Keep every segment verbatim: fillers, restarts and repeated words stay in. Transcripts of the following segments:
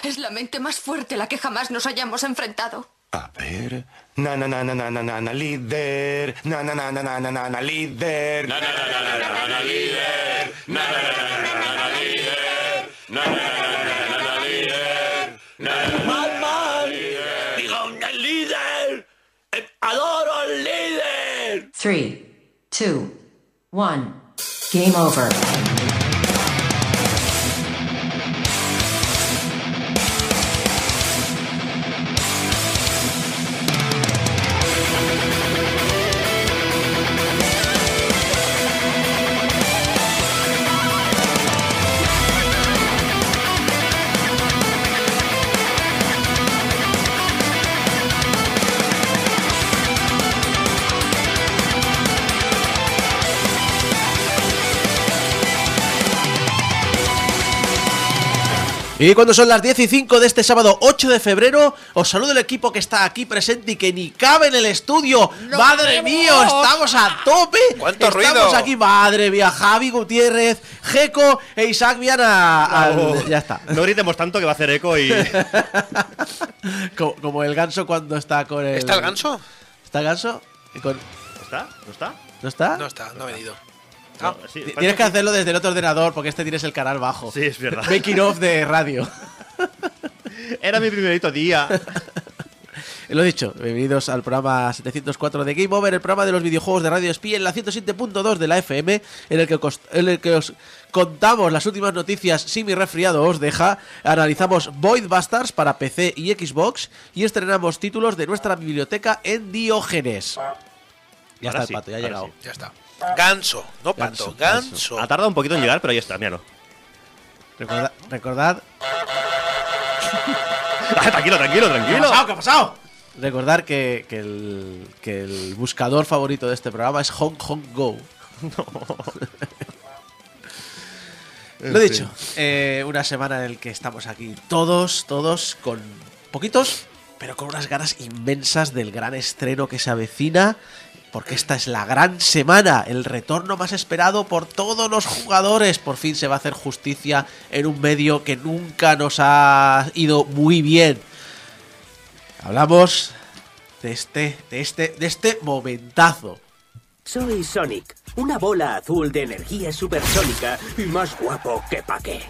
Es la mente más fuerte a la que jamás nos hayamos enfrentado. A ver. Na na na na na na na na líder. Na na na na na na na na líder. Na na na na na na na líder. Na na na na na na líder. Na na na na na na líder. ¡Mal, mal! ¡Diga un líder! ¡Adoro al líder! Three, two, one. Game over. Y cuando son las diez y cinco de este sábado ocho de febrero, os saludo el equipo que está aquí presente y que ni cabe en el estudio. ¡No ¡Madre mía! ¡Estamos a tope! ¡Cuánto Estamos ruido! Estamos aquí, madre mía, Javi Gutiérrez, Geco e Isaac Viana. Al... Oh, ya está. No gritemos tanto que va a hacer eco y... como, como el ganso cuando está con el... ¿Está el ganso? ¿Está el ganso? Y con... ¿No está? ¿No está? ¿No está? No está, no ha venido. No, sí, Tienes que hacerlo desde el otro ordenador porque este tienes el canal bajo. Sí, es verdad. Making of de radio. Era mi primerito día. Lo dicho, bienvenidos al programa setecientos cuatro de Game Over, el programa de los videojuegos de Radio Espía en la ciento siete punto dos de la F M, en el, que os, en el que os contamos las últimas noticias si mi resfriado os deja, analizamos Void Bastards para P C y Xbox y estrenamos títulos de nuestra biblioteca en Diógenes. Ya Ahora está sí, el pato, ya ha ahora llegado. sí. Ya está. Ganso, no pato, ganso. ganso. Ha tardado un poquito en llegar, pero ahí está, míralo. Recordad... recordad tranquilo, tranquilo, tranquilo. ¿Qué ha pasado? ¿Qué ha pasado? Recordar que, que, el, que el buscador favorito de este programa es Hong Kong Go. No. Lo dicho, eh, una semana en la que estamos aquí todos, todos con poquitos, pero con unas ganas inmensas del gran estreno que se avecina, porque esta es la gran semana, el retorno más esperado por todos los jugadores. Por fin se va a hacer justicia en un medio que nunca nos ha ido muy bien. Hablamos de este, de este, de este momentazo. Soy Sonic, una bola azul de energía supersónica y más guapo que pa' qué.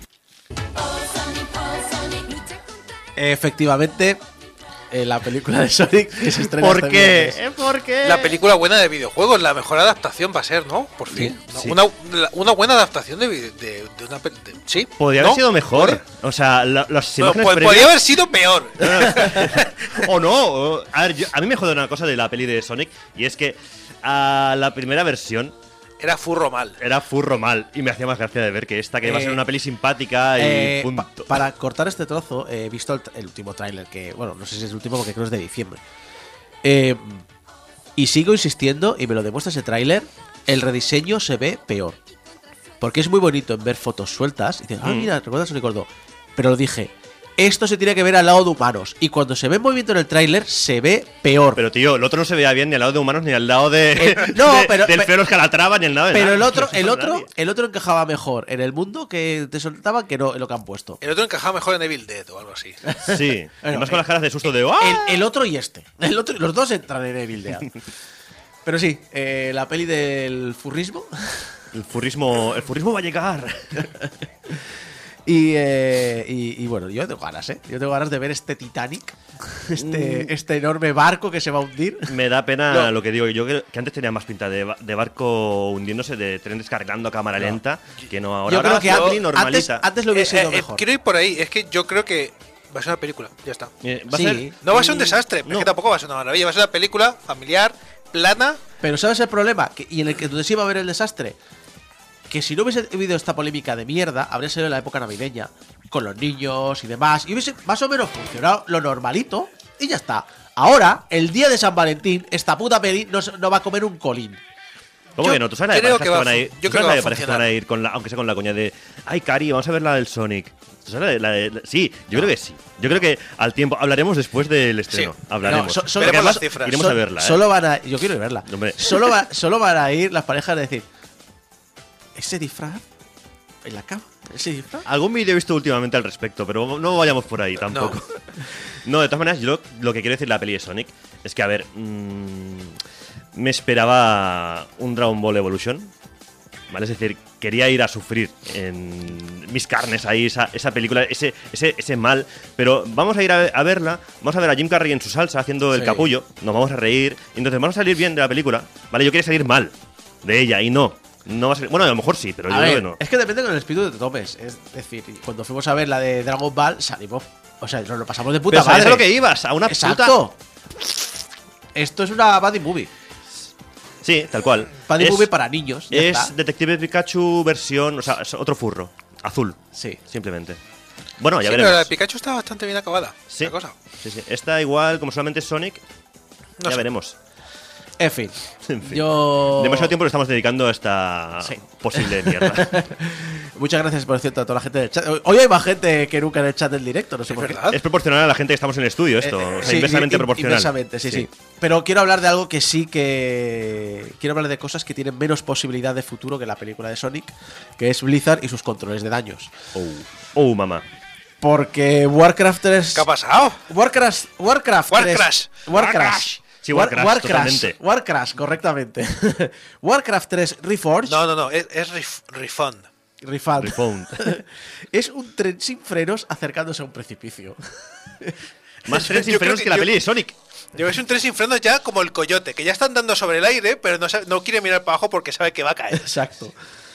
Efectivamente, eh, la película de Sonic que se estrena ¿Por este qué? viernes. ¿Por qué? La película buena de videojuegos, la mejor adaptación va a ser, ¿no? Por fin. Sí. Una, una, una buena adaptación de, de, de una película. ¿Sí? Podría ¿No? haber sido mejor. ¿Puede? O sea, la, las Bueno, imágenes pues, previas... podría haber sido peor. O no. o- A ver, yo- a mí me jode una cosa de la peli de Sonic, y es que a la primera versión Era furro mal. era furro mal, y me hacía más gracia de ver que esta, que va a ser Eh, una peli simpática y Eh, punto. pa- para cortar este trozo, eh, he visto el, el último tráiler, que, bueno, no sé si es el último porque creo que es de diciembre. Eh, y sigo insistiendo, y me lo demuestra ese tráiler, el rediseño se ve peor. Porque es muy bonito en ver fotos sueltas y dices, ah, Mm. mira, recuerdas Sonic dos. Pero lo dije, esto se tiene que ver al lado de humanos. Y cuando se ve en movimiento en el tráiler, se ve peor. Pero tío, el otro no se veía bien ni al lado de humanos ni al lado de, Eh, no, de- pero- del pe- feo los Calatrava ni al lado de Pero nada. el otro, No se el sabe otro, nadie. el otro encajaba mejor en el mundo que te soltaba que no en lo que han puesto. El otro encajaba mejor en Evil Dead o algo así. Sí, Bueno, y más con eh, las caras de susto de ¡ah! El, el otro y este. El otro, los dos entran en Evil Dead. Pero sí, eh, la peli del furrismo. El furrismo, el furrismo va a llegar. Y, eh, y, y bueno, yo tengo ganas, ¿eh? Yo tengo ganas de ver este Titanic. Este, este enorme barco que se va a hundir. Me da pena No. lo que digo. Yo creo que antes tenía más pinta de, ba- de barco hundiéndose, de tren descargando a cámara lenta, que no ahora. Yo creo Ahora que es una antes, peli normalita. antes, antes lo hubiese Eh, sido eh, mejor. quiero ir por ahí. Es que yo creo que va a ser una película. Ya está. Eh, va a Sí. ser- No va a ser un Mm, desastre. no. Es que tampoco va a ser una maravilla. Va a ser una película familiar, plana. Pero ¿sabes el problema? Que, y en el que donde sí va a haber el desastre. Que si no hubiese habido esta polémica de mierda, habría sido en la época navideña, con los niños y demás, y hubiese más o menos funcionado lo normalito, y ya está. Ahora, el día de San Valentín, esta puta peli no, se- no va a comer un colín. ¿Cómo Yo que no? ¿Tú sabes la de creo parejas que que va van a a fu- ir? yo ¿Tú creo sabes que la va de a parejas que funcionar. van a ir, con la, aunque sea con la coña de ay, Cari, vamos a ver la del Sonic? ¿Tú sabes la de- la de- la- sí, yo creo que sí. Yo creo que al tiempo hablaremos después del estreno. Sí. Hablaremos. No, so- solo- Porque Veremos además las cifras. iremos So- a verla. ¿eh? Solo van a. Yo quiero ir a verla. Hombre. Solo, va- solo van a ir las parejas a decir. Ese disfraz. en la cama. ¿Se disfraz? Algún vídeo he visto últimamente al respecto, pero no vayamos por ahí tampoco. No, de todas maneras, yo lo, lo que quiero decir de la peli de Sonic es que, a ver, mmm, me esperaba un Dragon Ball Evolution, ¿vale? Es decir, quería ir a sufrir en mis carnes ahí esa, esa película, ese, ese, ese mal, pero vamos a ir a, a verla, vamos a ver a Jim Carrey en su salsa haciendo el Sí. capullo, nos vamos a reír, y entonces vamos a salir bien de la película, ¿vale? Yo quería salir mal de ella y no. No va a ser, bueno, a lo mejor sí, pero A yo ver, creo que no. es que depende con el espíritu que te tomes. Es decir, cuando fuimos a ver la de Dragon Ball, salimos. O sea, nos lo pasamos de puta Pero ¿sabes madre. a lo que ibas? A una Exacto. Esto es una buddy movie. puta... Sí, tal cual. Buddy Es- movie para niños. ya Es está. Detective Pikachu versión, o sea, es otro furro, azul, Sí. simplemente. Bueno, ya Sí, pero veremos. la de Pikachu está bastante bien acabada. Sí, La cosa. sí, sí. Esta igual, como solamente es Sonic, No ya sé. veremos. En fin. En fin. Yo. Demasiado tiempo le estamos dedicando a esta Sí. posible mierda. Muchas gracias, por cierto, a toda la gente del chat. Hoy hay más gente que nunca en el chat del directo, no sé Es por qué. verdad. Es proporcional a la gente que estamos en el estudio esto, Eh, o sea, sí, inversamente in- proporcional. Inversamente, sí, sí, Pero quiero hablar de algo que sí que... Quiero hablar de cosas que tienen menos posibilidad de futuro que la película de Sonic, que es Blizzard y sus controles de daños. Oh, oh, mamá. Porque Warcraft tres... ¿Qué ha pasado? Warcraft... Warcraft Warcrash. tres... Warcrash. Sí, Warcrash, Warcrash, totalmente. Warcrash, correctamente. Warcraft tres Reforged... No, no, no. Es, es ref- refund. Refund. Refund. Es un tren sin frenos acercándose a un precipicio. Más tres Yo creo frenos que que la yo- peli de Sonic. Yo es un tren sin frenos ya como el coyote, que ya está andando sobre el aire, pero no, sabe- no quiere mirar para abajo porque sabe que va a caer. Exacto.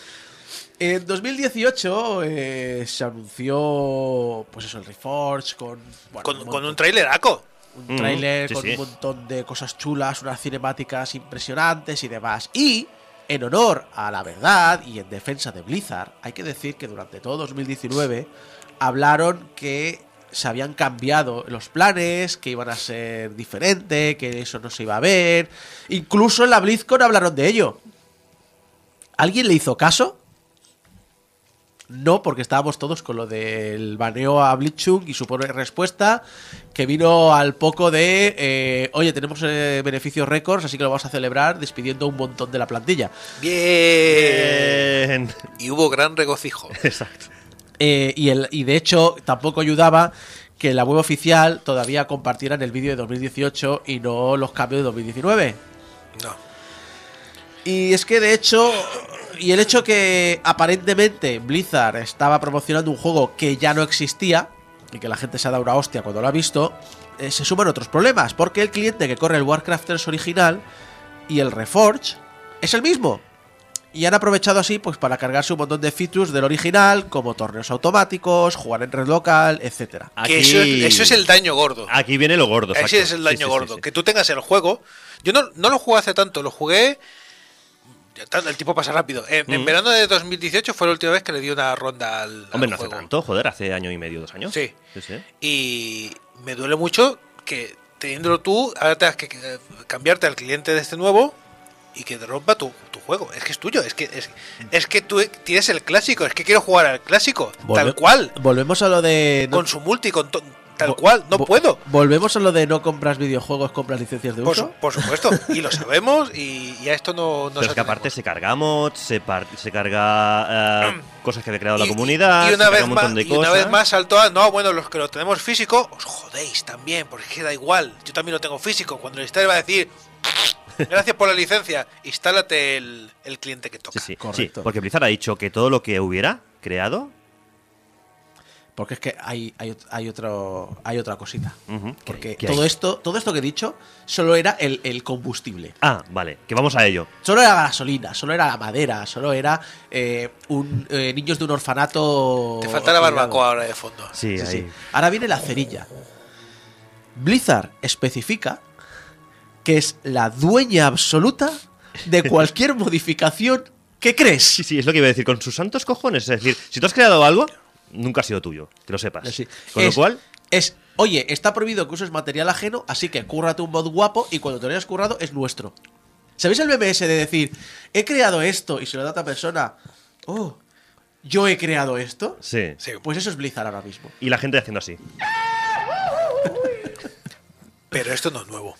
En dos mil dieciocho eh, se anunció, pues eso, el Reforge con, bueno, Con, un, con montón- un traileraco. un tráiler Mm, sí, con sí. un montón de cosas chulas, unas cinemáticas impresionantes y demás. Y, en honor a la verdad y en defensa de Blizzard, hay que decir que durante todo dos mil diecinueve hablaron que se habían cambiado los planes, que iban a ser diferente, que eso no se iba a ver. Incluso en la BlizzCon hablaron de ello. ¿Alguien le hizo caso? No, porque estábamos todos con lo del baneo a Blitzchung y su pobre respuesta, que vino al poco de, eh, oye, tenemos eh, beneficios récords, así que lo vamos a celebrar despidiendo un montón de la plantilla. Bien. Bien. Y hubo gran regocijo. Exacto. Eh, y, el, y de hecho tampoco ayudaba que la web oficial todavía compartieran el vídeo de dos mil dieciocho y no los cambios de dos mil diecinueve. No. Y es que de hecho, y el hecho que aparentemente Blizzard estaba promocionando un juego que ya no existía y que la gente se ha dado una hostia cuando lo ha visto, eh, se suman otros problemas, porque el cliente que corre el Warcraft tres original y el Reforge es el mismo. Y han aprovechado así pues para cargarse un montón de features del original, como torneos automáticos, jugar en red local, etcétera. Que eso, es- eso es el daño gordo. Aquí viene lo gordo. Ese exacto. es el daño Sí, sí, sí, gordo. sí. Que tú tengas el juego. Yo no, no lo jugué hace tanto, lo jugué. ya tan- El tiempo pasa rápido. En, en Mm. verano de dos mil dieciocho fue la última vez que le di una ronda al, al Hombre, no hace juego. tanto, joder, hace año y medio, dos años. Sí. Sí, sí. Y me duele mucho que teniéndolo tú, ahora tengas que que cambiarte al cliente de este nuevo y que te rompa tu, tu juego. Es que es tuyo, es que es, es que tú tienes el clásico, es que quiero jugar al clásico, tal Volve- cual, Volvemos a lo de... no- con su multi, con to- tal vo- cual, no vo- puedo. Volvemos a lo de no compras videojuegos, compras licencias de Por, uso. su- por supuesto, y lo sabemos y, y a esto no, no Pero es que aparte se carga mods, se, par- se carga eh, cosas que había creado la Y- comunidad, y, una se vez carga un más, montón de y cosas. una vez más saltó a, no, bueno, los que lo tenemos físico, os jodéis también, porque es que da igual, yo también lo tengo físico. Cuando el instale va a decir, gracias por la licencia, instálate el, el cliente que toca. Sí, sí, Correcto. sí, porque Blizzard ha dicho que todo lo que hubiera creado. Porque es que hay, hay, hay, otro, hay otra cosita. Ujú, Porque ¿qué- qué todo hay? esto, todo esto que he dicho solo era el, el combustible. Ah, vale, que vamos a ello. Solo era la gasolina, solo era la madera, solo era eh, un, eh, niños de un orfanato. Te falta la olvidado. barbacoa ahora de fondo. Sí, Sí, ahí. sí. Ahora viene la cerilla. Blizzard especifica que es la dueña absoluta de cualquier modificación que crees. Sí, sí, es lo que iba a decir, con sus santos cojones. Es decir, si tú has creado algo, nunca ha sido tuyo, que lo sepas. Sí. Con es, lo cual, es, oye, está prohibido que uses material ajeno, así que cúrrate un mod guapo y cuando te lo hayas currado es nuestro. ¿Sabéis el meme ese de decir, he creado esto y se lo da a otra persona? Oh, ¿yo he creado esto? sí. Sí. Pues eso es Blizzard ahora mismo. Y la gente haciendo así. Pero esto no es nuevo.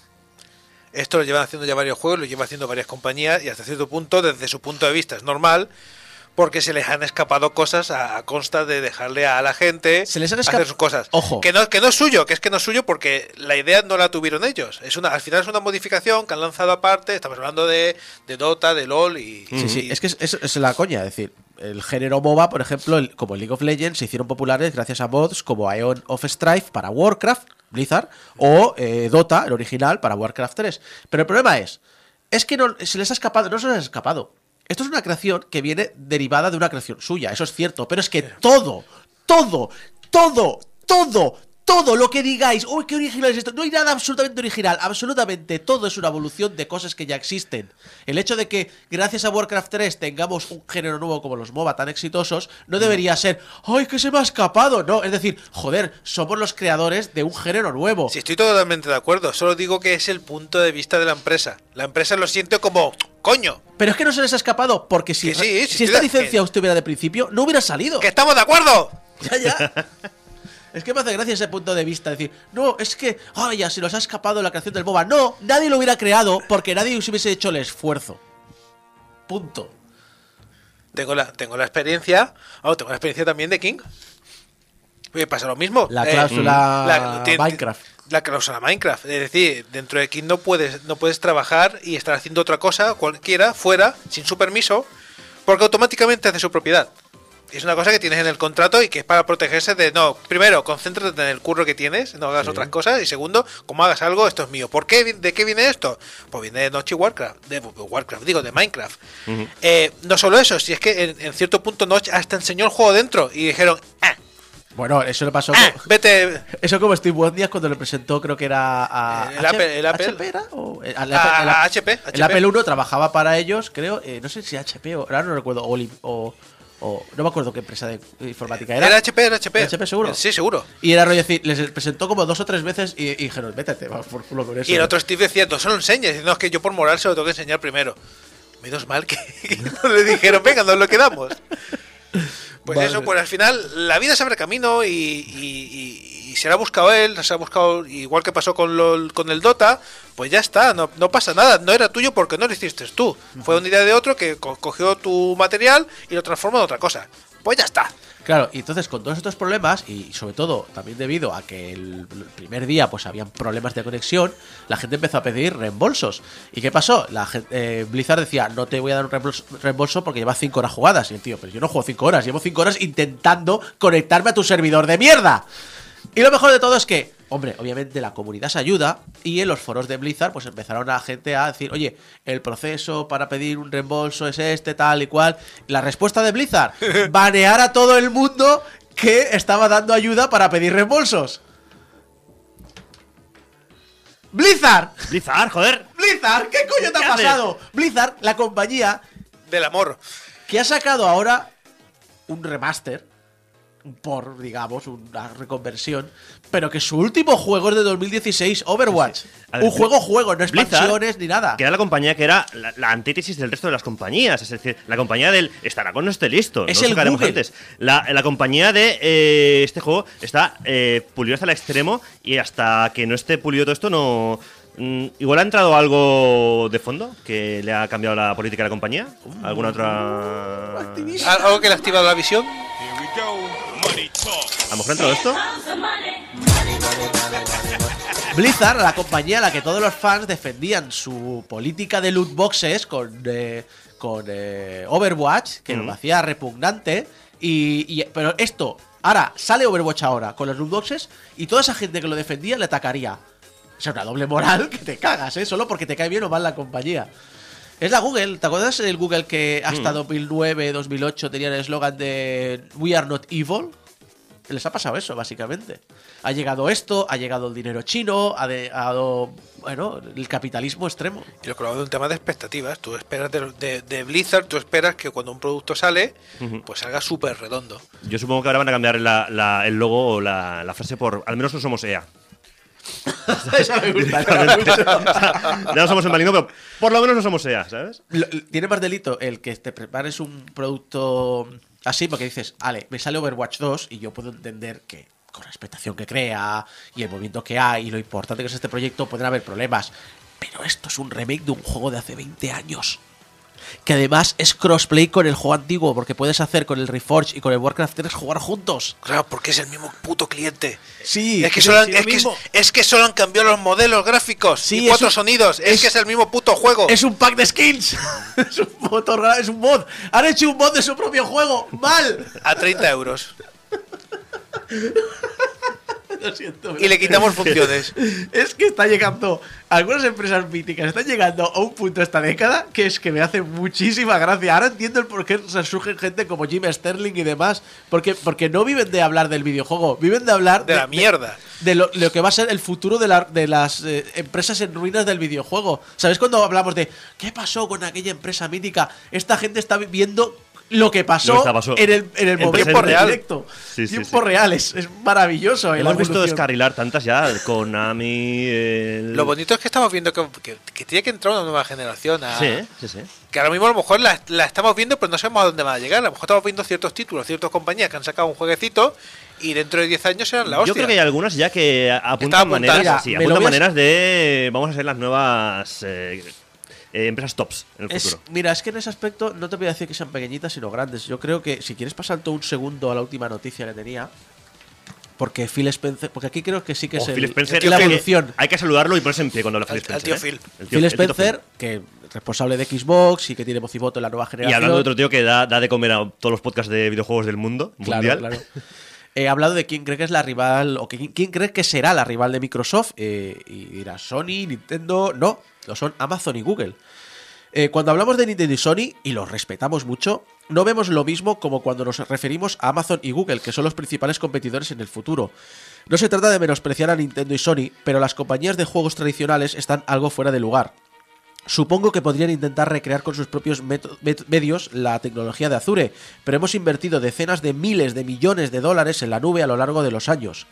Esto lo llevan haciendo ya varios juegos, lo llevan haciendo varias compañías y hasta cierto punto, desde su punto de vista, es normal, porque se les han escapado cosas a, a consta de dejarle a la gente Se les han escap- hacer sus cosas. Ojo. Que no, que no es suyo, que es que no es suyo porque la idea no la tuvieron ellos. Es una, al final es una modificación que han lanzado aparte. Estamos hablando de, de Dota, de LoL y... Sí, sí, y- es que es, es- es la coña, es decir, el género MOBA, por ejemplo, el- como el League of Legends, se hicieron populares gracias a mods como Aeon of Strife para Warcraft, Blizzard, o eh, Dota, el original, para Warcraft tres. Pero el problema es, es que no, se les ha escapado, no se les ha escapado. Esto es una creación que viene derivada de una creación suya, eso es cierto, pero es que todo, todo, todo, todo, todo lo que digáis, uy, qué original es esto, no hay nada absolutamente original, absolutamente todo es una evolución de cosas que ya existen. El hecho de que gracias a Warcraft tres tengamos un género nuevo como los MOBA tan exitosos, no debería ser, ay, que se me ha escapado, no, es decir, joder, somos los creadores de un género nuevo. Sí, estoy totalmente de acuerdo. Solo digo que es el punto de vista de la empresa. La empresa lo siente como... ¡Coño! Pero es que no se les ha escapado, porque si, Que sí, sí, si sí, esta que- licencia estuviera de principio, no hubiera salido. ¡Que estamos de acuerdo! Ya, ya. Es que me hace gracia ese punto de vista. Decir, no, es que, ay, ya se nos ha escapado la creación del MOBA. No, nadie lo hubiera creado porque nadie se hubiese hecho el esfuerzo. Punto. Tengo la, tengo la experiencia... Oh, tengo la experiencia también de King. Me pasa lo mismo. La Eh, cláusula la- ti- Minecraft. La cláusula Minecraft. Es decir, dentro de King no puedes, no puedes trabajar y estar haciendo otra cosa, cualquiera, fuera, sin su permiso, porque automáticamente es de su propiedad. Es una cosa que tienes en el contrato y que es para protegerse de... No, primero, concéntrate en el curro que tienes, no hagas otras cosas. Y segundo, como hagas algo, esto es mío. ¿Por qué? ¿De qué viene esto? Pues viene de Notch y Warcraft. De Warcraft, digo, de Minecraft. Eh, no solo eso, si es que en, en cierto punto Notch hasta enseñó el juego dentro y dijeron... Ah, Bueno, eso le pasó. ah, con- vete... Eso como Steve Wozniak cuando le presentó, creo que era a. El Apple- el Apple. ¿H P era? O, eh, al- A- el- a H P, El H P. Apple uno trabajaba para ellos, creo. eh, no sé si H P o. Ahora no recuerdo. O, o, o- no me acuerdo qué empresa de informática era. Era H P, era H P. H P seguro. Sí, seguro. Y era rollo decir, les presentó como dos o tres veces y, y dijeron, métete, vamos por culo con eso. Y el otro Steve decía, no se lo enseñes. No, es que yo por moral se lo tengo que enseñar primero. Menos mal que no le dijeron, venga, nos lo quedamos. Pues Vale. eso, pues al final la vida se abre camino y, y, y, y se la ha buscado él, se ha buscado, igual que pasó con, lo, con el Dota, pues ya está, no, no pasa nada, no era tuyo porque no lo hiciste tú. Fue una idea de otro que co- cogió tu material y lo transformó en otra cosa. Pues ya está. Claro, y entonces con todos estos problemas, y sobre todo también debido a que el, el primer día pues habían problemas de conexión, la gente empezó a pedir reembolsos. ¿Y qué pasó? La gente, eh, Blizzard decía, no te voy a dar un reembolso, reembolso porque llevas cinco horas jugadas. Y el tío, pero yo no juego cinco horas, llevo cinco horas intentando conectarme a tu servidor de mierda. Y lo mejor de todo es que, hombre, obviamente la comunidad se ayuda y en los foros de Blizzard pues empezaron a gente a decir, oye, el proceso para pedir un reembolso es este, tal y cual. La respuesta de Blizzard, banear a todo el mundo que estaba dando ayuda para pedir reembolsos. Blizzard, Blizzard, joder. Blizzard, ¿qué coño te ha ¿Qué haces? pasado? Blizzard, la compañía Del amor. que ha sacado ahora un remaster, por, digamos, una reconversión, pero que su último juego es de dos mil dieciséis, Overwatch. A ver, un juego juego, no Blizzard, expansiones ni nada. Que era la compañía que era la, la antítesis del resto de las compañías. Es decir, la compañía del estará cuando esté listo. Es no lo el sacaremos Google. antes. La, la compañía de eh, este juego está eh, pulido hasta el extremo y hasta que no esté pulido todo esto no... mm, igual ha entrado algo de fondo que le ha cambiado la política de la compañía. ¿Alguna otra...? ¿Al- ¿Algo que le ha activado la visión? ¿A lo mejor ha entrado esto? Blizzard, la compañía a la que todos los fans defendían su política de loot boxes con, eh, con eh, Overwatch, que Mm. lo hacía repugnante. Y, y- pero esto, ahora, sale Overwatch ahora con los loot boxes y toda esa gente que lo defendía le atacaría. O sea, una doble moral que te cagas, ¿eh? Solo porque te cae bien o mal la compañía. Es la Google, ¿te acuerdas del Google que hasta dos mil nueve, dos mil ocho tenía el eslogan de We are not evil? Les ha pasado eso, básicamente. Ha llegado esto, ha llegado el dinero chino, ha llegado, bueno, el capitalismo extremo. Y lo que hablamos de un tema de expectativas. Tú esperas de, de- de Blizzard, tú esperas que cuando un producto sale, pues salga súper redondo. Yo supongo que ahora van a cambiar la- la- el logo o la, la frase por al menos no somos E A. Eso me gusta, eso me gusta. Ya no somos el maligno, pero por lo menos no somos E A, ¿sabes? Lo- Tiene más delito el que te prepares un producto así, porque dices, vale, me sale Overwatch dos y yo puedo entender que con la expectación que crea y el movimiento que hay y lo importante que es este proyecto pueden haber problemas. Pero esto es un remake de un juego de hace veinte años. Que además es crossplay con el juego antiguo, porque puedes hacer con el Reforged y con el Warcraft tres jugar juntos. Claro, porque es el mismo puto cliente. Sí, Es que, solo han, sí, es, lo que, mismo. es que solo han cambiado los modelos gráficos Sí, y es cuatro un- sonidos. Es, es- que es el mismo puto juego. Es un pack de skins. es un motor, es un mod. Han hecho un mod de su propio juego. Mal. A treinta euros. Lo siento. Y le quitamos funciones. Es que está llegando, algunas empresas míticas están llegando a un punto esta década que es que me hace muchísima gracia. Ahora entiendo el por qué surgen gente como Jim Sterling y demás, porque, porque no viven de hablar del videojuego, viven de hablar De la mierda. de lo, lo que va a ser el futuro de, la- de las eh, empresas en ruinas del videojuego. ¿Sabes cuando hablamos de qué pasó con aquella empresa mítica? Esta gente está viendo lo que pasó, Lo que pasó. en el, en el En momento tiempo real. directo. Sí, sí, tiempo sí. real, es, es maravilloso. eh, la Hemos visto evolución. descarrilar tantas ya, Konami, el... Lo bonito es que estamos viendo que, que- que tiene que entrar una nueva generación. A, Sí, sí, sí. Que ahora mismo a lo mejor la, la estamos viendo, pero no sabemos a dónde va a llegar. A lo mejor estamos viendo ciertos títulos, ciertas compañías que han sacado un jueguecito y dentro de diez años serán la hostia. Yo creo que hay algunas ya que apuntan apuntando. maneras, Mira, sí, me apuntan lo voy a- maneras de vamos a ser las nuevas eh, eh, empresas tops en el Es- futuro. mira, es que en ese aspecto no te voy a decir que sean pequeñitas, sino grandes. Yo creo que si quieres pasar todo un segundo a la última noticia que tenía, porque Phil Spencer, porque aquí creo que sí que Oh, es el- Phil Spencer, la hay que- evolución. Hay que saludarlo y ponerse en pie cuando habla Phil Al- al Spencer. tío ¿eh? Phil. El tío- Phil el tío Spencer, que responsable de Xbox y que tiene voz y voto en la nueva Y generación. hablando de otro tío que da, da de comer a todos los podcasts de videojuegos del mundo, Claro, mundial. claro. He hablado de quién cree que es la rival, o que, quién, quién cree que será la rival de Microsoft. eh, y dirá Sony, Nintendo. No, lo son Amazon y Google. Eh, cuando hablamos de Nintendo y Sony, y los respetamos mucho, no vemos lo mismo como cuando nos referimos a Amazon y Google, que son los principales competidores en el futuro. No se trata de menospreciar a Nintendo y Sony, pero las compañías de juegos tradicionales están algo fuera de lugar. Supongo que podrían intentar recrear con sus propios meto- met- medios la tecnología de Azure, pero hemos invertido decenas de miles de millones de dólares en la nube a lo largo de los años.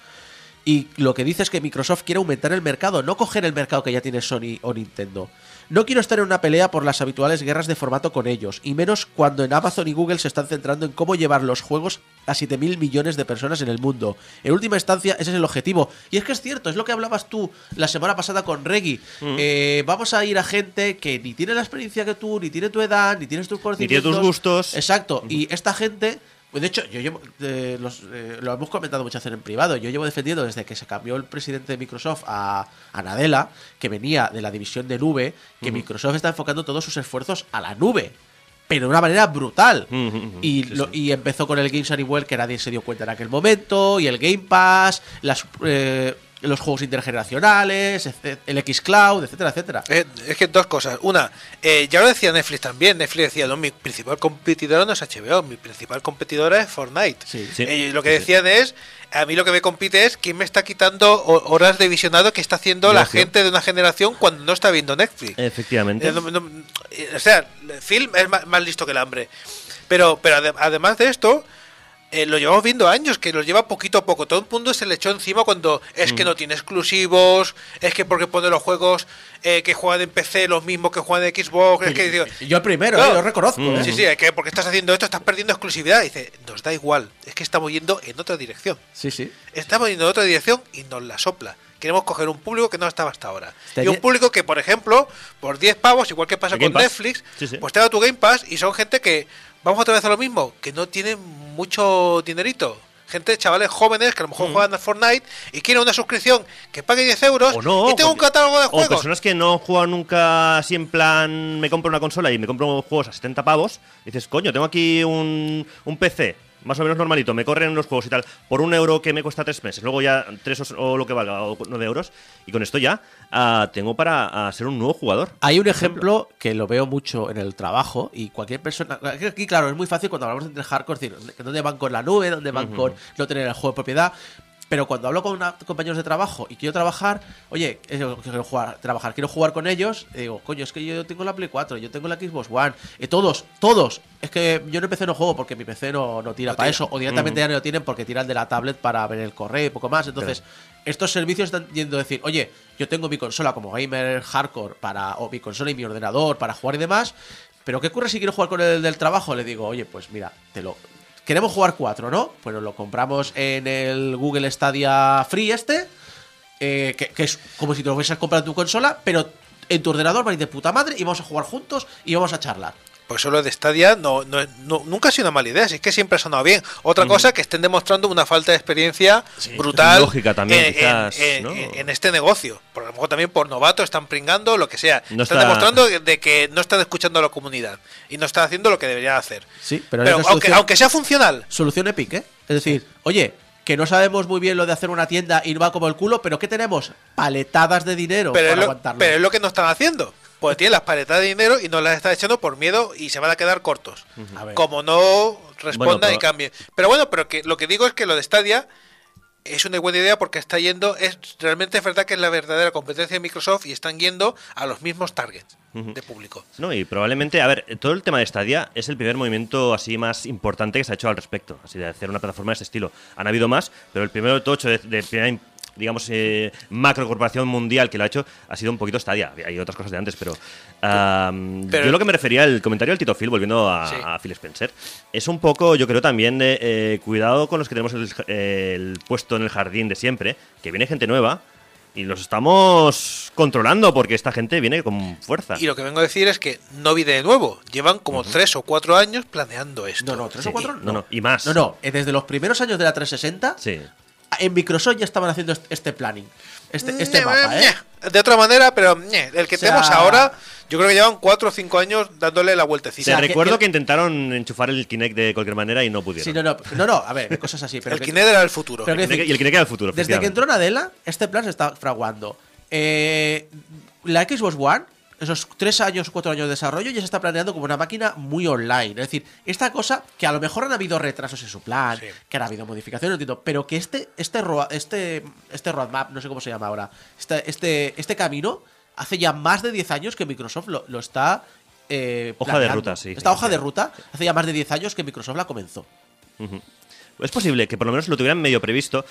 Y lo que dice es que Microsoft quiere aumentar el mercado, no coger el mercado que ya tiene Sony o Nintendo. No quiero estar en una pelea por las habituales guerras de formato con ellos, y menos cuando en Amazon y Google se están centrando en cómo llevar los juegos a siete mil millones de personas en el mundo. En última instancia, ese es el objetivo. Y es que es cierto, es lo que hablabas tú la semana pasada con Reggie. Eh, vamos a ir a gente que ni tiene la experiencia que tú, ni tiene tu edad, ni tienes tus conocimientos. tus gustos. Exacto. Y esta gente... Pues de hecho, yo llevo, eh, los, eh, lo hemos comentado muchas veces en privado. Yo llevo defendiendo desde que se cambió el presidente de Microsoft a, a Nadella, que venía de la división de nube, que Microsoft está enfocando todos sus esfuerzos a la nube, pero de una manera brutal. Ujú, ujú, y, sí, lo- sí. y empezó con el Games Anywhere, que nadie se dio cuenta en aquel momento, y el Game Pass, las, eh, los juegos intergeneracionales, etc- el xCloud, etcétera, etcétera. Eh, es que dos cosas. Una, eh, ya lo decía Netflix también. Netflix decía, no, mi principal competidora no es H B O, mi principal competidora es Fortnite. Sí. Sí. Eh, lo que Sí, sí. decían es, a mí lo que me compite es quién me está quitando ho- horas de visionado que está haciendo De la ocio. gente de una generación cuando no está viendo Netflix. Efectivamente. Eh, no- no- eh, o sea, Phil es más, más listo que el hambre. Pero, pero ade- además de esto, eh, lo llevamos viendo años, que lo lleva poquito a poco. Todo el mundo se le echó encima cuando es Mm. que no tiene exclusivos, es que porque pone los juegos eh, que juegan en P C los mismos que juegan en Xbox. Es que digo, Yo el primero, Claro. eh, lo reconozco. Mm. eh. sí, sí, es que porque estás haciendo esto, estás perdiendo exclusividad. Y dice, nos da igual, es que estamos yendo en otra dirección. Sí, sí. Estamos yendo en otra dirección y nos la sopla. Queremos coger un público que no estaba hasta ahora. Estaría- Y un público que, por ejemplo, por diez pavos, igual que pasa El con Game Pass. Netflix, Sí, sí. pues te da tu Game Pass y son gente que, vamos otra vez a lo mismo, que no tienen mucho dinerito. Gente, chavales jóvenes que a lo mejor juegan a Fortnite y quieren una suscripción que pague diez euros O no. y tengo un porque- catálogo de O juegos. personas que no juegan nunca así en plan, me compro una consola y me compro juegos a setenta pavos. Y dices, coño, tengo aquí un, un P C más o menos normalito, me corren los juegos y tal, por un euro que me cuesta tres meses, luego ya tres o, o lo que valga, o nueve euros, y con esto ya ah, tengo para ah, ser un nuevo jugador. Hay un ejemplo que lo veo mucho en el trabajo y cualquier persona... Aquí, claro, es muy fácil cuando hablamos entre hardcore, es decir, dónde van con la nube, dónde van con no tener el juego de propiedad. Pero cuando hablo con una- compañeros de trabajo y quiero trabajar, oye, eh, quiero jugar, trabajar, quiero jugar con ellos, y digo, coño, es que yo tengo la Play cuatro, yo tengo la Xbox One, y todos, todos. Es que yo en P C no juego porque mi P C no, no tira No para tira. eso, o directamente ya no lo tienen porque tiran de la tablet para ver el correo y poco más. Entonces, estos servicios están yendo a decir, oye, yo tengo mi consola como gamer hardcore para, o mi consola y mi ordenador para jugar y demás, pero ¿qué ocurre si quiero jugar con el del trabajo? Le digo, oye, pues mira, te lo... Queremos jugar cuatro, ¿no? Pues lo compramos en el Google Stadia Free este, eh, que, que es como si te lo hubieses comprado en tu consola, pero en tu ordenador va a ir de puta madre y vamos a jugar juntos y vamos a charlar. por eso lo de Stadia no, no, no, nunca ha sido una mala idea, si es que siempre ha sonado bien. Otra mm. cosa que estén demostrando una falta de experiencia sí, brutal lógica también, en, quizás, en, ¿no? en, en este negocio. Por a lo mejor también por novato están pringando, lo que sea. No están está... demostrando de que no están escuchando a la comunidad y no están haciendo lo que deberían hacer. Sí, pero, pero aunque, solución, aunque sea funcional. Solución Epic, ¿eh? Es decir, oye, que no sabemos muy bien lo de hacer una tienda y no va como el culo, pero ¿qué tenemos? Paletadas de dinero pero para es lo, aguantarlo. Pero es lo que no están haciendo. Pues tienen las paletadas de dinero y no las están echando por miedo y se van a quedar cortos. Uh-huh. Como no respondan bueno, pero... y cambien. Pero bueno, pero que lo que digo es que lo de Stadia es una buena idea porque está yendo, es realmente es verdad que es la verdadera competencia de Microsoft y están yendo a los mismos targets uh-huh. de público. No, y probablemente, a ver, todo el tema de Stadia es el primer movimiento así más importante que se ha hecho al respecto, así de hacer una plataforma de ese estilo. Han habido más, pero el primero tocho de, de primera digamos, eh, macro corporación mundial que lo ha hecho ha sido un poquito Stadia. Hay otras cosas de antes, pero, um, pero yo lo que me refería al comentario del Tito Phil, volviendo a, sí. a Phil Spencer, es un poco, yo creo también, de eh, cuidado con los que tenemos el, el puesto en el jardín de siempre, que viene gente nueva y los estamos controlando porque esta gente viene con fuerza. Y lo que vengo a decir es que no viene de nuevo, llevan como uh-huh. tres o cuatro años planeando esto. No, no, tres sí. o cuatro, no, no, y más. No, no, desde los primeros años de la trescientos sesenta. Sí. En Microsoft ya estaban haciendo este planning, este, este ñe, mapa, ¿eh? ñe. De otra manera, pero ñe, el que o sea, tenemos ahora, yo creo que llevan cuatro o cinco años dándole la vueltecita. Te o sea, recuerdo que, que, que intentaron enchufar el Kinect de cualquier manera y no pudieron. Sí, no, no, no, no a ver, cosas así. Pero el que, Kinect era el futuro. El Kinect, y el Kinect era el futuro. Desde que entró Nadella, este plan se está fraguando. Eh, la Xbox One, esos tres años, cuatro años de desarrollo, ya se está planeando como una máquina muy online. Es decir, esta cosa, que a lo mejor han habido retrasos en su plan, sí. que han habido modificaciones, entiendo, pero que este, este, este, este roadmap, no sé cómo se llama ahora, este, este, este camino, hace ya más de diez años que Microsoft lo, lo está eh, Hoja planeando. de ruta, sí. Esta sí, hoja sí. de ruta, hace ya más de diez años que Microsoft la comenzó. Uh-huh. Es posible que por lo menos lo tuvieran medio previsto.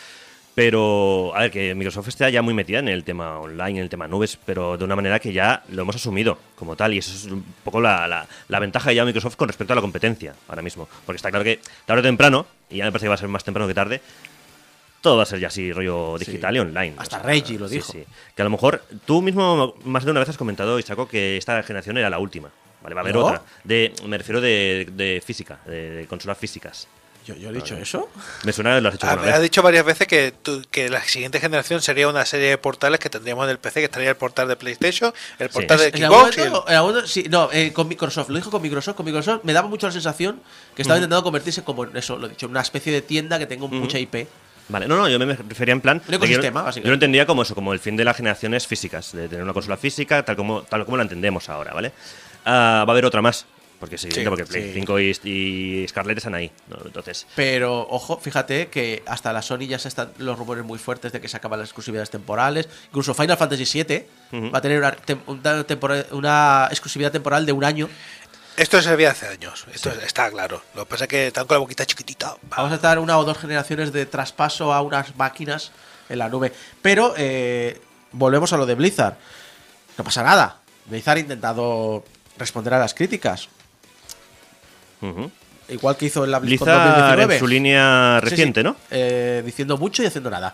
Pero, a ver, que Microsoft está ya muy metida en el tema online, en el tema nubes, pero de una manera que ya lo hemos asumido como tal. Y eso es un poco la, la, la ventaja ya de Microsoft con respecto a la competencia ahora mismo. Porque está claro que tarde o temprano, y ya me parece que va a ser más temprano que tarde, todo va a ser ya así, rollo digital sí. y online. Hasta o sea, Reggie lo sí, dijo. Sí. Que a lo mejor tú mismo más de una vez has comentado, Isaco, que esta generación era la última. Vale, va a haber ¿No? otra. De, me refiero de, de física, de, de consolas físicas. ¿Yo, yo he dicho vale. eso? Me suena que lo has hecho. Ha, ha dicho varias veces que, tu, que la siguiente generación sería una serie de portales que tendríamos en el P C, que estaría el portal de PlayStation, el portal sí. de Xbox. ¿En algún momento, el... sí, no, eh, con Microsoft, lo dijo con Microsoft. Con Microsoft me daba mucho la sensación que estaba uh-huh. intentando convertirse como en eso, lo he dicho, una especie de tienda que tenga uh-huh. mucha I P. Vale, no, no, yo me refería en plan. Un ecosistema, yo, básicamente. Yo lo entendía como eso, como el fin de las generaciones físicas, de tener una consola física, tal como, tal como la entendemos ahora, ¿vale? Uh, va a haber otra más. Porque sí, sí porque Play sí. cinco y, y Scarlett están ahí, ¿no? Entonces. Pero, ojo, fíjate que hasta la Sony ya se están los rumores muy fuertes de que se acaban las exclusividades temporales. Incluso Final Fantasy siete uh-huh. va a tener una, tem- una, tempora- una exclusividad temporal de un año. Esto se veía hace años, esto sí. está claro. Lo que pasa es que están con la boquita chiquitita. Vamos a estar una o dos generaciones de traspaso a unas máquinas en la nube. Pero, eh, volvemos a lo de Blizzard. No pasa nada. Blizzard ha intentado responder a las críticas. Uh-huh. Igual que hizo en la BlizzCon Blizzard dos mil diecinueve. en su línea reciente, sí, sí. ¿no? Eh, diciendo mucho y haciendo nada.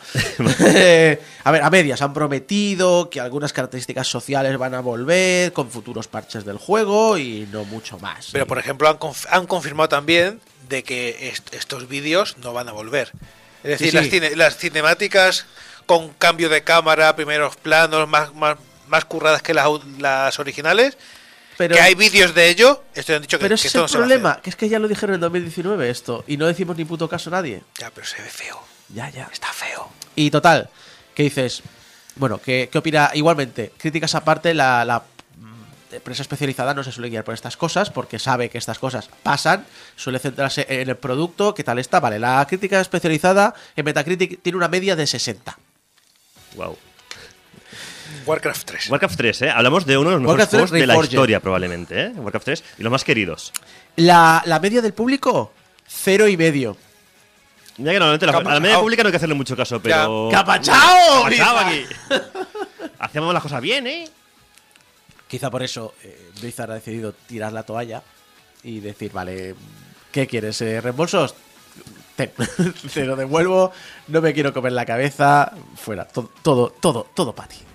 A ver, a medias han prometido que algunas características sociales van a volver con futuros parches del juego y no mucho más. Pero, ¿sí? por ejemplo, han, conf- han confirmado también de que est- estos vídeos no van a volver. Es decir, sí, las, sí. cine- las cinemáticas con cambio de cámara, primeros planos, más, más, más curradas que las, las originales... Pero, que hay vídeos de ello, esto han dicho que, pero que ese esto es no el se va a problema, hacer. que es que ya lo dijeron en dos mil diecinueve esto, y no decimos ni puto caso a nadie. Ya, pero se ve feo. Ya, ya. Está feo. Y total, ¿qué dices? Bueno, ¿qué, qué opina? Igualmente, críticas aparte, la, la empresa especializada no se suele guiar por estas cosas, porque sabe que estas cosas pasan, suele centrarse en el producto, ¿qué tal está? Vale, la crítica especializada en Metacritic tiene una media de sesenta. Wow. Warcraft tres. Warcraft tres, ¿eh? Hablamos de uno de los mejores juegos de la historia, probablemente, ¿eh? Warcraft tres y los más queridos. La, la media del público, cero y medio. Ya que normalmente la, a la media pública no hay que hacerle mucho caso, pero... ¡Capachao! ¡Capachao aquí! Hacemos las cosas bien, ¿eh? Quizá por eso eh, Blizzard ha decidido tirar la toalla y decir, vale, ¿qué quieres? Eh, ¿Reembolsos? Te, te lo devuelvo, no me quiero comer la cabeza, fuera, todo, todo, todo, todo para ti.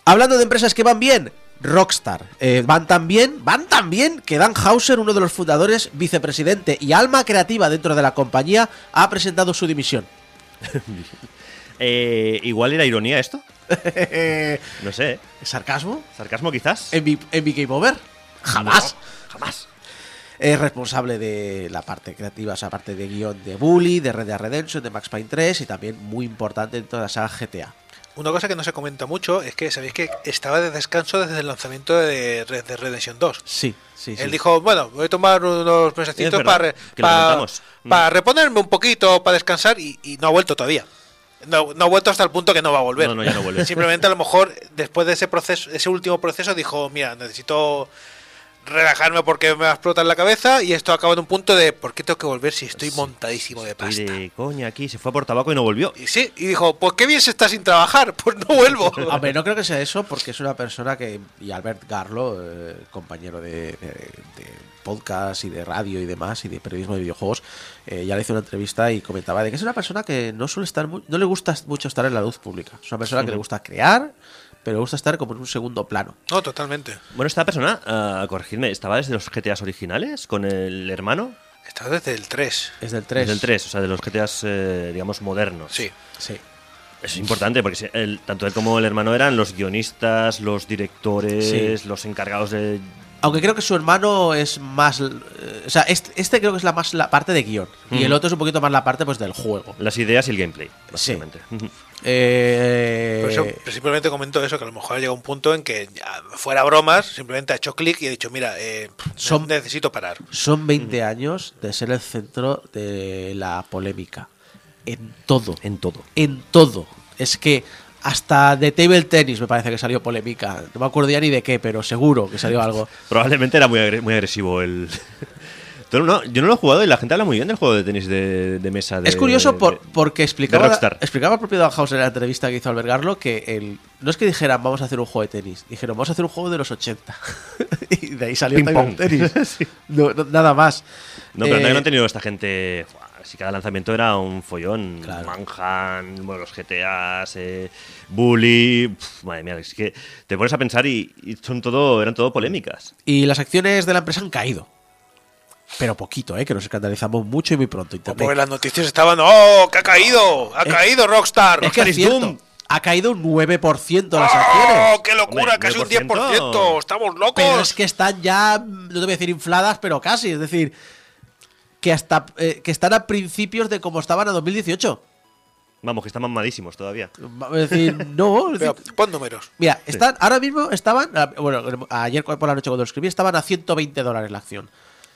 Hablando de empresas que van bien, Rockstar. Eh, van tan bien, van tan bien que Dan Houser, uno de los fundadores, vicepresidente y alma creativa dentro de la compañía, ha presentado su dimisión. Eh, igual era ironía esto. No sé. ¿eh? ¿Sarcasmo? ¿Sarcasmo quizás? ¿En mi, en mi Game Over? Jamás. No, jamás. Es responsable de la parte creativa, o sea, parte de guión de Bully, de Red Dead Redemption, de Max Payne tres y también muy importante en toda la saga G T A. Una cosa que no se comenta mucho es que sabéis que estaba de descanso desde el lanzamiento de Red Dead Redemption dos. Sí, sí, sí. Él dijo, bueno, voy a tomar unos Sí, es mesecitos verdad, para, que lo para, comentamos. Mm. para reponerme un poquito, para descansar y, y no ha vuelto todavía. No, no ha vuelto hasta el punto que no va a volver. No, no, ya no vuelve. Simplemente a lo mejor después de ese proceso, ese último proceso dijo, mira, necesito relajarme porque me va a explotar la cabeza y esto acaba en un punto de ¿por qué tengo que volver si estoy montadísimo de Estoy pasta? de coña aquí, se fue a por tabaco y no volvió. Y sí, y dijo, pues qué bien se está sin trabajar, pues no vuelvo. Hombre, no creo que sea eso porque es una persona que, y Albert Garlo, eh, compañero de, de, de podcast y de radio y demás y de periodismo de videojuegos, eh, ya le hizo una entrevista y comentaba de que es una persona que no suele estar muy, no le gusta mucho estar en la luz pública. Es una persona que le gusta crear, pero le gusta estar como en un segundo plano. No, totalmente. Bueno, esta persona, uh, corregidme, ¿estaba desde los G T As originales con el hermano? Estaba desde el tres. Es del tres. Desde el tres, o sea, de los G T As, eh, digamos, modernos. Sí. Sí. Eso es importante porque si- el- tanto él como el hermano eran los guionistas, los directores, Sí. los encargados de... Aunque creo que su hermano es más, eh, o sea, este, este creo que es la más la parte de guión y el Ujú. otro es un poquito más la parte pues del juego. las ideas y el gameplay, básicamente. Eh, Por eso pero simplemente comento eso, que a lo mejor ha llegado un punto en que ya, fuera bromas, simplemente ha hecho clic y ha dicho, mira, eh, Son- necesito parar. Son veinte años de ser el centro de la polémica. En todo. En todo. En todo. Es que hasta de table tennis me parece que salió polémica. No me acuerdo ya ni de qué, pero seguro que salió algo. Probablemente era muy, agre- muy agresivo el... Pero no, yo no lo he jugado y la gente habla muy bien del juego de tenis de, de mesa. De, Es curioso por- de- porque explicaba, de Rockstar. explicaba el propio Dan Houser en la entrevista que hizo Albergarlo que el, no es que dijeran vamos a hacer un juego de tenis, dijeron vamos a hacer un juego de los ochenta. Y de ahí salió Ping table pong. tenis. Sí. No, no- nada más. No, pero Eh, también han tenido esta gente... Buah, si cada lanzamiento era un follón. Claro. Manhunt, bueno, los G T As, eh, Bully... pf, madre mía, es que te pones a pensar y, y son todo, eran todo polémicas. Y las acciones de la empresa han caído. Pero poquito, ¿eh? Que nos escandalizamos mucho y muy pronto. Internet. Porque las noticias estaban, ¡oh, que ha caído! ¡Ha Eh, caído Rockstar! Es que Rockstar es is cierto. doom. Ha caído un nueve por ciento las acciones. ¡Oh, qué locura! Hombre, casi un nueve diez por por ciento. ciento. ¡Estamos locos! Pero es que están ya, no te voy a decir infladas, pero casi. Es decir, que hasta eh, que están a principios de como estaban a dos mil dieciocho. Vamos, que están mamadísimos todavía. Es decir, no. es Pero, decir, pon números. mira, están, ahora mismo estaban, ah, bueno, ayer por la noche cuando lo escribí, estaban a ciento veinte dólares la acción.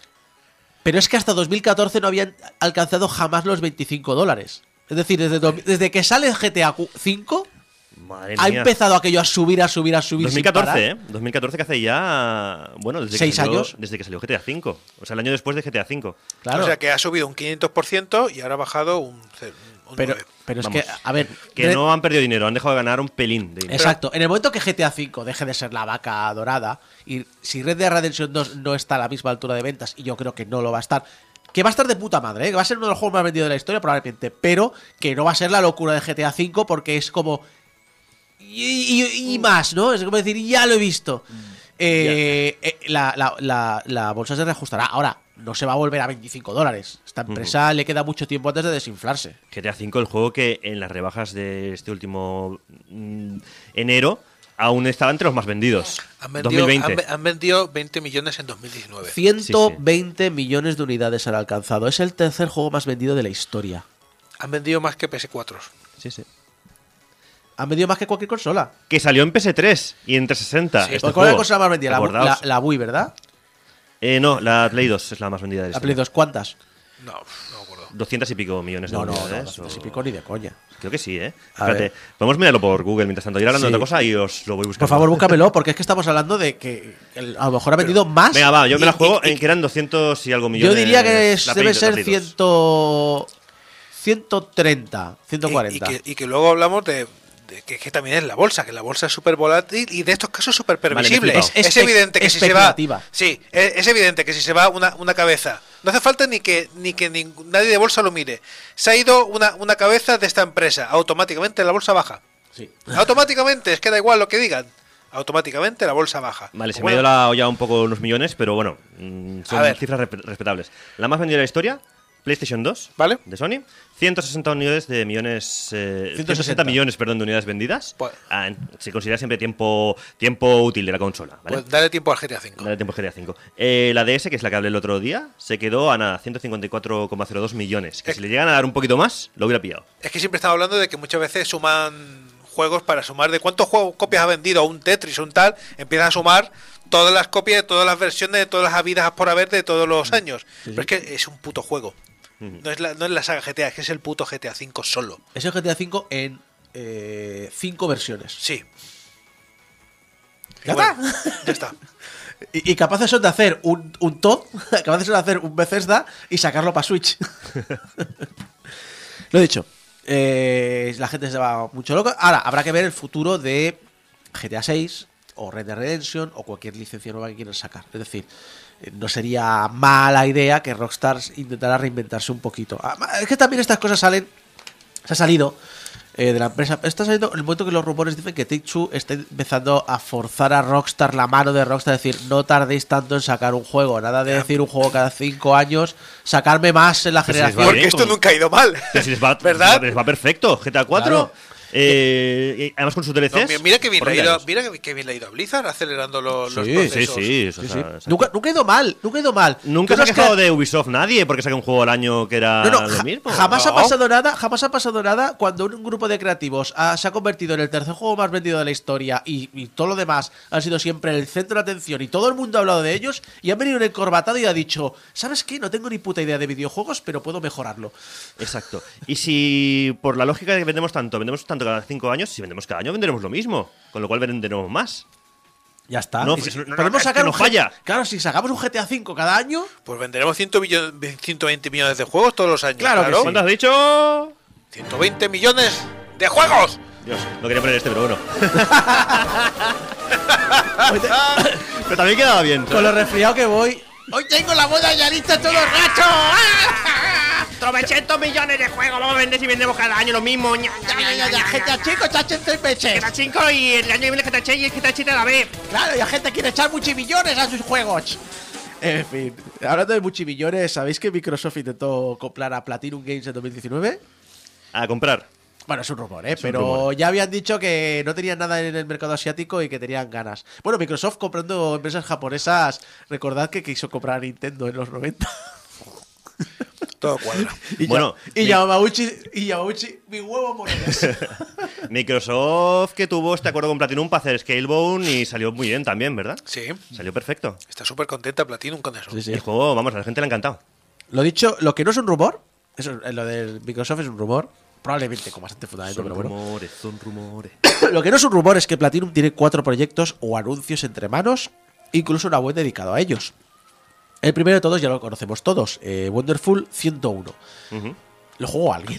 Pero es que hasta dos mil catorce no habían alcanzado jamás los veinticinco dólares. Es decir, desde, do- desde que sale G T A cinco, Madre ha mía. empezado aquello a subir, a subir, a subir. sin parar. dos mil catorce, ¿eh? dos mil catorce que hace ya... Bueno, desde ¿Seis que salió, años? Desde que salió G T A cinco. O sea, el año después de G T A cinco. Claro. O sea que ha subido un quinientos por ciento y ahora ha bajado un, ce- un pero, nueve. pero es Vamos, que, a ver. Que Red- no han perdido dinero, han dejado de ganar un pelín de dinero. Exacto. En el momento que G T A cinco deje de ser la vaca dorada y si Red Dead Redemption dos no está a la misma altura de ventas, y yo creo que no lo va a estar, que va a estar de puta madre, ¿eh? Que va a ser uno de los juegos más vendidos de la historia probablemente, pero que no va a ser la locura de G T A cinco porque es como... Y, y- y más, ¿no? Es como decir, ya lo he visto. Eh, eh, la, la- la- la bolsa se reajustará. Ahora, no se va a volver a veinticinco dólares. Esta empresa le queda mucho tiempo antes de desinflarse. G T A cinco, el juego que en las rebajas de este último mm, enero aún estaba entre los más vendidos. Han vendido, dos mil veinte. han ve- han vendido veinte millones en dos mil diecinueve. ciento veinte millones de unidades han alcanzado. Es el tercer juego más vendido de la historia. Han vendido más que P S cuatro. Sí, sí. Han vendido más que cualquier consola. Que salió en P S tres y en trescientos sesenta. Sí, este ¿Cuál es la juego. consola más vendida? La, Acordaos. la, la Wii, ¿verdad? Eh, no, la Play dos es la más vendida de La Play dos, ¿cuántas? No, no me acuerdo. doscientos y pico millones de No, no, no, unidades. doscientos y o- pico ni de coña. Creo que sí, ¿eh? A Espérate, ver. podemos mirarlo por Google mientras tanto. Ir hablando Sí. de otra cosa y os lo voy buscando. Por favor, búscamelo, porque es que estamos hablando de que el- a lo mejor ha vendido más. Venga, va, yo me y- la juego y- y- en que eran doscientos y algo Yo millones. diría que es- la debe Play- la ser Play dos. cien, ciento treinta, ciento Y, y cuarenta. que, y que luego hablamos de, de que, que también es la bolsa, que la bolsa es súper volátil y de estos casos súper permisible. me he es, flipado. es Espe- evidente que si se va. especulativa. Sí, es, es evidente que si se va una, una cabeza, no hace falta ni que ni que ningún- nadie de bolsa lo mire. Se ha ido una, una cabeza de esta empresa, automáticamente la bolsa baja. Sí. Automáticamente, es que da igual lo que digan. automáticamente la bolsa baja. Vale, se Bueno, me ha ido la olla un poco unos millones, pero bueno, mm, A son ver. cifras respe- respetables. La más vendida de la historia, PlayStation dos, ¿Vale? de Sony, ciento sesenta unidades de millones, eh, ciento sesenta. ciento sesenta millones, perdón, de unidades vendidas. Pues- Ah, en- se considera siempre tiempo tiempo útil de la consola, ¿vale? Pues dale tiempo al G T A cinco. Dale tiempo G T A cinco. Eh, la D S, que es la que hablé el otro día, se quedó a nada, ciento cincuenta y cuatro coma cero dos millones. Que Eh. si le llegan a dar un poquito más, lo hubiera pillado. Es que siempre estamos hablando de que muchas veces suman juegos para sumar de cuántos juegos copias ha vendido un Tetris o un tal, empiezan a sumar todas las copias de todas las versiones de todas las habidas por haber de todos los años. Pero es que es un puto juego. No es, la, no es la saga G T A, es que es el puto G T A cinco solo. Es el G T A cinco en eh, cinco versiones. Sí. ¿Ya Bueno, está? ya está. Y, y capaces son de hacer un, un Todd, capaces son de hacer un Bethesda y sacarlo para Switch. Lo he dicho. Eh, la gente se va mucho loca. Ahora, habrá que ver el futuro de G T A seis o Red Dead Redemption o cualquier licencia nueva que quieran sacar. Es decir, eh, no sería mala idea que Rockstar intentara reinventarse un poquito. Ah, Es que también estas cosas salen. Se ha salido eh, de la empresa. Está saliendo en el momento que los rumores dicen que Take-Two está empezando a forzar a Rockstar, la mano de Rockstar, es decir, no tardéis tanto en sacar un juego. Nada de decir un juego cada cinco años, sacarme más en la Pues sí, les va generación. Porque bien, esto como- nunca ha ido mal. Pero si les va, ¿Verdad? les va perfecto. G T A cuatro. Eh, y además con sus D L Cs. No, mi- mira que bien, por le ha ido, años. mira que, que bien le ha ido a Blizzard acelerando los, los Sí, Sí, procesos. sí. o Sí, sea, sí. o sea, Nunca, nunca ha ido mal, nunca ha ido mal. Nunca se ha Cosas quejado que- de Ubisoft nadie porque saca un juego al año que era No, no, lo ja- mismo. jamás ha No. pasado nada, jamás ha pasado nada cuando un grupo de creativos ha- se ha convertido en el tercer juego más vendido de la historia y, y todo lo demás han sido siempre el centro de atención y todo el mundo ha hablado de ellos y han venido un encorbatado y ha dicho, ¿sabes qué? No tengo ni puta idea de videojuegos, pero puedo mejorarlo. Exacto. Y si por la lógica de que vendemos tanto, vendemos tanto cada cinco años, si vendemos cada año venderemos lo mismo, con lo cual venderemos más. Ya está. No, Y si- no, no, podemos es sacar que no un G- falla. Claro, si sacamos un G T A cinco cada año, Pues venderemos ciento millones, ciento veinte millones de juegos todos los años. Claro que sí. ¿Cuánto has dicho? ciento veinte millones de juegos. Dios, no quería poner este, pero bueno. Pero también quedaba bien. con lo resfriado que voy. Hoy tengo la boda ya lista todo el rato. trescientos millones de juegos, vamos a vender si vendemos cada año lo mismo. Ña, ña, ña, ña, ña, G T A ña. cinco está en seis meses. G T A cinco y el año que viene G T A seis y el G T A siete a la vez. Claro, y la gente quiere echar multimillones a sus juegos. En fin, hablando de multimillones, ¿sabéis que Microsoft intentó comprar a Platinum Games en dos mil diecinueve? A comprar. Bueno, es un rumor, ¿eh? un Pero rumor. ya habían dicho que no tenían nada en el mercado asiático y que tenían ganas. Bueno, Microsoft comprando empresas japonesas, recordad que quiso comprar a Nintendo en los noventa. Todo cuadra. Y, Bueno, ya, y mi- Yamauchi, y Yamauchi, mi huevo monedas. Microsoft que tuvo este acuerdo con Platinum para hacer Scalebound y salió muy bien también, ¿verdad? Sí, Salió perfecto. está súper contenta Platinum con eso. Sí, sí. Y el juego, vamos, a la gente le ha encantado. Lo dicho, lo que no es un rumor, eso, lo de Microsoft es un rumor, probablemente con bastante fundamento, Son pero bueno. rumores, son rumores. Lo que no es un rumor es que Platinum tiene cuatro proyectos o anuncios entre manos, incluso una web dedicado a ellos. El primero de todos ya lo conocemos todos, eh, Wonderful ciento uno. Ujú. ¿Lo jugó alguien?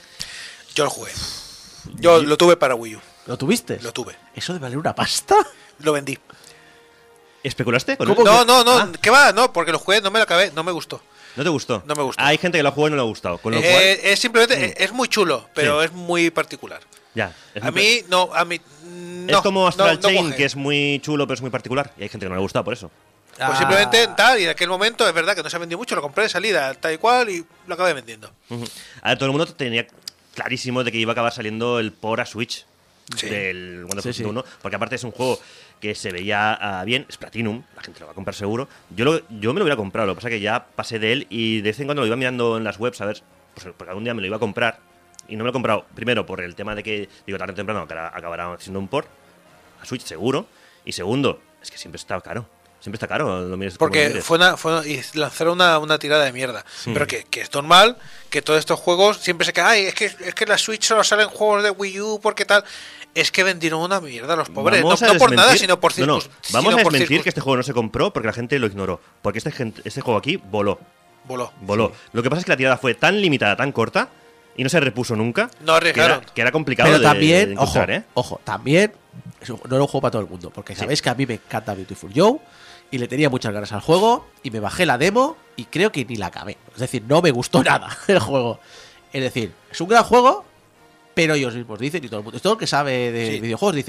Yo lo jugué. Yo lo tuve para Wii U. ¿Lo tuviste? Lo tuve. ¿Eso de valer una pasta? Lo vendí. ¿Especulaste con ¿Cómo? él? No, no, no. Ah, ¿Qué va? No, porque lo jugué, no me lo acabé, no me gustó. ¿no te gustó? No me gustó. Hay gente que lo ha jugado y no le ha gustado. Con lo Eh, cual, es simplemente, es, es muy chulo, pero Sí. es muy particular. ya. es A muy- mí, no, a mí. Es no, como Astral no, no Chain, cuajé. que es muy chulo, pero es muy particular. Y hay gente que no le ha gustado por eso. Pues Ah. simplemente tal, y en aquel momento es verdad que no se vendió mucho, lo compré de salida, tal y cual, y lo acabé vendiendo. Ujú. A ver, todo el mundo tenía clarísimo de que iba a acabar saliendo el por a Switch Sí. del Wonderful Sí, sí. uno, porque aparte es un juego que se veía ah, bien, es Platinum, la gente lo va a comprar seguro. Yo, lo- yo me lo hubiera comprado, lo que pasa es que ya pasé de él y de vez en cuando lo iba mirando en las webs a ver, pues porque algún día me lo iba a comprar y no me lo he comprado. Primero, por el tema de que, digo, tarde o temprano acabará acabará siendo un port a Switch seguro. Y segundo, es que siempre está caro. Siempre está caro. Lo mires como lo Porque mires. fue una, fue una- y lanzaron una, una tirada de mierda. Pero que, que es normal que todos estos juegos siempre se caen. Ay, es que, es que la Switch solo salen juegos de Wii U, porque tal. Es que vendieron una mierda los pobres. No, Vamos a no por nada, desmentir- sino por no, no, circus- Vamos sino a por desmentir circus- que este juego no se compró porque la gente lo ignoró. Porque este, gen- este juego aquí voló. Voló. Voló. Lo que pasa es que la tirada fue tan limitada, tan corta, y no se repuso nunca. No arriesgaron. Que era, que era complicado Pero de, también, de encontrar, ojo, ¿eh? ojo, también es un- no era un juego para todo el mundo, porque sabéis que a mí me encanta Beautiful Joe y le tenía muchas ganas al juego y me bajé la demo y creo que ni la acabé. Es decir, no me gustó nada el juego. Es decir, es un gran juego, pero ellos mismos dicen y todo el mundo, todo el que sabe de Sí. videojuegos dice,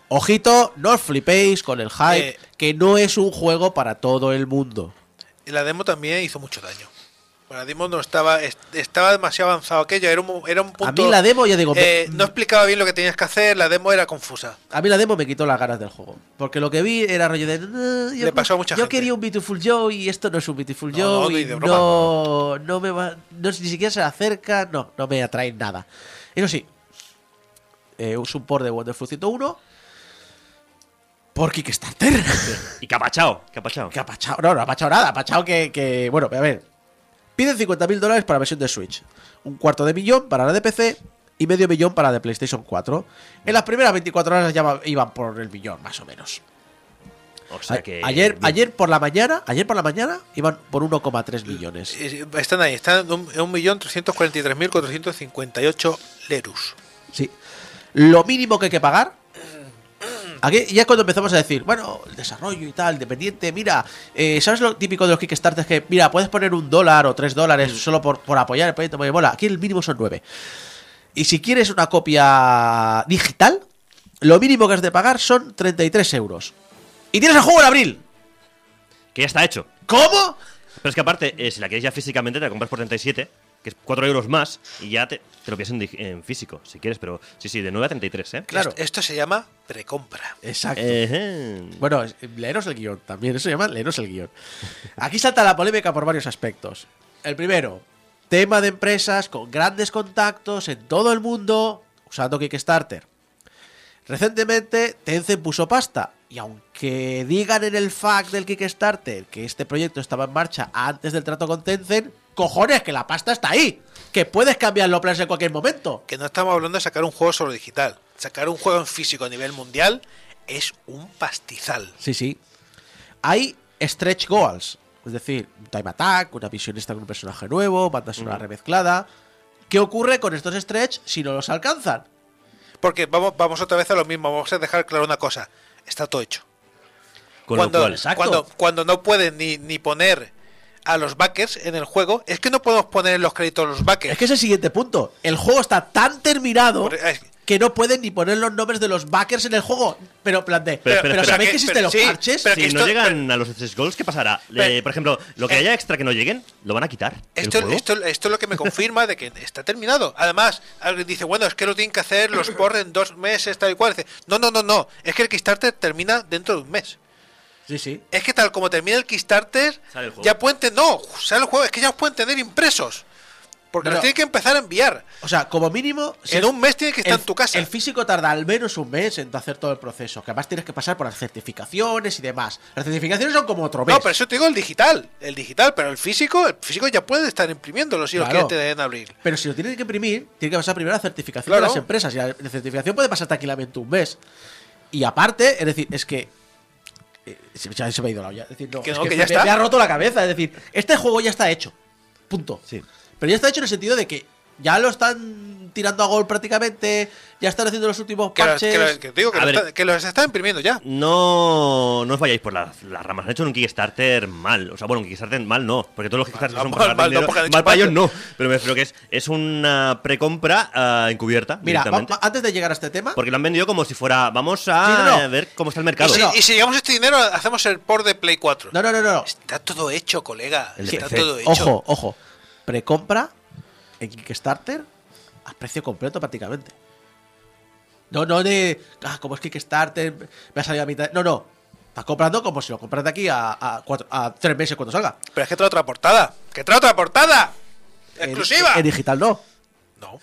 ojito, no os flipéis con el hype, Eh, que no es un juego para todo el mundo. Y la demo también hizo mucho daño. La demo no estaba est- estaba demasiado avanzado aquello, era un, era un punto... A mí la demo, ya digo, eh, me- no explicaba bien lo que tenías que hacer, la demo era confusa. A mí la demo me quitó las ganas del juego. Porque lo que vi era rollo de. "No, yo, Le pasó a mucha yo gente. quería un Beautiful Joe y esto no es un Beautiful No, Joe. no, ni y de broma. no, no me va. No, ni siquiera se acerca. No, no me atrae nada. Eso sí, eh, un support de Wonderful ciento uno por Kickstarter. Y capachao, capachao. Que ha pachado. No, no ha pachado nada. Ha pachado que, que. Bueno, a ver. Piden cincuenta mil dólares para la versión de Switch. Un cuarto de millón para la de P C. Y medio millón para la de PlayStation cuatro. En las primeras veinticuatro horas ya va- iban por el millón, más o menos. O sea A- que. ayer, ayer por la mañana, ayer por la mañana iban por uno coma tres millones. Eh, Están ahí, están en un millón trescientos cuarenta y tres mil cuatrocientos cincuenta y ocho lerus. Sí. Lo mínimo que hay que pagar. Aquí ya es cuando empezamos a decir, bueno, el desarrollo y tal, dependiente, mira, eh, ¿sabes lo típico de los Kickstarters? Que, mira, puedes poner un dólar o tres dólares solo por, por apoyar el proyecto. Pues, bueno, aquí el mínimo son nueve. Y si quieres una copia digital, lo mínimo que has de pagar son treinta y tres euros. Y tienes el juego en abril. Que ya está hecho. ¿Cómo? Pero es que aparte, eh, si la quieres ya físicamente, te la compras por treinta y siete, que es cuatro euros más, y ya te, te lo pides en, dig- en físico, si quieres. Pero sí, sí, de nueve a treinta y tres, ¿eh? Claro. Esto, esto se llama precompra. Exacto. Ejé. Bueno, es- leeros el guión también, eso se llama leeros el guión. Aquí salta la polémica por varios aspectos. El primero, tema de empresas con grandes contactos en todo el mundo usando Kickstarter. Recientemente Tencent puso pasta y aunque digan en el F A Q del Kickstarter que este proyecto estaba en marcha antes del trato con Tencent, cojones, que la pasta está ahí, que puedes cambiar los planes en cualquier momento. Que no estamos hablando de sacar un juego solo digital. Sacar un juego en físico a nivel mundial es un pastizal. Sí, sí. Hay stretch goals, es decir, un time attack, una visión esta con un personaje nuevo, banda sonora remezclada. ¿Qué ocurre con estos stretch si no los alcanzan? Porque vamos, vamos otra vez a lo mismo. Vamos a dejar claro una cosa. Está todo hecho. Con cuando, lo cual. Exacto. cuando, cuando no pueden ni, ni poner a los backers en el juego, es que no podemos poner en los créditos los backers. Es que es el siguiente punto. El juego está tan terminado Por- es- que no pueden ni poner los nombres de los backers en el juego. Pero, plan de, Pero, pero, espera, ¿sabéis espera, que existen pero los sí, parches? pero Si que no esto- llegan a los stretch goals, ¿qué pasará? Pero- Eh, por ejemplo, lo que eh, haya extra que no lleguen, lo van a quitar. del Esto, juego. esto, esto es lo que me confirma de que está terminado. Además, alguien dice, bueno, es que lo tienen que hacer los por en dos meses, tal y cual. Dice, no, no, no, no. Es que el Kickstarter termina dentro de un mes. Sí, sí. Es que tal como termina el Kickstarter, Sale el juego. ya pueden tener. No, sale el juego, es que ya os pueden tener impresos. Porque No, los no. tienen que empezar a enviar. O sea, como mínimo... si En es- un mes tiene que estar el- en tu casa. El físico tarda al menos un mes en hacer todo el proceso. Que además tienes que pasar por las certificaciones y demás. Las certificaciones son como otro mes. No, pero eso te digo el digital. El digital, pero el físico, el físico ya puede estar imprimiéndolo si Claro. lo quieres tener en abril. Pero si lo tienen que imprimir, tiene que pasar primero la certificación Claro. de las empresas. Y la, la certificación puede pasar tranquilamente un mes. Y aparte, es decir, es que. eh, se, ya se me ha ido la olla. Es decir, no, Que es no, que que me, ya está. me ha roto la cabeza. Es decir, este juego ya está hecho. Punto. Sí. Pero ya está hecho en el sentido de que ya lo están tirando a gol prácticamente. Ya están haciendo los últimos Que, los, parches. que, los- que te digo que, A lo ver. está- que los están imprimiendo ya. No, no os vayáis por las, las ramas. Han hecho un Kickstarter mal. O sea, bueno, un Kickstarter mal no. Porque todos los Kickstarters Mal, son mal, para ganar mal, no, dinero. porque han hecho Mal para mal. ellos no. Pero me refiero que es, es una precompra ah, encubierta. Mira, va- directamente. va- antes de llegar a este tema. Porque lo han vendido como si fuera. Vamos a Sí, no, no. eh, ver cómo está el Y mercado. si, no. y si llegamos a este dinero, hacemos el port de Play cuatro. No, no, no, no. Está todo hecho, colega. El de Está P C. todo hecho. Ojo, ojo. Precompra en Kickstarter a precio completo prácticamente. No, no de. Ah, como es Kickstarter, me ha salido a mitad. No, no. Estás comprando como si lo compras de aquí a, a, cuatro- a tres meses cuando salga. Pero es que trae otra portada. ¡Que trae otra portada! En- ¡Exclusiva! En, digital no. No.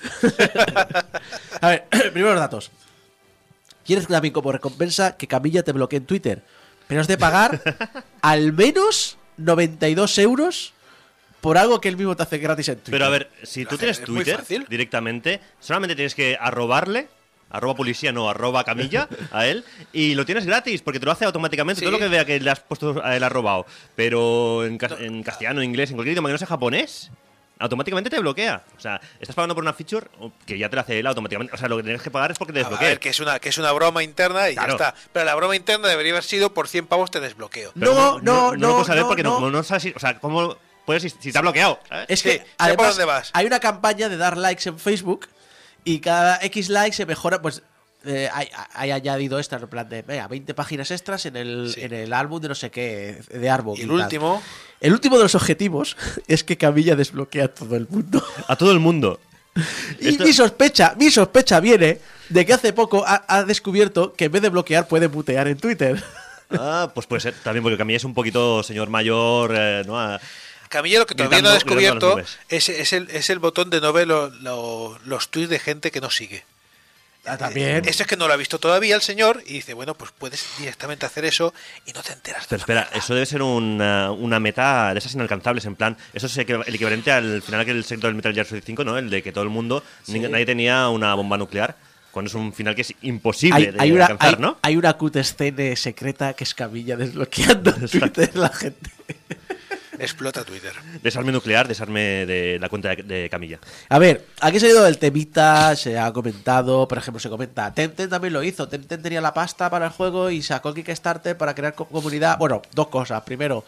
A ver, primero los datos. ¿Quieres también como recompensa que Camilla te bloquee en Twitter? Pero has de pagar al menos noventa y dos euros por algo que él mismo te hace gratis en Twitter. Pero a ver, si tú Es tienes muy Twitter fácil. directamente, solamente tienes que arrobarle, arroba policía, no, arroba camilla a él, y lo tienes gratis, porque te lo hace automáticamente. Sí. Todo lo que vea que le has puesto, a él arrobado, pero en, cas- en castellano, inglés, en cualquier idioma que no sea japonés, automáticamente te bloquea. O sea, estás pagando por una feature que ya te la hace él automáticamente. O sea, lo que tienes que pagar es porque te A desbloquea. ver, que es una, que es una broma interna y Claro. ya está. Pero la broma interna debería haber sido por cien pavos te desbloqueo. Pero No, no, no, no, lo puedes saber no, porque no, no. no sabes si, o sea, cómo puedes si, si te ha bloqueado. ¿sabes? Es Sí, que sé por además dónde vas. hay una campaña de dar likes en Facebook y cada X likes se mejora, pues eh, hay, hay añadido extras, en plan de venga, veinte páginas extras en el, Sí. en el álbum de no sé qué, de árbol. Y el tal. último, El último de los objetivos es que Camilla desbloquea a todo el mundo. A todo el mundo. Y Esto- mi sospecha, mi sospecha viene de que hace poco ha, ha descubierto que en vez de bloquear puede mutear en Twitter. Ah, pues puede ser. También porque Camilla es un poquito señor mayor, eh, ¿no? Ah, Camilla lo que todavía no ha Gritando- gritando a descubierto las nubes. es, es, el, es el botón de no ver lo- lo- los tweets de gente que no sigue. Ah, también. Eso es que no lo ha visto todavía el señor y dice, bueno, pues puedes directamente hacer eso y no te enteras. de Pero la espera, mierda. eso debe ser una, una meta de esas inalcanzables, en plan, eso es el equivalente al final que el sector del Metal Gear Solid cinco, ¿no? El de que todo el mundo, ni- nadie tenía una bomba nuclear, cuando es un final que es imposible Hay, de hay una, alcanzar, hay, ¿no? hay una cutscene secreta que es Camilla desbloqueando en Twitter la gente. Explota Twitter. Desarme nuclear, desarme de la cuenta de, de Camilla. A ver, aquí ha salido el temita, se ha comentado, por ejemplo, se comenta, Temtem también lo hizo, Temtem tenía la pasta para el juego y sacó el Kickstarter para crear co- comunidad. Bueno, dos cosas. Primero,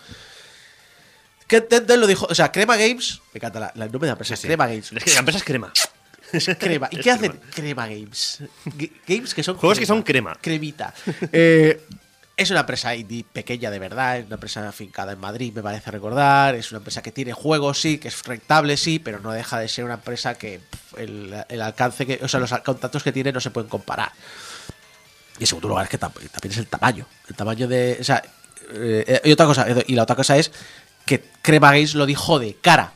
que Temtem lo dijo, o sea, Crema Games, me encanta la, la el nombre de la empresa, Sí, sí. Crema Games. Es que la empresa es crema. Crema. ¿Y Es qué hacen? crema. Crema Games. G- Games que son Juegos que son crema. Cremita. Eh, es una empresa indie pequeña de verdad, es una empresa afincada en Madrid, me parece recordar. Es una empresa que tiene juegos, sí, que es rentable, sí, pero no deja de ser una empresa que pff, el, el alcance, que, o sea, los contactos que tiene no se pueden comparar. Y en segundo lugar es que tam- también es el tamaño. El tamaño de. O sea, eh, y otra cosa, y la otra cosa es que Crema Games lo dijo de cara.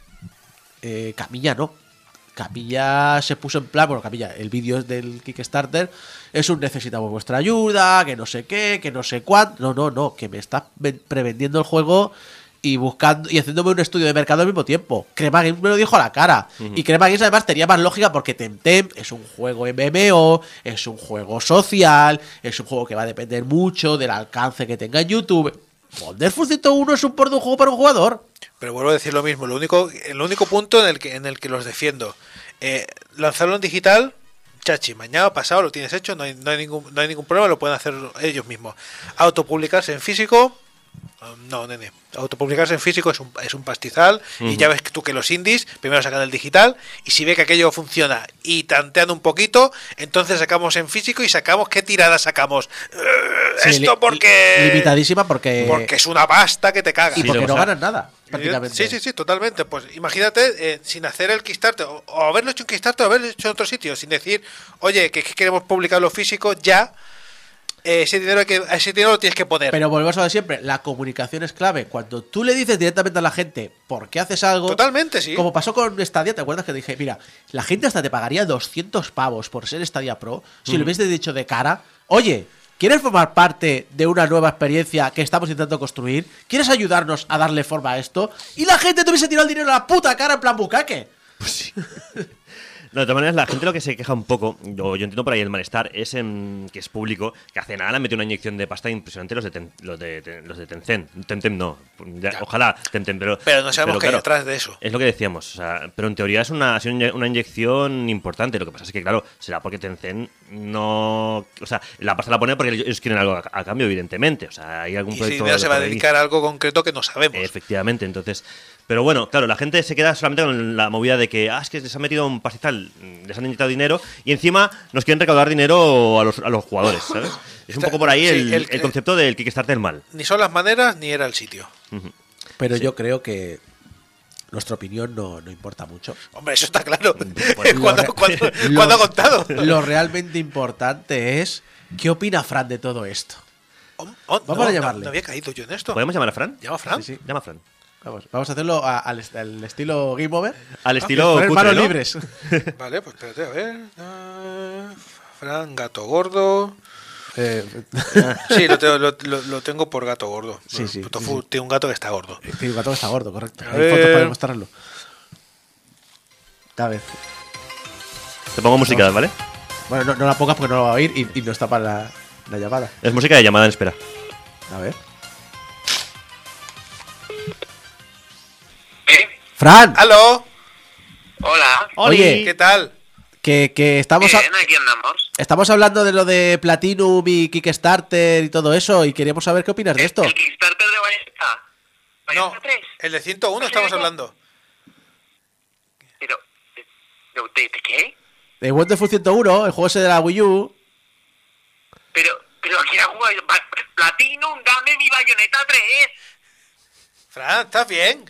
Eh, Camilla no. Camilla se puso en plan, bueno, Camilla, el vídeo del Kickstarter es un necesitamos vuestra ayuda, que no sé qué, que no sé cuánto. No, no, no, que me está ven- prevendiendo el juego y buscando y haciéndome un estudio de mercado al mismo tiempo. Crema Games me lo dijo a la cara. Y Crema Games además tenía más lógica porque Temtem es un juego M M O, es un juego social, es un juego que va a depender mucho del alcance que tenga en YouTube. Wonderful ciento uno es un por de un juego para un jugador. Pero vuelvo a decir lo mismo, lo único, el único punto en el que en el que los defiendo. Eh, lanzarlo en digital, chachi, mañana pasado lo tienes hecho, no hay, no hay ningún no hay ningún problema, lo pueden hacer ellos mismos. Autopublicarse en físico, no, nene. Autopublicarse en físico es un, es un pastizal. Y ya ves que tú que los indies primero sacan el digital y si ve que aquello funciona y tantean un poquito, entonces sacamos en físico y sacamos qué tirada sacamos. Eh, Sí, esto li- porque limitadísima porque porque es una pasta que te cagas. y Sí, porque lo que no pasa- ganan nada prácticamente. Sí, sí, sí, totalmente. Pues imagínate, eh, sin hacer el Kickstarter, o, o haberlo hecho en Kickstarter, o haberlo hecho en otro sitio, sin decir, oye, que, que queremos publicarlo físico, ya, eh, ese dinero hay que, ese dinero lo tienes que poner. Pero volvemos a lo de siempre, la comunicación es clave. Cuando tú le dices directamente a la gente por qué haces algo, Totalmente, sí. como pasó con Stadia, ¿te acuerdas que dije, mira, la gente hasta te pagaría doscientos pavos por ser Stadia Pro si lo hubieses dicho de cara, oye, ¿quieres formar parte de una nueva experiencia que estamos intentando construir? ¿Quieres ayudarnos a darle forma a esto? Y la gente te hubiese tirado el dinero a la puta cara en plan bucaque. No, de todas maneras, la gente lo que se queja un poco, yo, yo entiendo por ahí el malestar, es en, que es público, que hace nada le han metido una inyección de pasta impresionante los de, Ten- los de, Ten- los de Tencent. Temtem no, ya, Ya. ojalá Temtem, pero... Pero no sabemos qué hay claro, detrás de eso. Es lo que decíamos, o sea, pero en teoría es una, ha sido una inyección importante. Lo que pasa es que, claro, será porque Tencent no... O sea, la pasta la pone porque ellos quieren algo a, a cambio, evidentemente. O sea, hay algún Y ese proyecto... dinero se va a por ahí. dedicar a algo concreto que no sabemos. Efectivamente, entonces. Pero bueno, claro, la gente se queda solamente con la movida de que, ah, es que les han metido un pastizal, les han inyectado dinero y encima nos quieren recaudar dinero a los, a los jugadores, ¿sabes? Es un poco por ahí Sí, el, el- el concepto del Kickstarter mal. Ni son las maneras ni era el sitio. Pero yo creo que nuestra opinión no, no importa mucho. Hombre, eso está claro. Bueno, ¿Cuándo, lo- cuándo- lo- cuándo ha contado? Lo realmente importante es qué opina Fran de todo esto. Oh, oh, Vamos no, a no- llamarle. No, había caído yo en esto. ¿Podemos llamar a Fran? ¿Llama a Fran? Sí, sí. Llama a Fran. Vamos, vamos a hacerlo a- al, est- al estilo Game Over. Al estilo Poner cutre, manos ¿no? libres. Vale, pues espérate, a ver. Ah, Fran, gato gordo. Eh, Sí, lo tengo, lo, lo- lo tengo por gato gordo. Sí, sí, Tofu sí, sí. tiene un gato que está gordo. tiene un gato que está gordo, correcto. A Hay ver. fotos para demostrarlo. A ver. Te pongo música, ¿vale? Bueno, no, no la pongas porque no lo va a oír y, y no está para la, la llamada. Es música de llamada en espera. A ver. ¡Fran! ¡Aló! Hola. Oye, ¿Qué tal? que, que estamos, a- Bien, aquí andamos. estamos hablando de lo de Platinum y Kickstarter y todo eso y queríamos saber qué opinas de esto. ¿El Kickstarter de Bayonetta? No, ¿Bayonetta tres? el de ciento uno ¿No estamos sé de qué? hablando. Pero, ¿de, de- de qué? De Wonderful ciento uno, el juego ese de la Wii U. Pero, pero ¿quién ha jugado? Platinum, dame mi Bayonetta tres. Fran, ¿estás bien?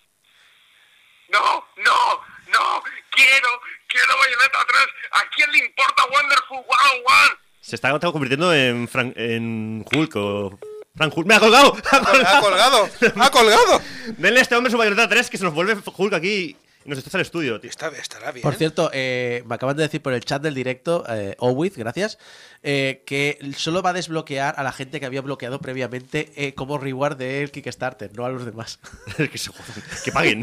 No, no, no. Quiero, quiero Bayonetta tres. ¿A quién le importa Wonderful one oh one? Se está convirtiendo en, Frank, en Hulk o... Frank Hulk. ¡Me ha colgado! ¡Ha colgado! ¡Ha colgado! ¡Ha colgado! Denle a este hombre su Bayonetta tres que se nos vuelve Hulk aquí y nos destroza el estudio, tío. Está, estará bien. Por cierto, eh, me acaban de decir por el chat del directo, eh, Owith, gracias, eh, que solo va a desbloquear a la gente que había bloqueado previamente eh, como reward del Kickstarter, no a los demás. que, se, que paguen.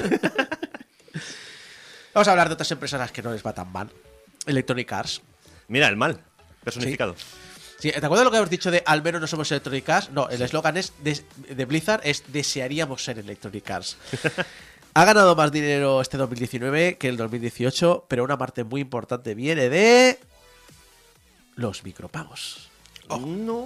Vamos a hablar de otras empresas a las que no les va tan mal. Electronic Arts. Mira, el mal personificado. Sí. Sí, ¿te acuerdas lo que habéis dicho de al menos no somos Electronic Arts? No, el eslogan es de, de Blizzard es desearíamos ser Electronic Arts. Ha ganado más dinero este dos mil diecinueve que el dos mil dieciocho, pero una parte muy importante viene de los micropagos. Oh.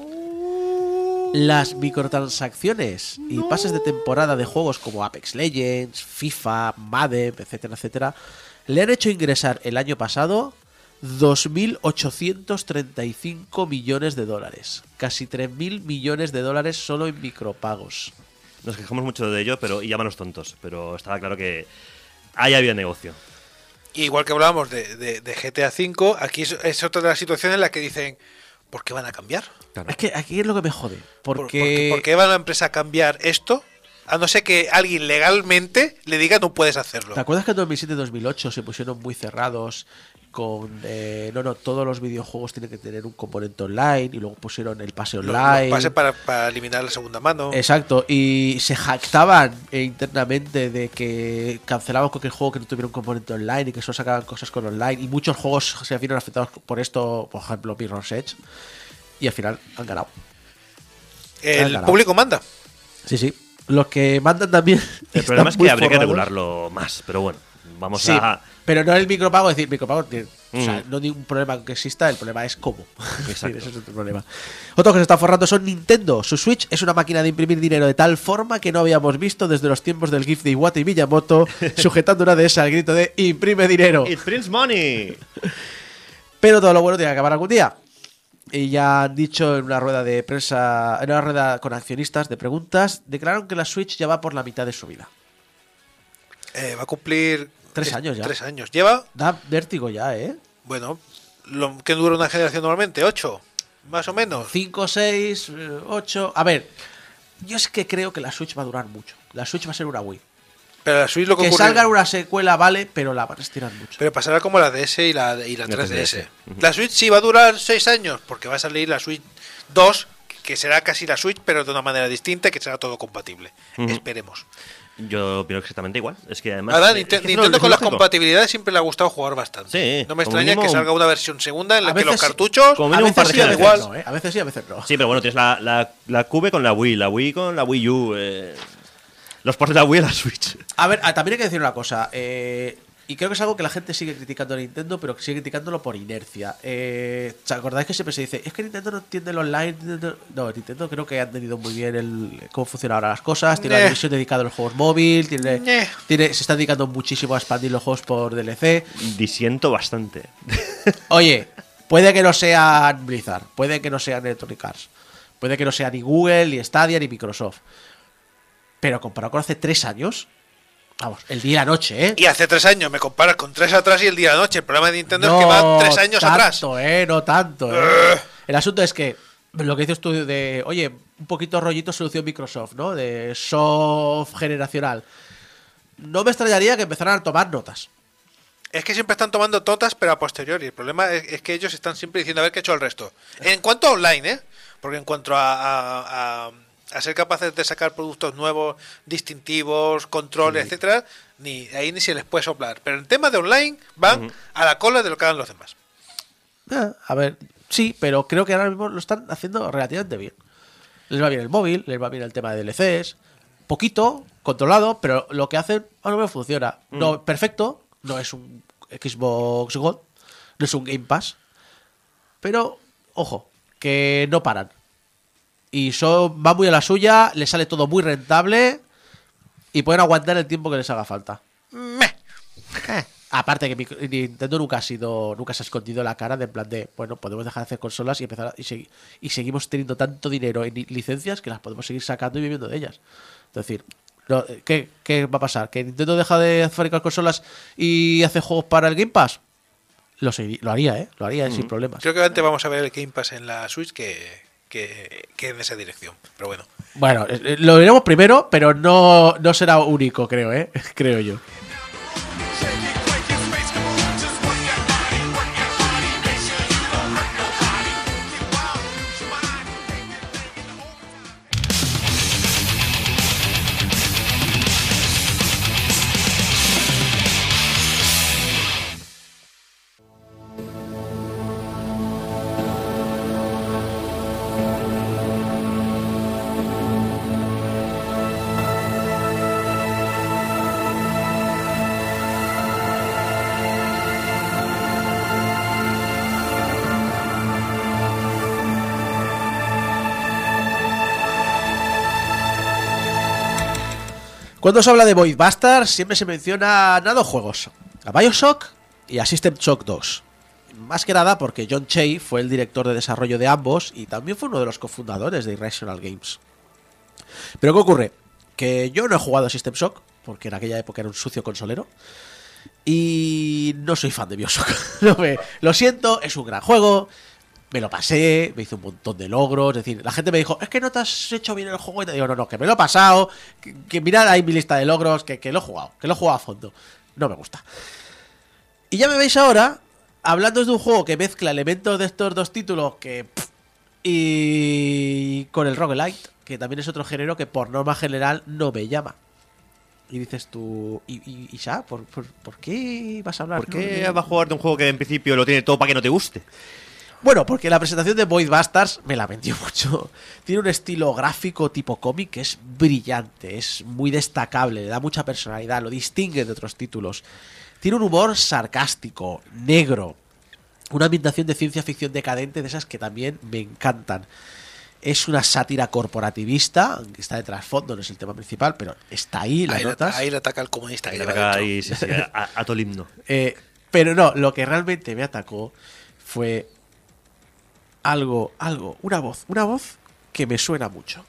No. Las microtransacciones y no. pases de temporada de juegos como Apex Legends, FIFA, Madden, etcétera, etcétera, le han hecho ingresar el año pasado dos mil ochocientos treinta y cinco millones de dólares. Casi tres mil millones de dólares solo en micropagos. Nos quejamos mucho de ello, pero y llámanos tontos. Pero estaba claro que ahí había negocio. Igual que hablábamos de, de, de G T A cinco, aquí es, es otra de las situaciones en las que dicen, ¿por qué van a cambiar? Claro. Es que aquí es lo que me jode. Porque... ¿Por, porque, ¿Por qué va la empresa a cambiar esto? A no ser que alguien legalmente le diga no puedes hacerlo. ¿Te acuerdas que en dos mil siete dos mil ocho se pusieron muy cerrados con eh, no, no, todos los videojuegos tienen que tener un componente online y luego pusieron el pase online? Los pases para, para eliminar la segunda mano. Exacto, y se jactaban eh, internamente de que cancelaban cualquier juego que no tuviera un componente online y que solo sacaban cosas con online, y muchos juegos se vieron afectados por esto, por ejemplo Mirror's Edge, y al final han ganado. El han ganado. público manda. Sí, sí. Los que mandan también. El problema es que muy habría que forrados. regularlo más, pero bueno, vamos Sí, a... pero no el micropago, es decir, micropago, mm. o sea, Mm. no hay ningún problema que exista, el problema es cómo. Exacto. Ese es otro problema. Otro que se está forrando son Nintendo. Su Switch es una máquina de imprimir dinero de tal forma que no habíamos visto desde los tiempos del GIF de Iwata y Miyamoto, sujetando una de esas al grito de ¡imprime dinero! It prints money. Pero todo lo bueno tiene que acabar algún día. Y ya han dicho en una rueda de prensa, en una rueda con accionistas de preguntas, declararon que la Switch ya va por la mitad de su vida. Eh, va a cumplir... Tres es- años ya. Tres años. Lleva, Da vértigo ya, ¿eh? bueno, lo que dura una generación normalmente, ocho, más o menos. cinco, seis, ocho... A ver, yo es que creo que la Switch va a durar mucho. La Switch va a ser una Wii. Pero la Switch lo que, Que ocurre- salga una secuela, vale, pero la van a estirar mucho. Pero pasará como la D S y la, y la La tres D S. tres D S. La Switch sí va a durar seis años, porque va a salir la Switch dos, que será casi la Switch, pero de una manera distinta, que será todo compatible. Ujú. Esperemos. Yo opino exactamente igual. Es que además... Ahora, eh, Ninte- es que es Nintendo lo- con es las lógico. compatibilidades siempre le ha gustado jugar bastante. Sí, no me como extraña mínimo que un- salga una versión segunda en la A que los veces sí. cartuchos... Como A mínimo un par veces de sí, a generaciones. veces no, ¿eh? A veces sí, a veces no. Sí, pero bueno, tienes la, la, la Cube con la Wii, la Wii con la Wii U, eh, los ports de la Wii a la Switch. A ver, ah, también hay que decir una cosa. eh, y creo que es algo que la gente sigue criticando a Nintendo, pero que sigue criticándolo por inercia. Eh, ¿Os acordáis que siempre se dice, es que Nintendo no entiende el online? Nintendo-". No, Nintendo creo que ha entendido muy bien el cómo funcionan ahora las cosas. Tiene Eh. una división dedicada a los juegos móviles. Tiene, Eh. tiene, se está dedicando muchísimo a expandir los juegos por D L C. Disiento bastante. Oye, puede que no sean Blizzard, puede que no sean Electronic Arts, puede que no sea ni Google, ni Stadia, ni Microsoft. Pero comparado con hace tres años, vamos, el día y la noche, ¿eh? Y hace tres años me comparas con tres atrás y el día de la noche. El problema de Nintendo No es que va tres años tanto, atrás. Eh, no tanto, eh. El asunto es que lo que dices tú de, oye, un poquito rollito solución Microsoft, ¿no? De soft generacional. No me extrañaría que empezaran a tomar notas. Es que siempre están tomando totas, pero a posteriori. El problema es, es que ellos están siempre diciendo a ver qué ha hecho el resto. En cuanto a online, ¿eh? Porque en cuanto a, a, a, a ser capaces de sacar productos nuevos, distintivos, controles, Sí. etcétera, ni ahí ni se les puede soplar. Pero en tema de online van Ujú. a la cola de lo que hagan los demás. Eh, a ver, sí, pero creo que ahora mismo lo están haciendo relativamente bien. Les va bien el móvil, les va bien el tema de D L Cs. Poquito, controlado, pero lo que hacen ahora mismo funciona. No, perfecto, no es un Xbox Gold, no es un Game Pass. Pero, ojo, que no paran. Y son, van muy a la suya, les sale todo muy rentable y pueden aguantar el tiempo que les haga falta. Meh. Eh, Aparte que mi- Nintendo nunca ha sido, nunca se ha escondido la cara de en plan de, bueno, podemos dejar de hacer consolas y empezar a- y, segui- y seguimos teniendo tanto dinero en li- licencias que las podemos seguir sacando y viviendo de ellas. Es decir, no, ¿qué, qué va a pasar? ¿Que Nintendo deja de fabricar consolas y hace juegos para el Game Pass? Lo, segui- lo haría, ¿eh? Lo haría, ¿eh? Sin problemas. Creo que antes vamos a ver el Game Pass en la Switch que, que, que en esa dirección. Pero bueno. Bueno, eh, lo veremos primero, pero no, no será único, creo, ¿eh? Creo yo. Cuando se habla de Void Busters, siempre se mencionan a dos juegos, a BioShock y a System Shock dos. Más que nada porque John Shea fue el director de desarrollo de ambos y también fue uno de los cofundadores de Irrational Games. Pero ¿qué ocurre? Que yo no he jugado a System Shock, porque en aquella época era un sucio consolero, y no soy fan de BioShock. No me- lo siento, es un gran juego, me lo pasé, me hice un montón de logros, es decir, la gente me dijo, es que no te has hecho bien el juego, y te digo, no, no, que me lo he pasado, que, que mirad ahí mi lista de logros, que, que lo he jugado, que lo he jugado a fondo. No me gusta. Y ya me veis ahora hablando de un juego que mezcla elementos de estos dos títulos que pff, y con el roguelite, que también es otro género que por norma general no me llama. Y dices tú, ¿y, y, y ya? ¿Por, por, por qué vas a hablar? ¿Por no, qué de- vas a jugar de un juego que en principio lo tiene todo para que no te guste? Bueno, porque la presentación de Void Busters me la vendió mucho. Tiene un estilo gráfico tipo cómic que es brillante, es muy destacable, le da mucha personalidad, lo distingue de otros títulos. Tiene un humor sarcástico, negro, una ambientación de ciencia ficción decadente de esas que también me encantan. Es una sátira corporativista, aunque está de trasfondo, no es el tema principal, pero está ahí, la Ahí le, notas. ahí le ataca el comunista que Le lleva ataca dentro. ahí, sí, sí, a, a todo el himno. Eh, pero no, lo que realmente me atacó fue algo, algo, una voz, una voz que me suena mucho.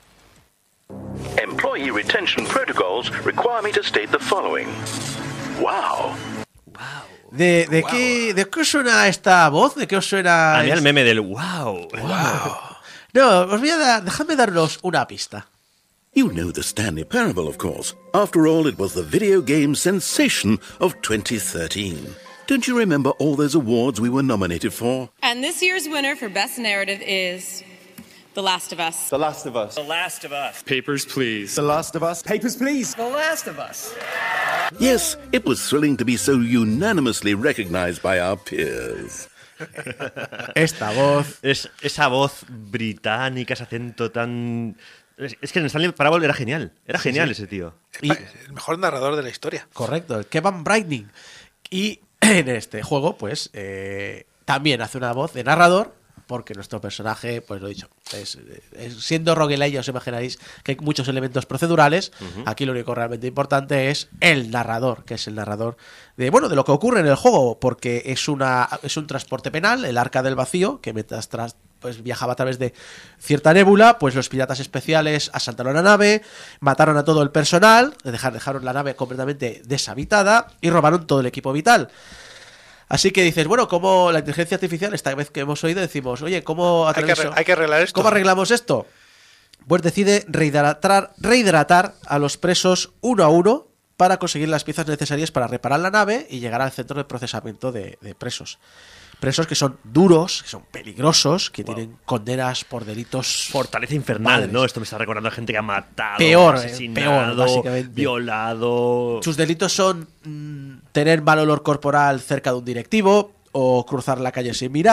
Employee retention protocols require me to state the following. Wow. ¿De, de, qué, ¿De qué os suena esta voz? ¿De qué os suena? A mí es- el meme del wow. No, os voy a dar, dejadme daros una pista. You know the Stanley Parable, of course. After all, it was the video game sensation of twenty thirteen. Don't you remember all those awards we were nominated for? And this year's winner for Best Narrative is The Last of Us. The Last of Us. The Last of Us. Papers, please. The Last of Us. Papers, please. The Last of Us. Yes, it was thrilling to be so unanimously recognized by our peers. Esta voz. Es, esa voz británica, ese acento tan... Es, es que en Stanley Parable era genial. Era Sí, genial sí. ese tío. Y- El mejor narrador de la historia. Correcto, el Kevin Brightning. Y en este juego, pues, eh, también hace una voz de narrador, porque nuestro personaje, pues lo he dicho, es, es- siendo roguelike, ya os imaginaréis que hay muchos elementos procedurales. Ujú. Aquí lo único realmente importante es el narrador, que es el narrador de, bueno, de lo que ocurre en el juego, porque es una es un transporte penal, el Arca del Vacío, que mientras tras, pues viajaba a través de cierta nébula, pues los piratas especiales asaltaron la nave, mataron a todo el personal, dejar- dejaron la nave completamente deshabitada y robaron todo el equipo vital. Así que dices, bueno, ¿cómo la inteligencia artificial, esta vez que hemos oído, decimos, oye, ¿cómo, a Hay que, través- arre- hay que arreglar esto. ¿cómo arreglamos esto? Pues decide rehidratar, rehidratar a los presos uno a uno para conseguir las piezas necesarias para reparar la nave y llegar al centro de procesamiento de, de presos. Presos que son duros, que son peligrosos, que tienen condenas por delitos... Fortaleza infernal, Madres. ¿no? Esto me está recordando a gente que ha matado, Peor, eh, asesinado, peor, básicamente. violado... Sus delitos son mm, tener mal olor corporal cerca de un directivo o cruzar la calle sin mirar,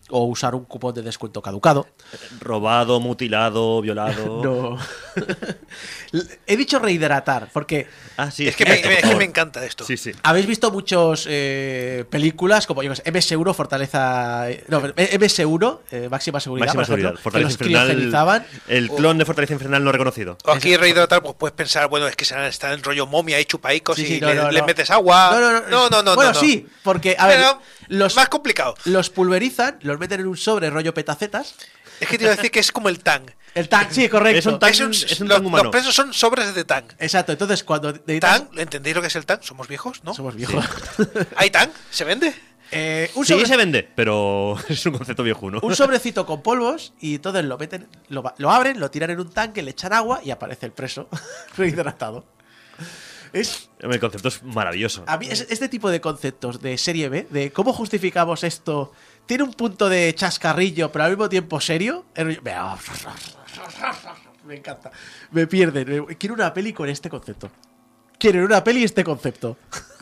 o usar un cupón de descuento caducado. Robado, mutilado, violado. No. He dicho rehidratar, porque. Ah, sí, es, que me, es que me encanta esto. Sí, sí. Habéis visto muchas eh, películas como yo que sé, M S uno, Fortaleza. No, M S uno, eh, máxima seguridad. Máxima por ejemplo, seguridad. Fortaleza que los infernal. criogenizaban. El clon de Fortaleza Infernal no reconocido. O aquí rehidratar, pues puedes pensar, bueno, es que están en rollo momia y chupaicos Sí, sí, y no, le, no, le no. metes agua. No, no, no. no, no, no, bueno, no, sí, porque, a ver, Pero los, más complicado. Los pulverizan, los meten en un sobre rollo petacetas. Es que te iba a decir que es como el tang. El tang, sí, correcto. Es un tang, Es un- es un los, tang humano. los presos son sobres de tang. Exacto, entonces cuando necesitas- ¿Tang? ¿Entendéis lo que es el tang? ¿Somos viejos? ¿No? Somos viejos. ¿Hay tang? ¿Se vende? Eh, un, Sí, sobre- se vende, pero es un concepto viejuno. un sobrecito con polvos y entonces lo meten, lo, va- lo abren, lo tiran en un tanque, le echan agua y aparece el preso rehidratado. Es, El concepto es maravilloso. a mí es- este tipo de conceptos de serie B, de cómo justificamos esto, tiene un punto de chascarrillo, pero al mismo tiempo serio. El rollo- Vea, me encanta. Me pierden. Me- Quiero una peli con este concepto. Quiero una peli este concepto.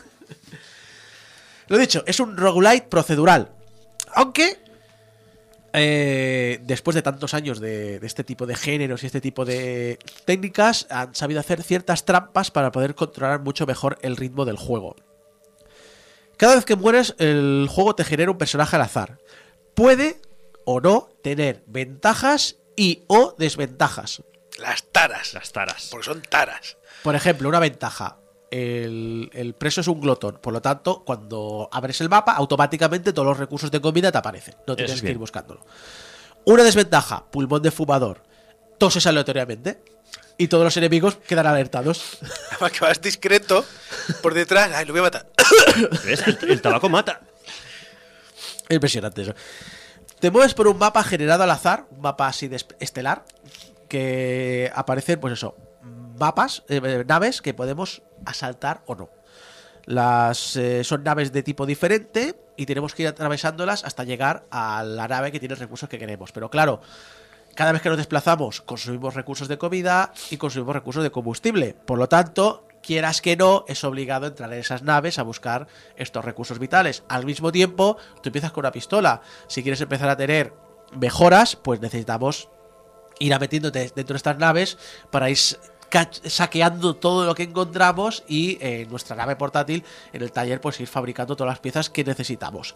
Lo dicho, es un roguelite procedural. Aunque, eh, después de tantos años de, de este tipo de géneros y este tipo de técnicas, han sabido hacer ciertas trampas para poder controlar mucho mejor el ritmo del juego. Cada vez que mueres, el juego te genera un personaje al azar. Puede o no tener ventajas y o desventajas. Las taras. Las taras. Porque son taras. Por ejemplo, una ventaja. El, el preso es un glotón. Por lo tanto, cuando abres el mapa, automáticamente todos los recursos de comida te aparecen. No tienes es que ir bien. buscándolo. Una desventaja. Pulmón de fumador. Toses aleatoriamente. Y todos los enemigos quedan alertados. Además que vas discreto por detrás. Ay, lo voy a matar. ¿Ves? El, el tabaco mata. Impresionante eso. Te mueves por un mapa generado al azar, un mapa así de esp- estelar, que aparecen, pues eso, mapas, eh, eh, naves que podemos asaltar o no. Las eh, son naves de tipo diferente y tenemos que ir atravesándolas hasta llegar a la nave que tiene los recursos que queremos. Pero claro, cada vez que nos desplazamos consumimos recursos de comida y consumimos recursos de combustible. Por lo tanto, quieras que no, es obligado entrar en esas naves a buscar estos recursos vitales. Al mismo tiempo, tú empiezas con una pistola. Si quieres empezar a tener mejoras, pues necesitamos ir a metiéndote dentro de estas naves para ir cach- saqueando todo lo que encontramos y en eh, nuestra nave portátil, en el taller, pues ir fabricando todas las piezas que necesitamos.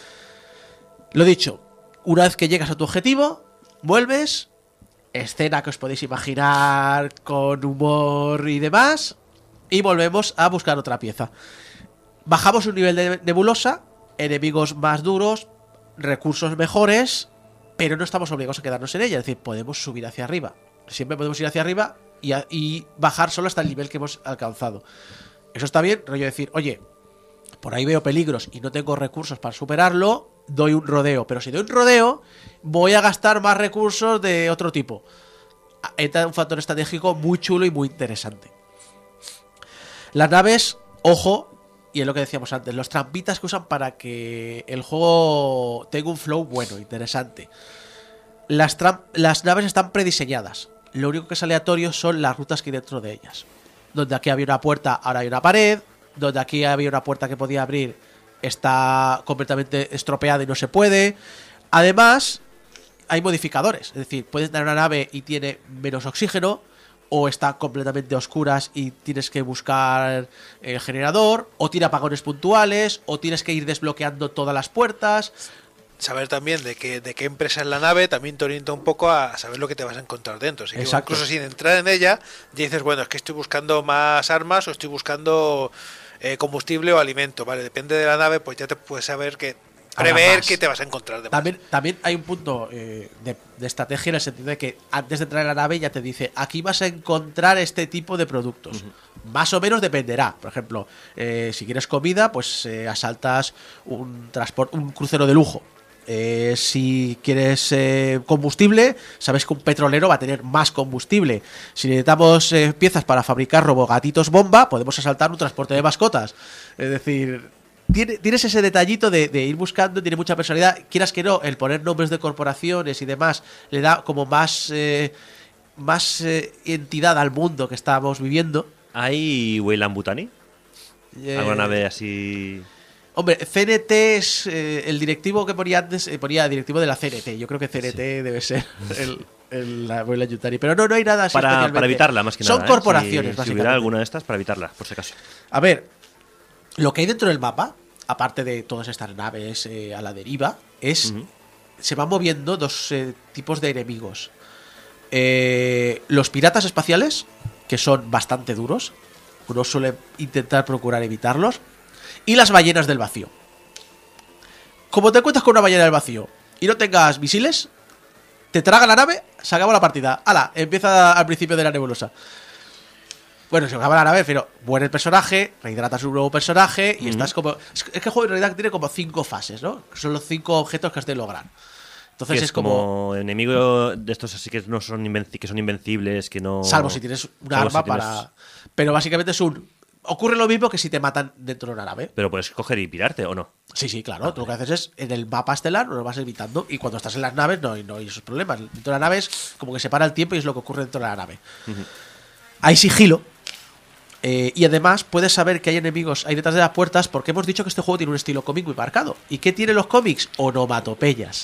Lo dicho, una vez que llegas a tu objetivo, vuelves, escena que os podéis imaginar con humor y demás, y volvemos a buscar otra pieza. Bajamos un nivel de nebulosa, enemigos más duros, recursos mejores, pero no estamos obligados a quedarnos en ella, es decir, podemos subir hacia arriba. Siempre podemos ir hacia arriba y, a- y bajar solo hasta el nivel que hemos alcanzado. Eso está bien, rollo decir, oye, por ahí veo peligros y no tengo recursos para superarlo, doy un rodeo. Pero si doy un rodeo, voy a gastar más recursos de otro tipo. Entra un factor estratégico muy chulo y muy interesante. Las naves, ojo, y es lo que decíamos antes, los trampitas que usan para que el juego tenga un flow bueno, interesante. Las, tram- las naves están prediseñadas. Lo único que es aleatorio son las rutas que hay dentro de ellas. Donde aquí había una puerta, ahora hay una pared. Donde aquí había una puerta que podía abrir, está completamente estropeada y no se puede. Además, hay modificadores. Es decir, puedes dar una nave y tiene menos oxígeno, o está completamente a oscuras y tienes que buscar el generador, o tiene apagones puntuales, o tienes que ir desbloqueando todas las puertas. Saber también de qué, de qué empresa es la nave también te orienta un poco a saber lo que te vas a encontrar dentro. Así que Exacto. incluso sin entrar en ella, ya dices, bueno, es que estoy buscando más armas o estoy buscando eh, combustible o alimento. Vale, depende de la nave, pues ya te puedes saber que Habrá prever más. qué te vas a encontrar de más. También, también hay un punto eh, de, de estrategia en el sentido de que antes de entrar en la nave ya te dice, aquí vas a encontrar este tipo de productos. Uh-huh. Más o menos dependerá. Por ejemplo, eh, si quieres comida, pues eh, asaltas un transporte, un crucero de lujo. Eh, si quieres eh, combustible, sabes que un petrolero va a tener más combustible. Si necesitamos eh, piezas para fabricar robogatitos bomba, podemos asaltar un transporte de mascotas. Es decir, tiene, tienes ese detallito de, de ir buscando, tiene mucha personalidad. Quieras que no, el poner nombres de corporaciones y demás le da como más, eh, más eh, entidad al mundo que estamos viviendo. ¿Hay Weyland Butani? Eh, ¿Alguna nave así? Hombre, C N T es eh, el directivo que ponía antes, eh, ponía directivo de la C N T. Yo creo que C N T sí. debe ser el, el, la abuela Yutari. Pero no, no hay nada así para, para evitarla, más que Son nada. Son corporaciones, ¿eh? si, básicamente. Si hubiera alguna de estas, para evitarla, por si acaso. A ver, lo que hay dentro del mapa, aparte de todas estas naves eh, a la deriva, es... Uh-huh. Se van moviendo dos eh, tipos de enemigos. Eh, los piratas espaciales, que son bastante duros. Uno suele intentar procurar evitarlos. Y las ballenas del vacío. Como te encuentras con una ballena del vacío y no tengas misiles, te traga la nave, se acaba la partida. ¡Hala! Empieza al principio de la nebulosa. Bueno, se acaba la nave, pero muere el personaje, rehidratas un nuevo personaje y uh-huh. estás como... Es que el juego en realidad tiene como cinco fases, ¿no? Son los cinco objetos que has de lograr. Entonces es, es como... como enemigo de estos así que no son invenci- que son invencibles, que no... Salvo si tienes un Salvo arma si tienes... para... Pero básicamente es un... Ocurre lo mismo que si te matan dentro de una nave. Pero puedes coger y pirarte, ¿o no? Sí, sí, claro. Ah, Tú vale. Lo que haces es, en el mapa estelar, lo vas evitando. Y cuando estás en las naves, no, no hay esos problemas. Dentro de la nave es como que se para el tiempo y es lo que ocurre dentro de la nave. Uh-huh. Hay sigilo. Eh, y además puedes saber que hay enemigos ahí detrás de las puertas porque hemos dicho que este juego tiene un estilo cómic muy marcado. ¿Y qué tienen los cómics? Onomatopeyas.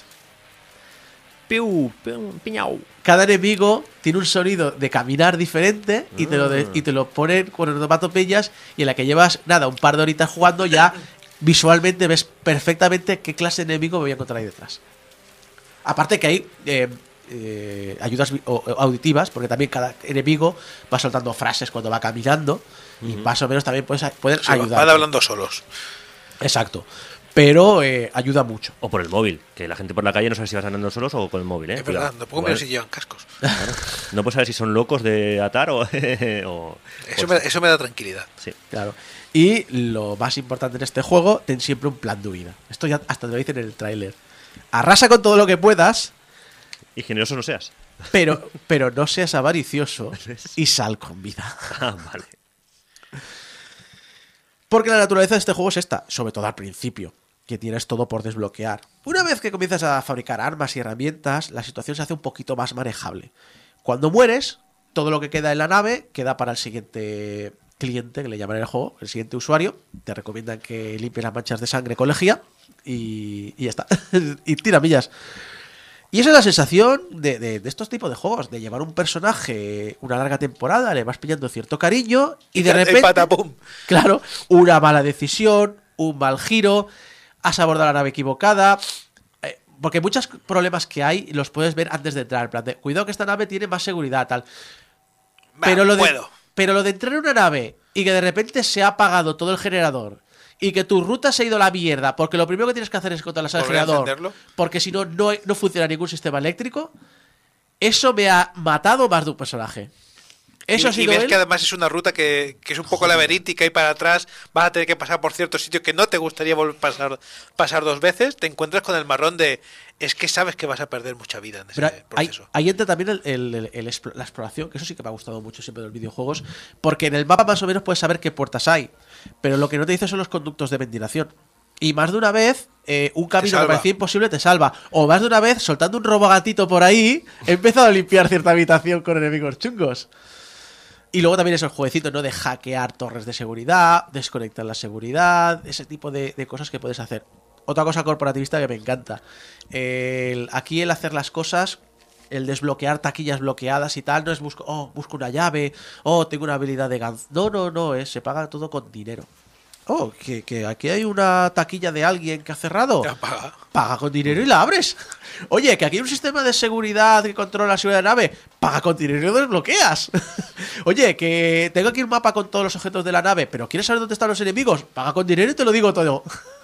Piu, piu, piñau. Cada enemigo tiene un sonido de caminar diferente y te lo, de, y te lo ponen con onomatopeyas y en la que llevas, nada, un par de horitas jugando ya visualmente ves perfectamente qué clase de enemigo me voy a encontrar ahí detrás. Aparte que hay... Eh, Eh, ayudas auditivas, porque también cada enemigo va soltando frases cuando va caminando uh-huh. y más o menos también puedes, pueden sí, ayudar. Van hablando solos. Exacto. Pero eh, ayuda mucho. O por el móvil, que la gente por la calle no sabe si vas andando solos o con el móvil, ¿eh? Es verdad, no puedo ver si llevan cascos. Claro. No puedes saber si son locos de atar o... o eso, me, eso me da tranquilidad. Sí, claro. Y lo más importante en este juego, ten siempre un plan de huida. Esto ya hasta te lo dicen en el tráiler. Arrasa con todo lo que puedas. Y generoso no seas. Pero, pero no seas avaricioso y sal con vida. Ah, vale. Porque la naturaleza de este juego es esta, sobre todo al principio, que tienes todo por desbloquear. Una vez que comienzas a fabricar armas y herramientas, la situación se hace un poquito más manejable. Cuando mueres, todo lo que queda en la nave queda para el siguiente cliente, que le llaman en el juego, el siguiente usuario. Te recomiendan que limpies las manchas de sangre con lejía y, y ya está. Y tira millas. Y esa es la sensación de, de, de estos tipos de juegos, de llevar un personaje una larga temporada, le vas pillando cierto cariño y de repente, patapum. Claro, una mala decisión, un mal giro, has abordado la nave equivocada, eh, porque muchos problemas que hay los puedes ver antes de entrar, en plan de, cuidado que esta nave tiene más seguridad, tal. Pero, bah, lo de, puedo. pero lo de entrar en una nave y que de repente se ha apagado todo el generador y que tu ruta se ha ido a la mierda porque lo primero que tienes que hacer es controlar el generador porque si no, no no funciona ningún sistema eléctrico, eso me ha matado más de un personaje. Eso y, ha sido y ves él. Que además es una ruta que, que es un poco Joder. laberíntica y para atrás vas a tener que pasar por ciertos sitios que no te gustaría volver a pasar, pasar dos veces. Te encuentras con el marrón de es que sabes que vas a perder mucha vida en ese Pero proceso. Ahí entra también el, el, el, el, la exploración, que eso sí que me ha gustado mucho siempre de los videojuegos, porque en el mapa más o menos puedes saber qué puertas hay, pero lo que no te dice son los conductos de ventilación. Y más de una vez, eh, un camino que parecía imposible te salva. O más de una vez, soltando un robogatito por ahí, he empezado a limpiar cierta habitación con enemigos chungos. Y luego también esos jueguecitos, ¿no? De hackear torres de seguridad, desconectar la seguridad, ese tipo de, de cosas que puedes hacer. Otra cosa corporativista que me encanta. El, aquí el hacer las cosas, el desbloquear taquillas bloqueadas y tal, no es busco, oh, busco una llave, oh, tengo una habilidad de Gantz. No, no, no, es, se paga todo con dinero. Oh, que, que aquí hay una taquilla de alguien que ha cerrado. Paga. Paga con dinero y la abres. Oye, que aquí hay un sistema de seguridad que controla la seguridad de la nave. Paga con dinero y lo desbloqueas. Oye, que tengo aquí un mapa con todos los objetos de la nave, pero ¿quieres saber dónde están los enemigos? Paga con dinero y te lo digo todo.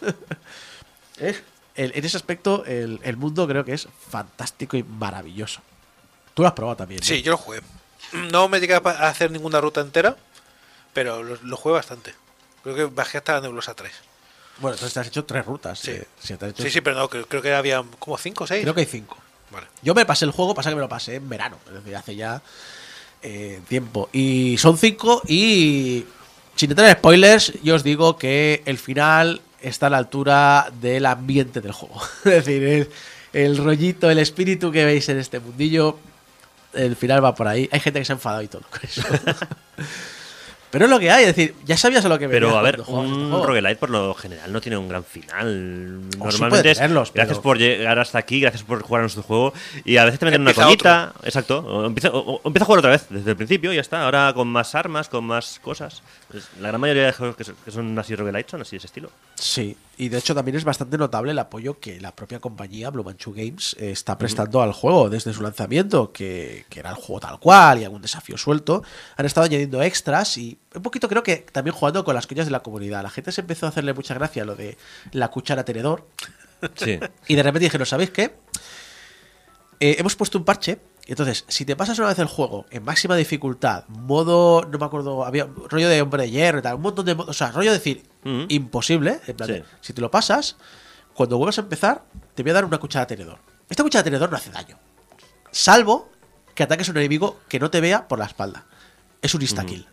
Es, el, en ese aspecto, el, el mundo creo que es fantástico y maravilloso. Tú lo has probado también, ¿no? Sí, yo lo jugué. No me llegué a hacer ninguna ruta entera, pero lo, lo jugué bastante. Creo que bajé hasta la Nebulosa tres. Bueno, entonces te has hecho tres rutas. Sí, eh, si te has hecho... sí, sí, pero no, creo, creo que había como cinco o seis. Creo que hay cinco. Vale. Yo me pasé el juego, pasa que me lo pasé en verano, es decir, hace ya eh, tiempo. Y son cinco y, sin entrar en spoilers, yo os digo que el final está a la altura del ambiente del juego. Es decir, el, el rollito, el espíritu que veis en este mundillo, el final va por ahí. Hay gente que se ha enfadado y todo con eso. Pero es lo que hay, es decir, ya sabías a lo que venía. Pero a ver, cuando jugabas este un juego. roguelite por lo general no tiene un gran final. O sí Normalmente puede es tenerlos, pero- gracias por llegar hasta aquí, gracias por jugar a nuestro juego. Y a veces te meten una Empieza coñita. Exacto. O empieza, o- o empieza a jugar otra vez desde el principio y ya está. Ahora con más armas, con más cosas. Pues la gran mayoría de juegos que son, que son así roguelites son así de ese estilo. Sí, y de hecho también es bastante notable el apoyo que la propia compañía Blue Manchu Games eh, está prestando al juego desde su lanzamiento, que, que era el juego tal cual y algún desafío suelto. Han estado añadiendo extras y un poquito creo que también jugando con las coñas de la comunidad. La gente se empezó a hacerle mucha gracia lo de la cuchara tenedor. Sí. Y de repente dijeron, ¿sabéis qué? Eh, hemos puesto un parche. Entonces, si te pasas una vez el juego en máxima dificultad, modo, no me acuerdo, había rollo de hombre de hierro y tal, un montón de modos, o sea, rollo de decir, Mm. imposible, en plan, Sí. de, si te lo pasas, cuando vuelvas a empezar, te voy a dar una cuchara tenedor. Esta cuchara tenedor no hace daño, salvo que ataques a un enemigo que no te vea por la espalda. Es un insta-kill.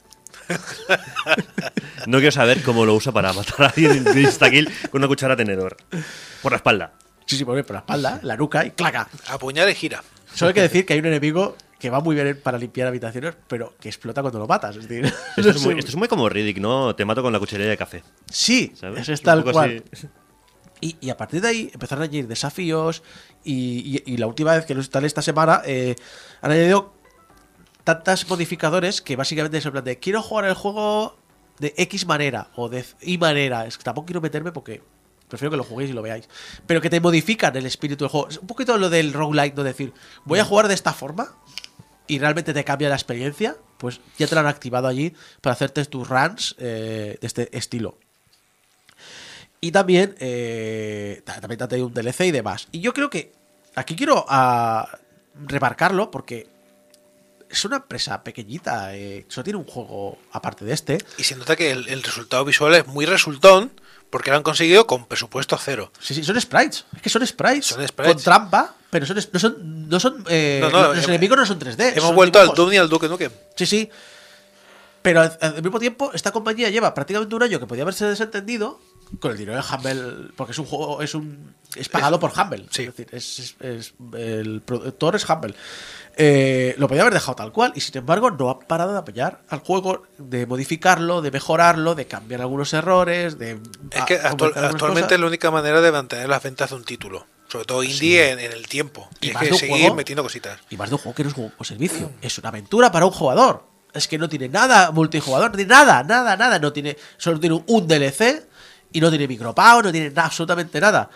No quiero saber cómo lo usa para matar a alguien de insta-kill con una cuchara tenedor. Por la espalda. Sí, sí, por la espalda, la nuca y claca. Apuñala y gira. Solo hay que decir que hay un enemigo que va muy bien para limpiar habitaciones, pero que explota cuando lo matas. Es decir, Esto es muy, esto es muy como Riddick, ¿no? Te mato con la cuchara de café. Sí, ¿Sabes? ese es Un tal poco cual. así. Y, y a partir de ahí empezaron a añadir desafíos y, y- y la última vez que lo instalé esta semana eh, han añadido tantos modificadores que básicamente es en plan de quiero jugar el juego de X manera o de Y manera. Es que tampoco quiero meterme porque prefiero que lo juguéis y lo veáis. Pero que te modifican el espíritu del juego. Es un poquito lo del roguelike, no decir voy a jugar de esta forma y realmente te cambia la experiencia. Pues ya te lo han activado allí para hacerte tus runs eh, de este estilo. Y también, eh, ta- también te ha traído un D L C y demás. Y yo creo que aquí quiero ah, remarcarlo porque es una empresa pequeñita. Eh, solo tiene un juego aparte de este. Y se nota que el, el resultado visual es muy resultón porque lo han conseguido con presupuesto cero. Sí, sí, son sprites. Es que son sprites. Son sprites. Con trampa, pero son, es- no son. No son eh, No, no, los hemos- enemigos no son tres D. Hemos son vuelto al dibujos. Doom y al Duke Nukem. Sí, sí. Pero al, al mismo tiempo, esta compañía lleva prácticamente un año que podía haberse desentendido con el dinero de Humble, porque es un juego, es un es pagado por Humble. Sí. Es decir, es, es- es- el productor es Humble. Eh, lo podía haber dejado tal cual, y sin embargo, no ha parado de apoyar al juego, de modificarlo, de mejorarlo, de cambiar algunos errores, de. Es que a- actual- aumentar algunas actualmente cosas. es la única manera de mantener las ventas de un título. Sobre todo indie en, en el tiempo. Y Y, más es de que un seguir juego- metiendo cositas. Y más de un juego que no es un juego por servicio. Es una aventura para un jugador. Es que no tiene nada multijugador, no tiene nada, nada, nada. No tiene, solo tiene un D L C y no tiene micropago, no tiene nada, absolutamente nada.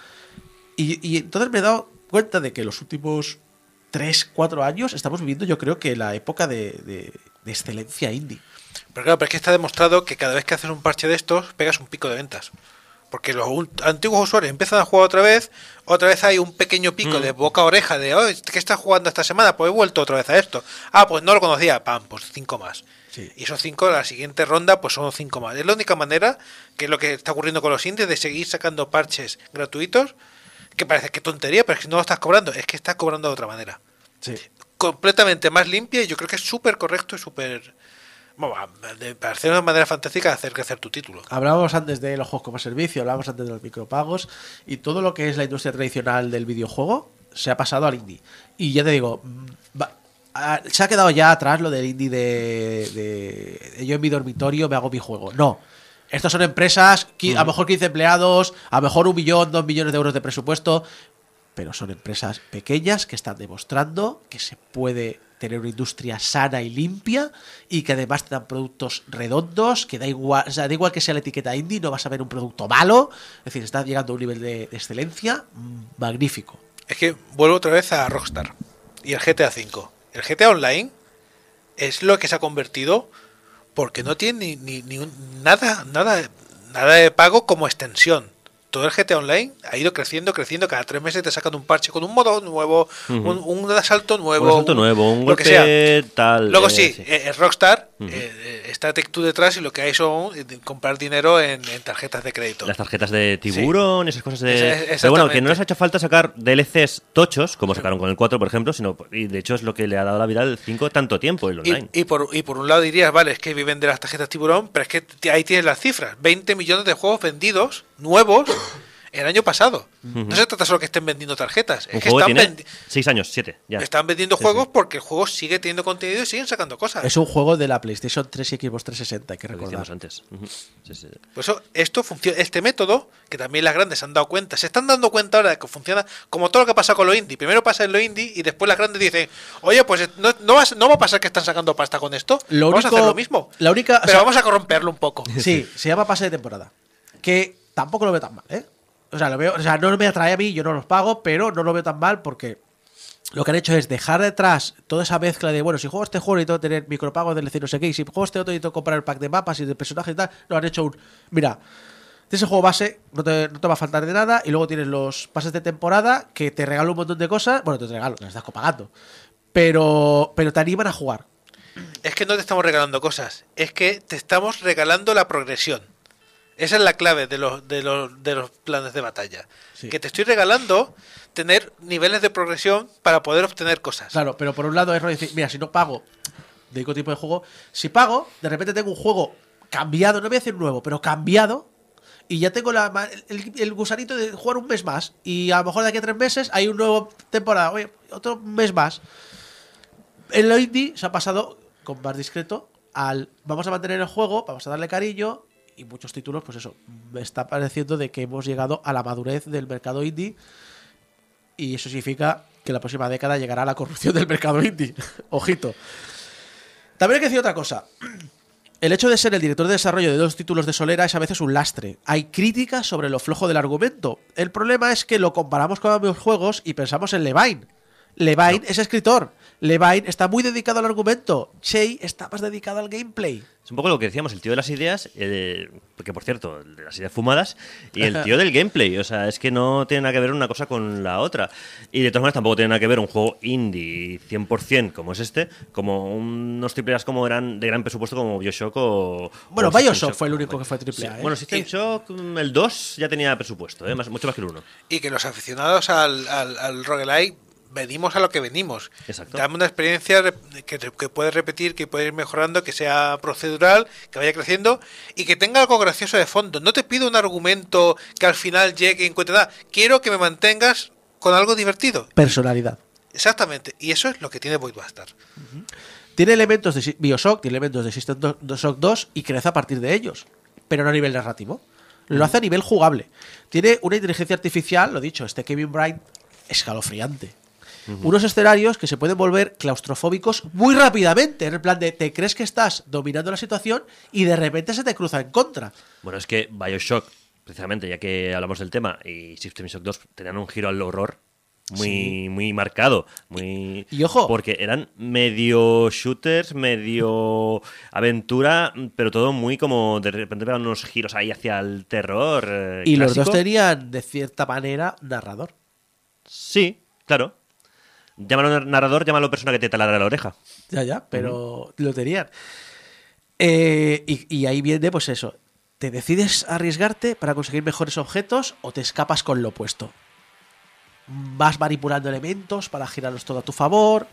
Y, y entonces me he dado cuenta de que los últimos tres, cuatro años estamos viviendo, yo creo que la época de, de- de excelencia indie. Pero claro, pero es que está demostrado que cada vez que haces un parche de estos, pegas un pico de ventas. Porque los un- antiguos usuarios empiezan a jugar otra vez, otra vez hay un pequeño pico Mm. de boca a oreja de, oh, ¿qué estás jugando esta semana? Pues he vuelto otra vez a esto. Ah, pues no lo conocía, pam, pues cinco más. Sí. Y esos cinco, la siguiente ronda, pues son cinco más. Es la única manera, que es lo que está ocurriendo con los indies, de seguir sacando parches gratuitos, que parece que tontería, pero es que no lo estás cobrando, es que estás cobrando de otra manera. Sí. Completamente más limpia y yo creo que es súper correcto y súper... Bueno, de parecer una manera fantástica de hacer crecer tu título. Hablábamos antes de los juegos como servicio, hablábamos antes de los micropagos y todo lo que es la industria tradicional del videojuego se ha pasado al indie. Y ya te digo, mm, va- ah, se ha quedado ya atrás lo del indie de, de- de yo en mi dormitorio me hago mi juego. No. Estas son empresas, qui- a lo mejor quince empleados, a lo mejor un millón, dos millones de euros de presupuesto, pero son empresas pequeñas que están demostrando que se puede tener una industria sana y limpia y que además te dan productos redondos, que da igual, o sea, da igual que sea la etiqueta indie, no vas a ver un producto malo, es decir, está llegando a un nivel de, de excelencia mm, magnífico. Es que vuelvo otra vez a Rockstar y el G T A cinco. El G T A Online es lo que se ha convertido porque no tiene ni, ni, ni un- nada, nada, nada de pago como extensión. Todo el G T A Online ha ido creciendo, creciendo. Cada tres meses te sacan un parche con un modo nuevo, Ujú. un, un asalto nuevo. Un asalto nuevo, un lo que golpe sea. tal. Luego eh, sí, sí. eh, es Rockstar, Ujú. eh, eh, está Take-Two detrás y lo que hay son eh, comprar dinero en, en tarjetas de crédito. Las tarjetas de tiburón, esas cosas de. Esa- Pero bueno, que exactamente. no les ha hecho falta sacar D L Cs tochos, como sacaron con el cuatro, por ejemplo, sino y de hecho es lo que le ha dado la vida al cinco tanto tiempo, el online. Y, y, por, y por un lado dirías, vale, es que viven de las tarjetas tiburón, pero es que t- ahí tienes las cifras. veinte millones de juegos vendidos, nuevos, el año pasado. Ujú. No se trata solo que estén vendiendo tarjetas, Un es que juego están, tiene vendi- seis años, siete, ya. están vendiendo Sí, juegos sí. porque el juego sigue teniendo contenido y siguen sacando cosas. Es un juego de la PlayStation tres y Xbox trescientos sesenta, hay que Lo que recordar. decíamos antes. Ujú. Sí, sí. Por eso, esto funciona, este método, que también las grandes se han dado cuenta, se están dando cuenta ahora de que funciona como todo lo que pasa con lo indie. Primero pasa en lo indie y después las grandes dicen, oye, pues no, no, va, no va a pasar que están sacando pasta con esto, Lo vamos único- a hacer lo mismo. la única- pero o sea- vamos a corromperlo un poco. Sí, se llama pase de temporada. Que tampoco lo veo tan mal, ¿eh? O sea, lo veo, o sea, no me atrae a mí, yo no los pago, pero no lo veo tan mal porque lo que han hecho es dejar detrás toda esa mezcla de, bueno, si juego este juego necesito tener micropagos del D L C no sé qué, y si juego este otro necesito comprar el pack de mapas y de personajes y tal, lo han hecho un, mira, tienes el juego base, no te, no te va a faltar de nada, y luego tienes los pases de temporada que te regalan un montón de cosas, bueno, te regalo, te las estás pagando, pero, pero te animan a jugar. Es que no te estamos regalando cosas, es que te estamos regalando la progresión. Esa es la clave de los, de los, de los planes de batalla. Sí. Que te estoy regalando tener niveles de progresión para poder obtener cosas. Claro, pero por un lado es rollo decir, mira, si no pago, dedico tipo de juego, si pago, de repente tengo un juego cambiado, no voy a decir nuevo, pero cambiado, y ya tengo la, ma- el, el gusanito de jugar un mes más, y a lo mejor de aquí a tres meses hay un nuevo temporada, oye, otro mes más. En lo indie se ha pasado, con más discreto, al vamos a mantener el juego, vamos a darle cariño, y muchos títulos, pues eso, me está pareciendo de que hemos llegado a la madurez del mercado indie, y eso significa que la próxima década llegará la corrupción del mercado indie. Ojito. También hay que decir otra cosa. El hecho de ser el director de desarrollo de dos títulos de Solera es a veces un lastre. Hay críticas sobre lo flojo del argumento. El problema es que lo comparamos con ambos juegos y pensamos en Levine. Levine no. es escritor. Levine está muy dedicado al argumento. Chey está más dedicado al gameplay. Es un poco lo que decíamos, el tío de las ideas, eh, porque por cierto, de las ideas fumadas, y el tío del gameplay. O sea, es que no tiene nada que ver una cosa con la otra. Y de todas maneras tampoco tiene nada que ver un juego indie cien por ciento como es este, como unos triple A's como eran de gran presupuesto como BioShock o... Bueno, o BioShock fue el único que fue triple A. Sí. ¿eh? Bueno, System Shock, el dos ya tenía presupuesto, ¿eh? Más, mucho más que el uno. Y que los aficionados al, al, al roguelike venimos a lo que venimos. Exacto. Dame una experiencia que, que puedes repetir, que puedes ir mejorando, que sea procedural, que vaya creciendo y que tenga algo gracioso de fondo. No te pido un argumento que al final llegue y encuentre nada. Quiero que me mantengas con algo divertido. Personalidad. Exactamente. Y eso es lo que tiene Void Bastard. Uh-huh. Tiene elementos de BioShock, tiene elementos de System Shock dos y crece a partir de ellos. Pero no a nivel narrativo. Lo uh-huh. hace a nivel jugable. Tiene una inteligencia artificial, lo dicho, este Kevin Bright, escalofriante. Uh-huh. Unos escenarios que se pueden volver claustrofóbicos muy rápidamente, en el plan de te crees que estás dominando la situación y de repente se te cruza en contra. Bueno, es que BioShock, precisamente, ya que hablamos del tema, y System Shock dos tenían un giro al horror muy, sí. muy marcado, muy... Y, y ojo, porque eran medio shooters, medio aventura, pero todo muy como de repente eran unos giros ahí hacia el terror. Eh, y clásico. Los dos tenían, de cierta manera, narrador. Sí, claro. Llámalo narrador, llámalo persona que te taladra la oreja. Ya, ya, pero uh-huh. lo tenían. Eh, y, y ahí viene, pues eso. ¿Te decides arriesgarte para conseguir mejores objetos o te escapas con lo opuesto? Vas manipulando elementos para girarlos todo a tu favor.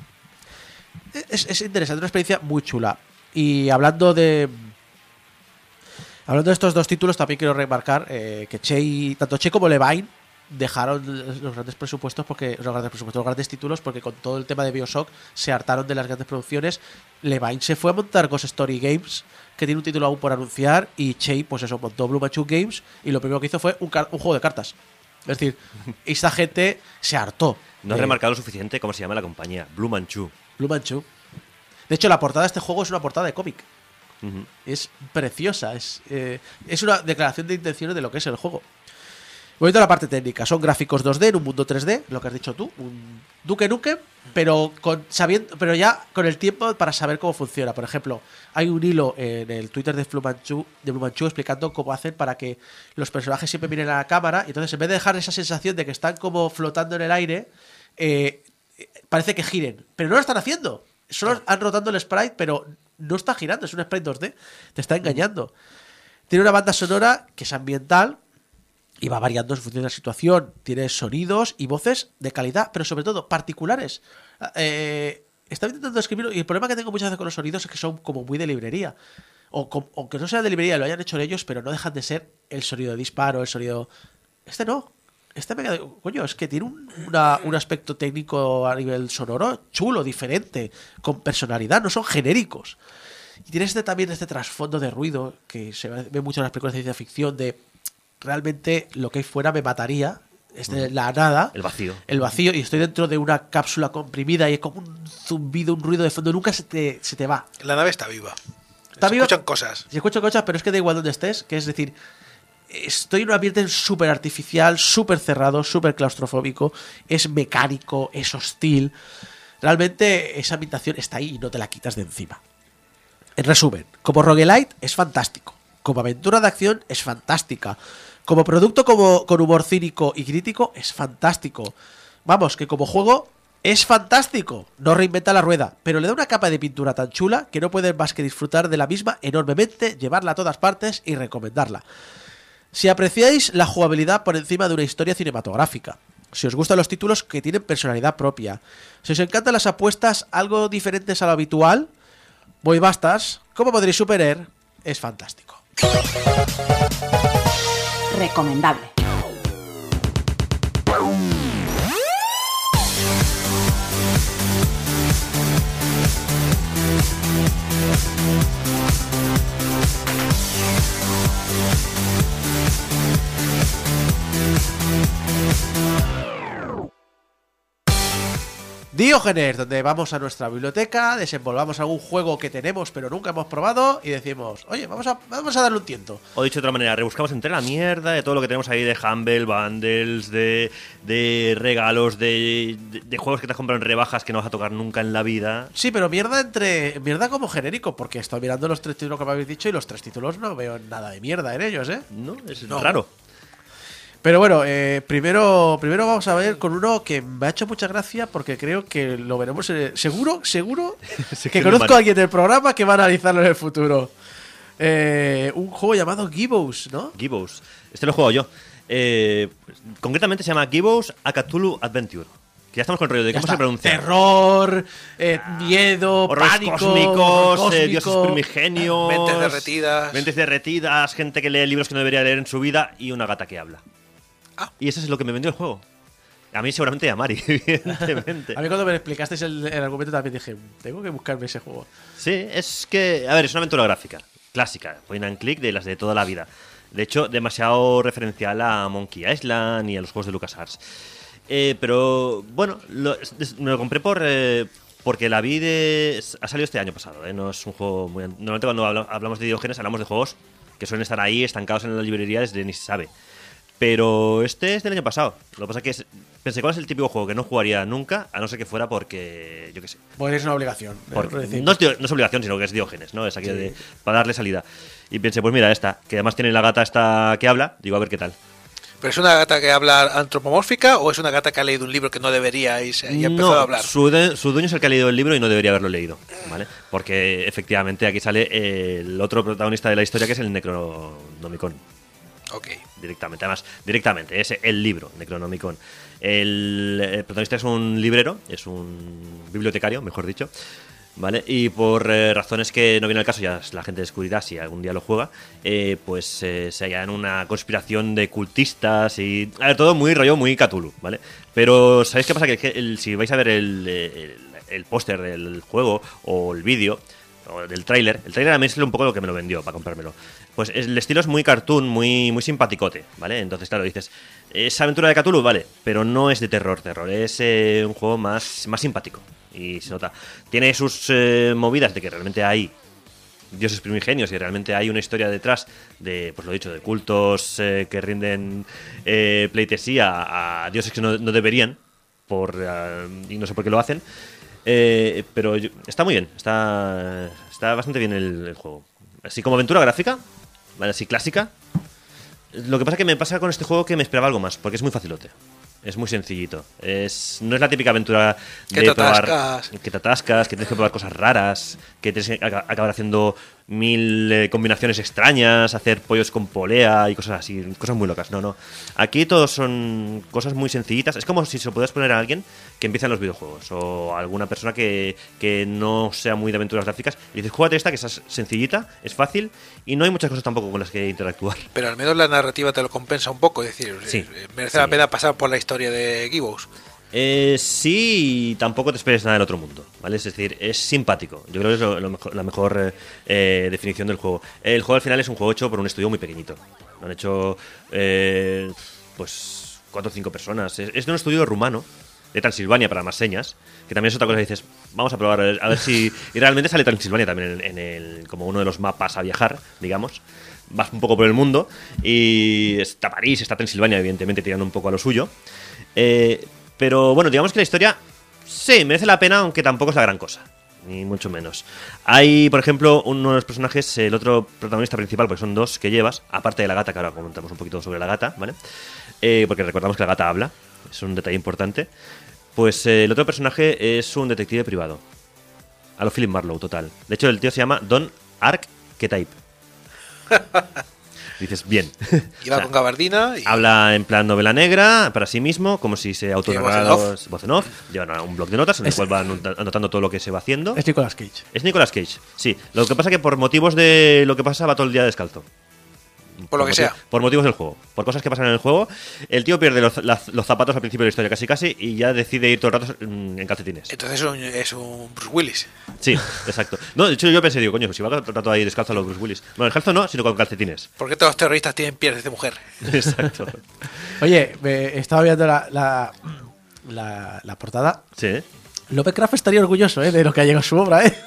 Es, es interesante, una experiencia muy chula. Y hablando de... Hablando de estos dos títulos, también quiero remarcar eh, que Chey, tanto Chey como Levine dejaron los grandes presupuestos porque los grandes presupuestos, los grandes títulos, porque con todo el tema de BioShock se hartaron de las grandes producciones. Levine se fue a montar Ghost Story Games, que tiene un título aún por anunciar, y Chey, pues eso, montó Blue Manchu Games, y lo primero que hizo fue un, car- un juego de cartas. Es decir, esta gente se hartó. No has remarcado lo suficiente cómo se llama la compañía, Blue Manchu. Blue Manchu. De hecho, la portada de este juego es una portada de cómic. Uh-huh. Es preciosa, es, eh, es una declaración de intenciones de lo que es el juego. Volviendo a la parte técnica, son gráficos dos D en un mundo tres D, lo que has dicho tú, un Duke Nukem, pero con sabiendo, pero ya con el tiempo para saber cómo funciona. Por ejemplo, hay un hilo en el Twitter de Blue Manchu, de Blue Manchu explicando cómo hacen para que los personajes siempre miren a la cámara, y entonces en vez de dejar esa sensación de que están como flotando en el aire, eh, parece que giren, pero no lo están haciendo. Solo han rotando el sprite, pero no está girando, es un sprite dos D, te está engañando. Tiene una banda sonora que es ambiental y va variando en función de la situación. Tiene sonidos y voces de calidad, pero sobre todo particulares. Eh, estaba intentando escribirlo y el problema que tengo muchas veces con los sonidos es que son como muy de librería. O aunque no sea de librería, lo hayan hecho ellos, pero no dejan de ser el sonido de disparo, el sonido... Este no. Este me queda... Coño, es que tiene un, una, un aspecto técnico a nivel sonoro chulo, diferente, con personalidad, no son genéricos. Y tiene este también este trasfondo de ruido que se ve mucho en las películas de ciencia ficción de realmente lo que hay fuera me mataría. Es de la nada. El vacío. El vacío. Y estoy dentro de una cápsula comprimida y es como un zumbido, un ruido de fondo. Nunca se te, se te va. La nave está viva. Está se viva. escuchan cosas. Se escuchan cosas, pero es que da igual donde estés. Que es decir, estoy en un ambiente súper artificial, súper cerrado, súper claustrofóbico. Es mecánico, es hostil. Realmente esa ambientación está ahí y no te la quitas de encima. En resumen, como roguelite es fantástico. Como aventura de acción es fantástica. Como producto como, con humor cínico y crítico es fantástico. Vamos, que como juego es fantástico. No reinventa la rueda, pero le da una capa de pintura tan chula que no puedes más que disfrutar de la misma enormemente, llevarla a todas partes y recomendarla. Si apreciáis la jugabilidad por encima de una historia cinematográfica, si os gustan los títulos que tienen personalidad propia, si os encantan las apuestas algo diferentes a lo habitual, Boy Bastards, como podréis superar, es fantástico. Recomendable. Diógenes, donde vamos a nuestra biblioteca, desenvolvamos algún juego que tenemos pero nunca hemos probado y decimos, oye, vamos a, vamos a darle un tiento. O dicho de otra manera, rebuscamos entre la mierda de todo lo que tenemos ahí de Humble, bundles, de, de regalos, de, de, de juegos que te has comprado en rebajas que no vas a tocar nunca en la vida. Sí, pero mierda entre mierda como genérico, porque he estado mirando los tres títulos que me habéis dicho y los tres títulos no veo nada de mierda en ellos, ¿eh? No, es no. raro. Pero bueno, eh, primero, primero vamos a ver con uno que me ha hecho mucha gracia porque creo que lo veremos. Eh, seguro, seguro que conozco a alguien del programa que va a analizarlo en el futuro. Eh, un juego llamado Gibos, ¿no? Gibos. Este lo he jugado yo. Eh, concretamente se llama Gibos A Cthulhu Adventure. Que ya estamos con el rollo de Ya cómo está. se pronuncia. Terror, eh, miedo, Horrores pánico, cósmicos, horror eh, dioses cósmico. primigenios, Mentes derretidas. mentes derretidas, gente que lee libros que no debería leer en su vida y una gata que habla. Ah. Y eso es lo que me vendió el juego. A mí seguramente y a Mari, evidentemente. A mí cuando me explicasteis el, el argumento también dije, tengo que buscarme ese juego. Sí, es que, a ver, es una aventura gráfica, clásica, point and click de las de toda la vida. De hecho, demasiado referencial a Monkey Island y a los juegos de LucasArts. Eh, pero, bueno, lo, me lo compré por... Eh, porque la vi de... Ha salido este año pasado, ¿eh? No es un juego muy... Normalmente cuando hablamos de Diógenes hablamos de juegos que suelen estar ahí estancados en la librería desde ni se sabe. Pero este es del año pasado. Lo que pasa es que es, pensé cuál es el típico juego que no jugaría nunca, a no ser que fuera porque, yo qué sé. Pues es una obligación. Porque, decir. no, es, no es obligación, sino que es Diógenes, ¿no? Es aquí Sí. de, para darle salida. Y pensé, pues mira, esta, que además tiene la gata esta que habla, digo, a ver qué tal. ¿Pero es una gata que habla antropomórfica o es una gata que ha leído un libro que no debería y, se, y ha empezado No, a hablar? Su, de, su dueño es el que ha leído el libro y no debería haberlo leído, ¿vale? Porque efectivamente aquí sale el otro protagonista de la historia que es el Necronomicon. Ok. Directamente, además, directamente, es el libro, Necronomicon. El, el protagonista es un librero, es un bibliotecario, mejor dicho, ¿vale? Y por eh, razones que no viene al caso, ya la gente descubrirá si algún día lo juega, eh, pues eh, se halla en una conspiración de cultistas y... A ver, todo muy rollo, muy Cthulhu, ¿vale? Pero ¿sabéis qué pasa? Que el, si vais a ver el, el, el póster del juego o el vídeo... o del tráiler, el tráiler a mí es un poco lo que me lo vendió para comprármelo. Pues el estilo es muy cartoon, muy, muy simpaticote, ¿vale? Entonces, claro, dices, es aventura de Cthulhu, vale, pero no es de terror, terror, es eh, un juego más, más simpático. Y se nota. Tiene sus eh, movidas de que realmente hay dioses primigenios y realmente hay una historia detrás de, pues lo dicho, de cultos eh, que rinden eh, pleitesía a dioses que no, no deberían, por uh, y no sé por qué lo hacen. Eh, pero yo, está muy bien, está, está bastante bien el, el juego. Así como aventura gráfica, ¿vale? Así clásica. Lo que pasa es que me pasa con este juego que me esperaba algo más, porque es muy facilote. Es muy sencillito. Es, no es la típica aventura de que te probar. atascas. Que te atascas, que tienes que probar cosas raras, que tienes que acabar haciendo mil eh, combinaciones extrañas, hacer pollos con polea y cosas así, cosas muy locas. No, no. Aquí todos son cosas muy sencillitas. Es como si se lo pudieras poner a alguien que empieza en los videojuegos o a alguna persona que, que no sea muy de aventuras gráficas. Y dices, júgate esta, que es sencillita, es fácil y no hay muchas cosas tampoco con las que interactuar. Pero al menos la narrativa te lo compensa un poco, es decir, Sí, merece sí. la pena pasar por la historia de Gibbous. Eh, sí, y tampoco te esperes nada del otro mundo, ¿vale? Es decir, es simpático. Yo creo que es lo, lo mejor, la mejor eh, eh, definición del juego. El juego al final es un juego hecho por un estudio muy pequeñito. Lo han hecho, eh, pues, cuatro o cinco personas. Es, es de un estudio rumano, de Transilvania, para más señas, que también es otra cosa que dices, vamos a probar a ver, a ver si... Y realmente sale Transilvania también en, en el, como uno de los mapas a viajar, digamos. Vas un poco por el mundo y está París, está Transilvania, evidentemente, tirando un poco a lo suyo. Eh... Pero bueno, digamos que la historia sí, merece la pena, aunque tampoco es la gran cosa, ni mucho menos. Hay, por ejemplo, uno de los personajes, el otro protagonista principal, porque son dos que llevas, aparte de la gata, que ahora comentamos un poquito sobre la gata, ¿vale? Eh, porque recordamos que la gata habla, es un detalle importante. Pues eh, el otro personaje es un detective privado, a lo Philip Marlowe, total. De hecho, el tío se llama Don Archetype. Dices, bien. Iba o sea, con gabardina. Y... habla en plan novela negra, para sí mismo, como si se autonarrara voz, voz en off. Llevan un blog de notas en el es... cual va anotando todo lo que se va haciendo. Es Nicolas Cage. Es Nicolas Cage, sí. Lo que pasa es que por motivos de lo que pasa va todo el día descalzo. Por, por lo que motivo, sea. Por motivos del juego. Por cosas que pasan en el juego. El tío pierde los, las, los zapatos al principio de la historia casi casi y ya decide ir todo el rato en calcetines. Entonces es un, es un Bruce Willis. Sí, exacto. No, de hecho yo pensé, digo, coño, si va todo el rato ahí descalzo a los Bruce Willis. Bueno, descalzo no, sino con calcetines. ¿Por qué todos los terroristas tienen pies de mujer? Exacto. Oye, me estaba viendo la, la, la, la portada. Sí. Lovecraft estaría orgulloso, ¿eh? De lo que ha llegado a su obra, ¿eh?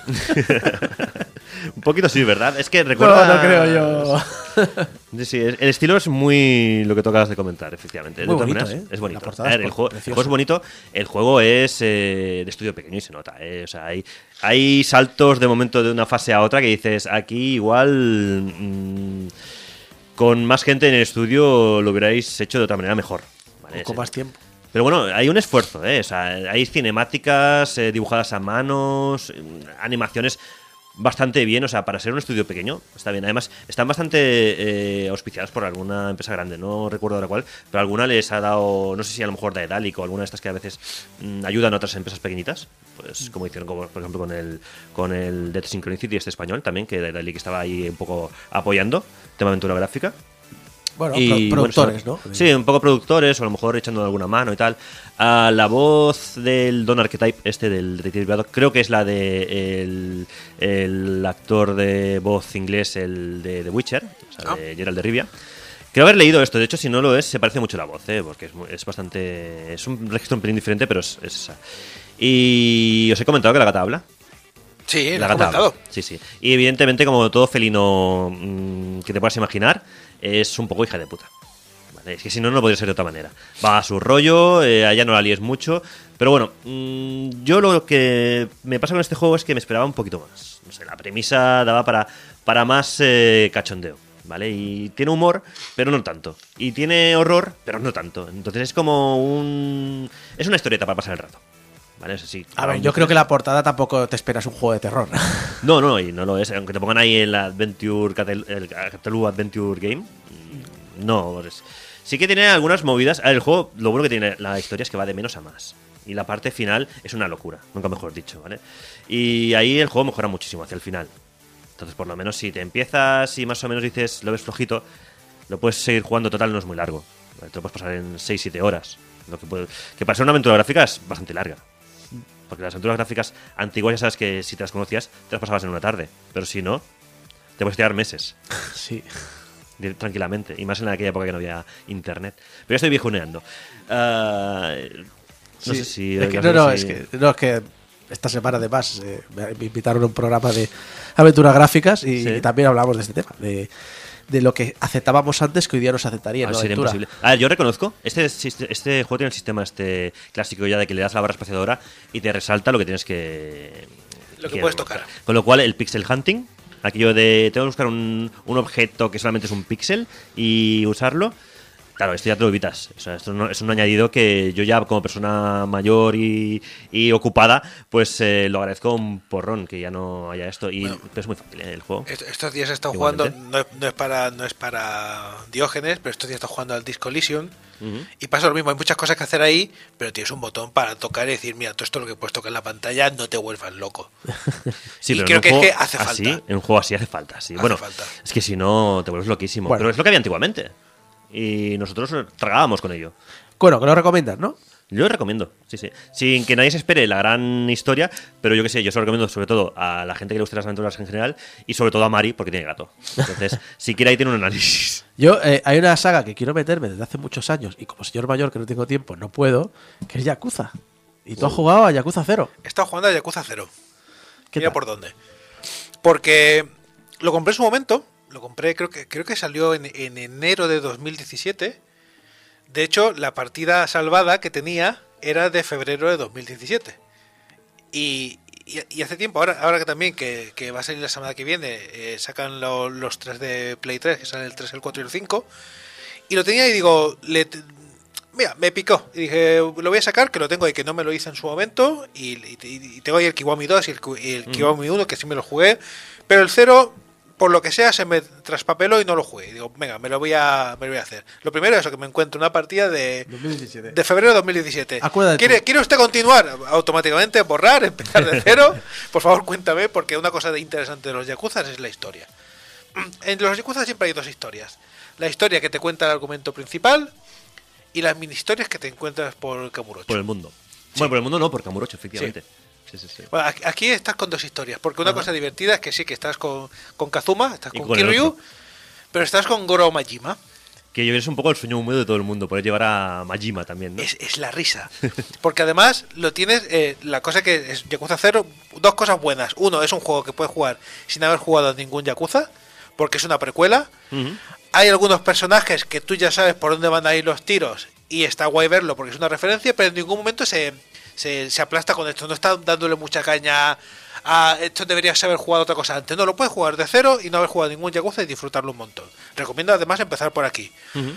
Un poquito sí, ¿verdad? Es que recuerda... No, no creo yo. Sí, sí, el estilo es muy lo que tocabas de comentar, efectivamente. Muy de bonito, maneras, ¿eh? Es bonito. La portada A ver, es el, juego, el precioso. juego es bonito. El juego es eh, de estudio pequeño y se nota. ¿eh? O sea, hay, hay saltos de momento de una fase a otra que dices, aquí igual... Mmm, con más gente en el estudio lo hubierais hecho de otra manera mejor. ¿vale? Un poco más tiempo. Pero bueno, hay un esfuerzo, ¿eh? O sea, hay cinemáticas eh, dibujadas a manos, eh, animaciones bastante bien, o sea, para ser un estudio pequeño, está bien. Además, están bastante eh, auspiciadas por alguna empresa grande, no recuerdo ahora cuál, pero alguna les ha dado, no sé si a lo mejor Daedalic o alguna de estas que a veces mm, ayudan a otras empresas pequeñitas, pues como hicieron, como, por ejemplo, con el con el Death Synchronicity este español también, que Daedalic estaba ahí un poco apoyando, tema de aventura gráfica. Bueno, y, pro productores, bueno, ¿no? Sí, un poco productores, o a lo mejor echando alguna mano y tal. A la voz del Don Archetype, este del detective privado, creo que es la de el, el actor de voz inglés, el de The Witcher, o sea, de Geralt de Rivia. Creo haber leído esto, de hecho, si no lo es, se parece mucho a la voz, ¿eh? Porque es, es bastante. Es un registro un pelín diferente, pero es, es esa. Y os he comentado que la gata habla. Sí, la lo he gata comentado. habla. Sí, sí. Y evidentemente, como todo felino mmm, que te puedas imaginar, es un poco hija de puta. ¿Vale? Es que si no, no podría ser de otra manera. Va a su rollo, eh, allá no la líes mucho. Pero bueno, mmm, yo lo que me pasa con este juego es que me esperaba un poquito más. No sé, la premisa daba para, para más eh, cachondeo. ¿Vale? Y tiene humor, pero no tanto. Y tiene horror, pero no tanto. Entonces es como un... Es una historieta para pasar el rato. ¿Vale? Es así, A ver, yo creo que la portada tampoco te esperas un juego de terror. No, no, y no lo es. Aunque te pongan ahí el Adventure, Catel, el Cthulhu Adventure Game, no. Es, sí que tiene algunas movidas. A ver, el juego, lo bueno que tiene la historia es que va de menos a más. Y la parte final es una locura, nunca mejor dicho, ¿vale? Y ahí el juego mejora muchísimo hacia el final. Entonces, por lo menos, si te empiezas y más o menos dices, lo ves flojito, lo puedes seguir jugando, total, no es muy largo. ¿Vale? Te lo puedes pasar en seis siete horas. Lo que, puede, que para ser una aventura gráfica es bastante larga. Porque las aventuras gráficas antiguas ya sabes que si te las conocías, te las pasabas en una tarde. Pero si no, te puedes tirar meses. Sí. Tranquilamente. Y más en aquella época que no había internet. Pero ya estoy viejuneando. Uh, no sí. sé si... Es que, no, no, si... es que, no, es que esta semana además eh, me invitaron a un programa de aventuras gráficas y, ¿sí? y también hablamos de este tema. De... de lo que aceptábamos antes que hoy día nos aceptaría en la aventura. Imposible. A ver, yo reconozco, este, este juego tiene el sistema este clásico ya de que le das la barra espaciadora y te resalta lo que tienes que... Lo que, que puedes tocar. Con lo cual, el pixel hunting, aquello de tengo que buscar un, un objeto que solamente es un píxel y usarlo, Claro, esto ya te lo evitas. O sea, esto no, es un añadido que yo ya como persona mayor y, y ocupada, pues eh, lo agradezco un porrón que ya no haya esto. Y bueno, es muy fácil ¿eh? El juego. Estos días he estado jugando, no, no es para no es para Diógenes, pero estos días he estado jugando al Disc Collision. Uh-huh. Y pasa lo mismo, hay muchas cosas que hacer ahí, pero tienes un botón para tocar y decir, mira, todo esto lo que puedes tocar en la pantalla, no te vuelvas loco. Sí, y pero creo que juego, es que hace falta. Así, en un juego así hace falta. Sí. Hace bueno, falta. Es que si no te vuelves loquísimo. Bueno. Pero es lo que había antiguamente. Y nosotros tragábamos con ello. Bueno, que lo recomiendas, ¿no? Yo lo recomiendo, sí, sí. Sin que nadie se espere la gran historia, pero yo qué sé, yo se lo recomiendo sobre todo a la gente que le guste las aventuras en general y sobre todo a Mari, porque tiene gato. Entonces, si quiere ahí tiene un análisis. Yo, eh, hay una saga que quiero meterme desde hace muchos años y como señor mayor que no tengo tiempo, no puedo, que es Yakuza. Y tú uh. has jugado a Yakuza Zero. He estado jugando a Yakuza Zero. Mira por dónde. Porque lo compré en su momento, lo compré, creo que creo que salió en, en enero de dos mil diecisiete. De hecho, la partida salvada que tenía era de febrero de dos mil diecisiete. Y, y, y hace tiempo, ahora, ahora que también, que, que va a salir la semana que viene, eh, sacan lo, los tres de Play tres, que salen el tres, el cuatro y el cinco. Y lo tenía y digo, le, mira, me picó. Y dije, lo voy a sacar, que lo tengo ahí, que no me lo hice en su momento. Y, y, y tengo ahí el Kiwami dos y el, y el mm. Kiwami uno, que sí me lo jugué. Pero el cero... por lo que sea, se me traspapeló y no lo jugué. Y digo, venga, me lo voy a me lo voy a hacer. Lo primero es eso, que me encuentro una partida de, dos mil diecisiete. De febrero de dos mil diecisiete. Acuérdate. ¿Quiere, ¿Quiere usted continuar? Automáticamente borrar, empezar de cero. Por favor, cuéntame, porque una cosa de interesante de los Yakuza es la historia. En los Yakuza siempre hay dos historias. La historia que te cuenta el argumento principal y las mini historias que te encuentras por Kamurocho. Por el mundo. Sí. Bueno, por el mundo no, por Kamurocho, efectivamente. Sí. Sí, sí, sí. Bueno, aquí estás con dos historias, porque una Ajá. cosa divertida es que sí, que estás con, con Kazuma, estás con, con Kiryu, pero estás con Goro Majima. Que yo es un poco el sueño húmedo de todo el mundo, poder llevar a Majima también, ¿no? Es, es la risa. Porque además lo tienes, eh, la cosa que es Yakuza Zero, dos cosas buenas. Uno, es un juego que puedes jugar sin haber jugado a ningún Yakuza, porque es una precuela. Uh-huh. Hay algunos personajes que tú ya sabes por dónde van a ir los tiros, y está guay verlo porque es una referencia, pero en ningún momento se... Se, se aplasta con esto, no está dándole mucha caña a esto, deberías haber jugado otra cosa antes. No, lo puedes jugar de cero y no haber jugado ningún Yakuza y disfrutarlo un montón. Recomiendo además empezar por aquí. Uh-huh.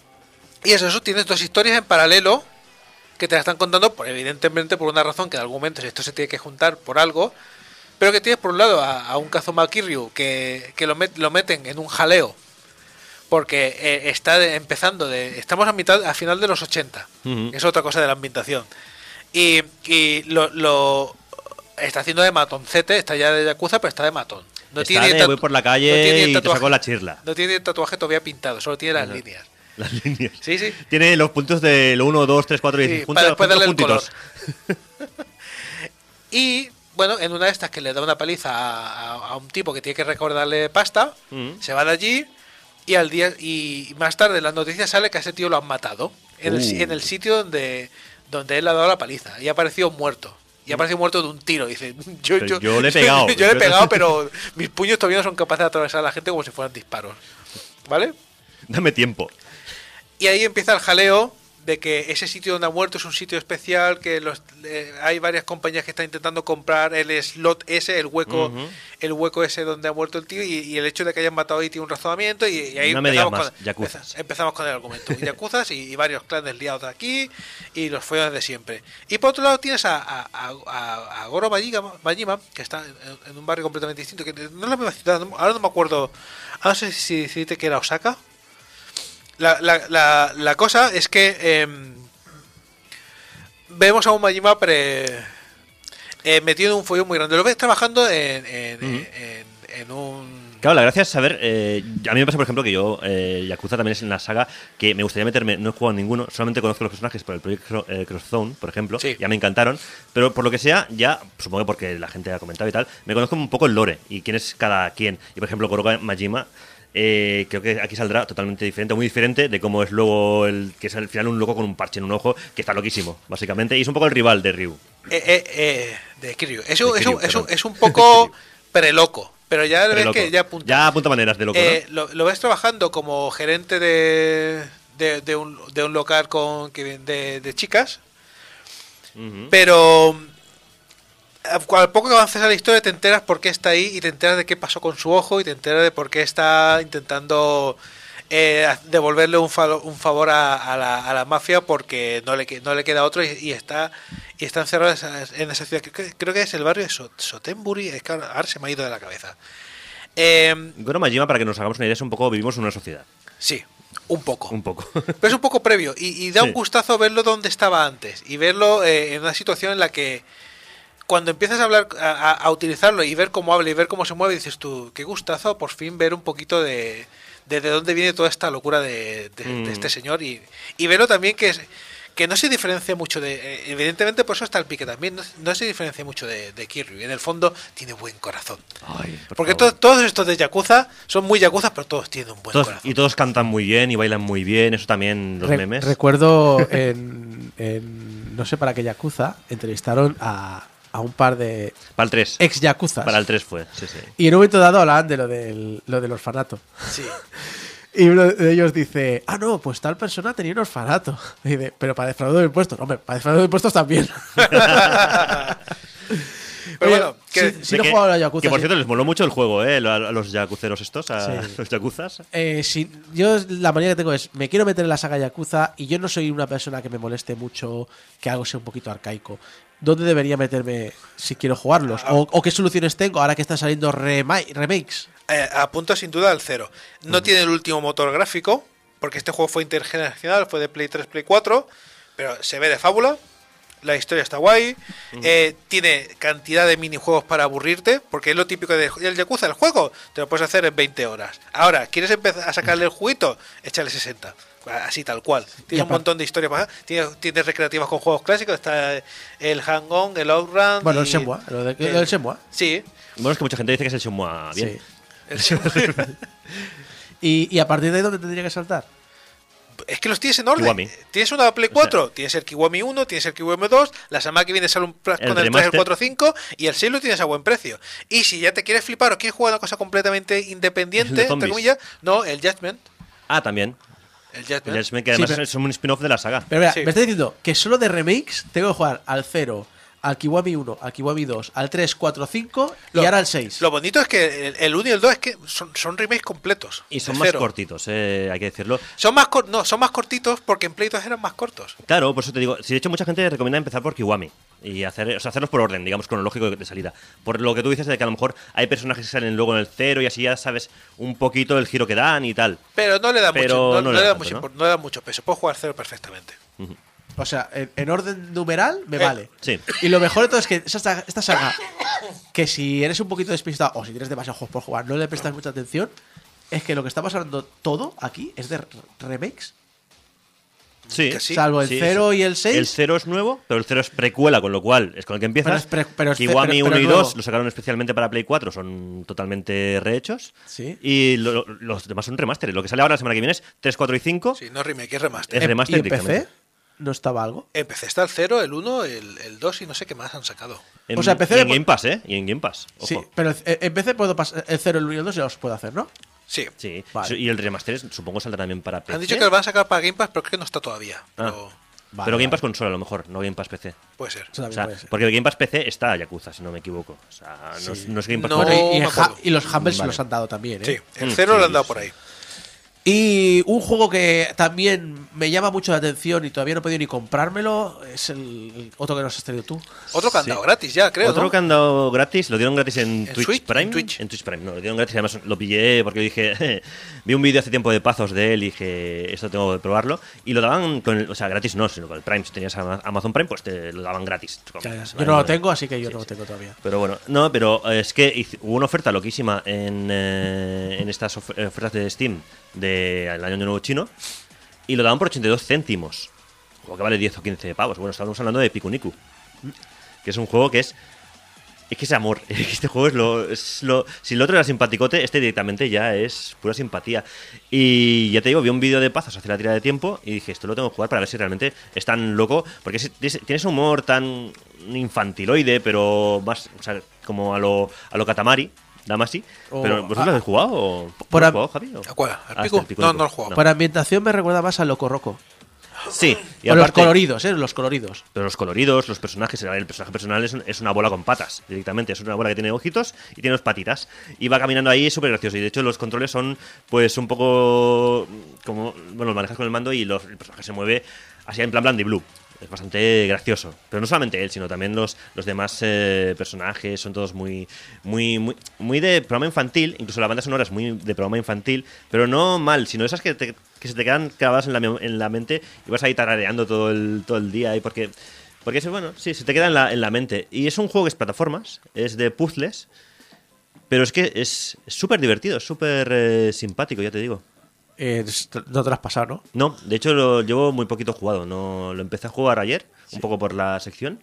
Y eso, eso, tienes dos historias en paralelo que te la están contando, por, evidentemente por una razón que en algún momento esto se tiene que juntar por algo, pero que tienes por un lado a, a un Kazuma Kiryu que, que lo, met, lo meten en un jaleo porque eh, está de, empezando de... Estamos a mitad, a final de los ochenta. Uh-huh. Es otra cosa de la ambientación. Y, y lo, lo está haciendo de matoncete, está ya de Yakuza, pero está de matón. No está tiene de tatu- voy por la calle no y te saco la chirla. No tiene el tatuaje todavía pintado, solo tiene las no, líneas. Las líneas. Sí, sí. Tiene los puntos de lo uno, dos, tres, cuatro y sí, cinco. Para después darle el color. puntitos. Y bueno, en una de estas que le da una paliza a, a, a un tipo que tiene que recordarle pasta, mm. se va de allí y al día y más tarde en las noticias sale que a ese tío lo han matado en, uh. el, en el sitio donde donde él le ha dado la paliza y ha aparecido muerto. Y ha aparecido muerto de un tiro. Dice, yo, yo, yo le he pegado. yo, yo le he pegado, pero mis puños todavía no son capaces de atravesar a la gente como si fueran disparos. ¿Vale? Dame tiempo. Y ahí empieza el jaleo de que ese sitio donde ha muerto es un sitio especial, que los eh, hay varias compañías que están intentando comprar el slot ese, el hueco uh-huh. el hueco ese donde ha muerto el tío, y, y el hecho de que hayan matado ahí tiene un razonamiento, y, y ahí no empezamos, más, con, Yakuzas. empezamos con el argumento. Yakuzas y, y varios clanes liados de aquí, y los follones de siempre. Y por otro lado tienes a, a, a, a Goro Majima, Majima, que está en, en un barrio completamente distinto, que no es la misma ciudad, ahora no me acuerdo, ahora no sé si decidiste que era Osaka. La, la, la, la cosa es que eh, vemos a un Majima pre, eh, metido en un follón muy grande. Lo ves trabajando en, en, uh-huh. en, en un... Claro, la gracia es saber... Eh, a mí me pasa, por ejemplo, que yo, eh, Yakuza también es en la saga que me gustaría meterme, no he jugado ninguno, solamente conozco los personajes por el proyecto eh, Crosszone, por ejemplo, sí. Ya me encantaron, pero por lo que sea, ya, supongo que porque la gente ha comentado y tal, me conozco un poco el lore y quién es cada quien. Y, por ejemplo, Goro Majima... Eh, creo que aquí saldrá totalmente diferente, muy diferente de cómo es luego el que es al final un loco con un parche en un ojo que está loquísimo, básicamente, y es un poco el rival de Ryu. Eh, eh, eh, de Kiryu. Es un, de Kiryu, es, un, es, un, es un poco preloco, pero ya ves que ya apunta. Ya apunta maneras de loco, eh, ¿no? Lo, lo ves trabajando como gerente de, de, de, un, de un local con de, de chicas, uh-huh. pero... Al poco que avances a la historia te enteras por qué está ahí y te enteras de qué pasó con su ojo y te enteras de por qué está intentando eh, devolverle un, fa- un favor a, a, la, a la mafia porque no le, no le queda otro y, y está y está encerrado en esa, en esa ciudad. Creo, creo que es el barrio de Sot- Sotenbury, es que ahora, ahora se me ha ido de la cabeza. Eh, Goro Majima, para que nos hagamos una idea, es un poco vivimos en una sociedad. Sí, un poco. Un poco. Pero es un poco previo y, y da Sí. un gustazo verlo donde estaba antes y verlo eh, en una situación en la que cuando empiezas a hablar, a, a- a utilizarlo y ver cómo habla y ver cómo se mueve, dices tú, qué gustazo por fin ver un poquito de, de, de dónde viene toda esta locura de, de- Mm. de este señor y, y verlo también que es que no se diferencia mucho de, eh, evidentemente por eso está el pique también, no, no se diferencia mucho de, de Kiryu, en el fondo tiene buen corazón. Ay, por Porque favor. to- todos estos de Yakuza son muy Yakuza, pero todos tienen un buen Todos- corazón. y todos cantan muy bien y bailan muy bien, eso también, los Re- memes. Recuerdo en, en no sé para qué Yakuza entrevistaron a, a un par de Para el tres. ex Yakuzas. Para el tres fue, sí, sí. Y en un momento dado hablaban de lo del, lo del orfanato. Sí. Y uno de ellos dice, ah, no, pues tal persona tenía un orfanato. Y dice, pero para defraudar de impuestos. Hombre, para defraudar de impuestos también. Pero Oye, bueno, que, sí, sí De no he que- jugado a la Yakuza. Que por sí. cierto, les moló mucho el juego, ¿eh? A, a los yakuceros estos, a Sí. los yakuzas. Eh, sí, yo la manera que tengo es, me quiero meter en la saga Yakuza y yo no soy una persona que me moleste mucho que algo sea un poquito arcaico. ¿Dónde debería meterme si quiero jugarlos? ¿O, o qué soluciones tengo ahora que están saliendo rema- remakes? Eh, apunto sin duda al cero. No tiene el último motor gráfico, porque este juego fue intergeneracional, fue de Play tres, Play cuatro, pero se ve de fábula. La historia está guay. Eh, tiene cantidad de minijuegos para aburrirte, porque es lo típico de- del Yakuza. El juego te lo puedes hacer en veinte horas. Ahora, ¿quieres empezar a sacarle el juguito? Échale sesenta. Así tal cual. Tiene un aparte- montón de historias para. Tiene, tiene recreativas con juegos clásicos. Está el Hang-On, el Outrun. Bueno, el y- Shenmue, lo, de- el- lo del Shenmue. Sí. Bueno, es que mucha gente dice que es el Shenmue bien. Sí. el Shenmue. Y, y a partir de ahí, ¿dónde tendría que saltar? Es que los tienes en orden. Kiwami. Tienes una Play cuatro, tienes el Kiwami uno, tienes el Kiwami dos, la semana que viene sale un Plus El con el tres, el remaster. cuatro, cinco y el seis lo tienes a buen precio. Y si ya te quieres flipar o quieres jugar una cosa completamente El independiente, de entre zombies. comillas, no, el Judgment. Ah, también. El Judgment. El Judgment, que Sí, además pero- es un spin-off de la saga. Pero mira, Sí. me está diciendo que solo de remakes tengo que jugar al cero, al Kiwami uno, al Kiwami dos, al tres, cuatro, cinco y Lo- ahora al seis. Lo bonito es que el, el uno y el dos es que son, son remakes completos. Y son de más cero. cortitos, eh, hay que decirlo. Son más cor- no, son más cortitos porque en Play dos eran más cortos. Claro, por eso te digo. Si de hecho mucha gente recomienda empezar por Kiwami y hacer, o sea, hacerlos por orden, digamos, cronológico de salida. Por lo que tú dices de que a lo mejor hay personajes que salen luego en el cero y así ya sabes un poquito el giro que dan y tal. Pero no le da Pero mucho, no, no no le le da da tanto, mucho, ¿no? no le da mucho peso. Puedo jugar cero perfectamente. O sea, en, en orden numeral me Eh, vale. Sí. Y lo mejor de todo es que esta, saga- esta saga, que si eres un poquito despistado o si tienes demasiados juegos por jugar, no le prestas mucha atención, es que lo que estamos hablando todo aquí es de re- remakes. Sí. Que sí. Salvo el Sí, cero sí. y el seis. El cero es nuevo, pero el cero es precuela, con lo cual es con el que empiezas. Pero es pre- pero es ce- Kiwami pero- pero uno y es nuevo. dos lo sacaron especialmente para Play cuatro, son totalmente rehechos. Sí. Y lo- lo- los demás son remaster. Lo que sale ahora la semana que viene es tres, cuatro y cinco. Sí, no remake, es remaster. Es En- remaster ¿Y en P C directamente. no estaba algo? En P C está el cero, el uno, el, el dos y no sé qué más han sacado. En, O sea, P C y en de- Game Pass, ¿eh? Y en Game Pass. Ojo. Sí, pero el- en P C puedo pasar el cero, el uno y el dos ya los puedo hacer, ¿no? Sí. Sí. Vale. Y el remaster es- supongo saldrá también para P C. Han dicho que lo van a sacar para Game Pass, pero creo que no está todavía. Ah. Pero Vale, Pero Game vale. Pass consola a lo mejor, no Game Pass P C. puede ser. Eso también O sea, puede ser. porque el Game Pass P C está Yakuza, si no me equivoco. O sea, no, es, Sí. no es Game Pass No, P C. Bueno, y, y me el acuerdo. ha- y los Humbles Vale. los han dado también, ¿eh? Sí, el Mm, cero sí, lo han dado sí. por ahí. Y un juego que también me llama mucho la atención y todavía no he podido ni comprármelo es el, el otro que nos has traído tú. Otro que han dado gratis ya, creo, Otro ¿no? que han dado gratis, lo dieron gratis en, ¿En Twitch Switch? Prime. ¿En Twitch? En Twitch Prime, no, lo dieron gratis. Además lo pillé porque dije, vi un vídeo hace tiempo de Pazos de él y dije, esto tengo que probarlo. Y lo daban, con el- o sea, gratis no, sino con el Prime. Si tenías Ama- Amazon Prime, pues te lo daban gratis. Ya, ya. Vale, Yo no lo vale. tengo, así que yo Sí, no lo sí. tengo todavía. Pero bueno, no, pero es que hice- hubo una oferta loquísima en, eh, en estas of- ofertas de Steam del año nuevo chino y lo daban por ochenta y dos céntimos. Juego que vale diez o quince pavos. Bueno, estábamos hablando de Pikuniku, que es un juego que es. Es que es amor. Este juego es lo, es lo. Si el otro era simpaticote, este directamente ya es pura simpatía. Y ya te digo, vi un vídeo de Pazos hace la tira de tiempo y dije, esto lo tengo que jugar para ver si realmente es tan loco. Porque es- tienes tienes un humor tan infantiloide, pero más. O sea, como a lo, a lo Katamari, Damacy. O- Pero ¿vosotros ah, lo habéis jugado? O, por ¿lo has a- jugado, Javi? o? ¿A cuál? ¿Al Ah, Piku? este, el No, Pikuniku. no lo he jugado. Para ambientación me recuerda más a Loco Roco. Sí. Y aparte, los coloridos, ¿eh? Los coloridos. Pero los coloridos, los personajes, el personaje personal es, es una bola con patas, directamente. Es una bola que tiene ojitos y tiene dos patitas. Y va caminando ahí súper gracioso. Y de hecho los controles son pues un poco como... Bueno, los manejas con el mando y los, el personaje se mueve así en plan Blandy Blue. Es bastante gracioso. Pero no solamente él, sino también los, los demás eh, personajes son todos muy, muy, muy, muy de programa infantil. Incluso la banda sonora es muy de programa infantil. Pero no mal, sino esas que, te, que se te quedan clavadas en la, en la mente y vas ahí tarareando todo el, todo el día. Y porque, porque es, bueno, sí, se te queda en la, en la mente. Y es un juego que es plataformas, es de puzzles. Pero es que es súper divertido, es súper eh, simpático, ya te digo. Eh, no te lo has pasado, ¿no? No, de hecho lo llevo muy poquito jugado. No, lo empecé a jugar ayer, sí. un poco por la sección.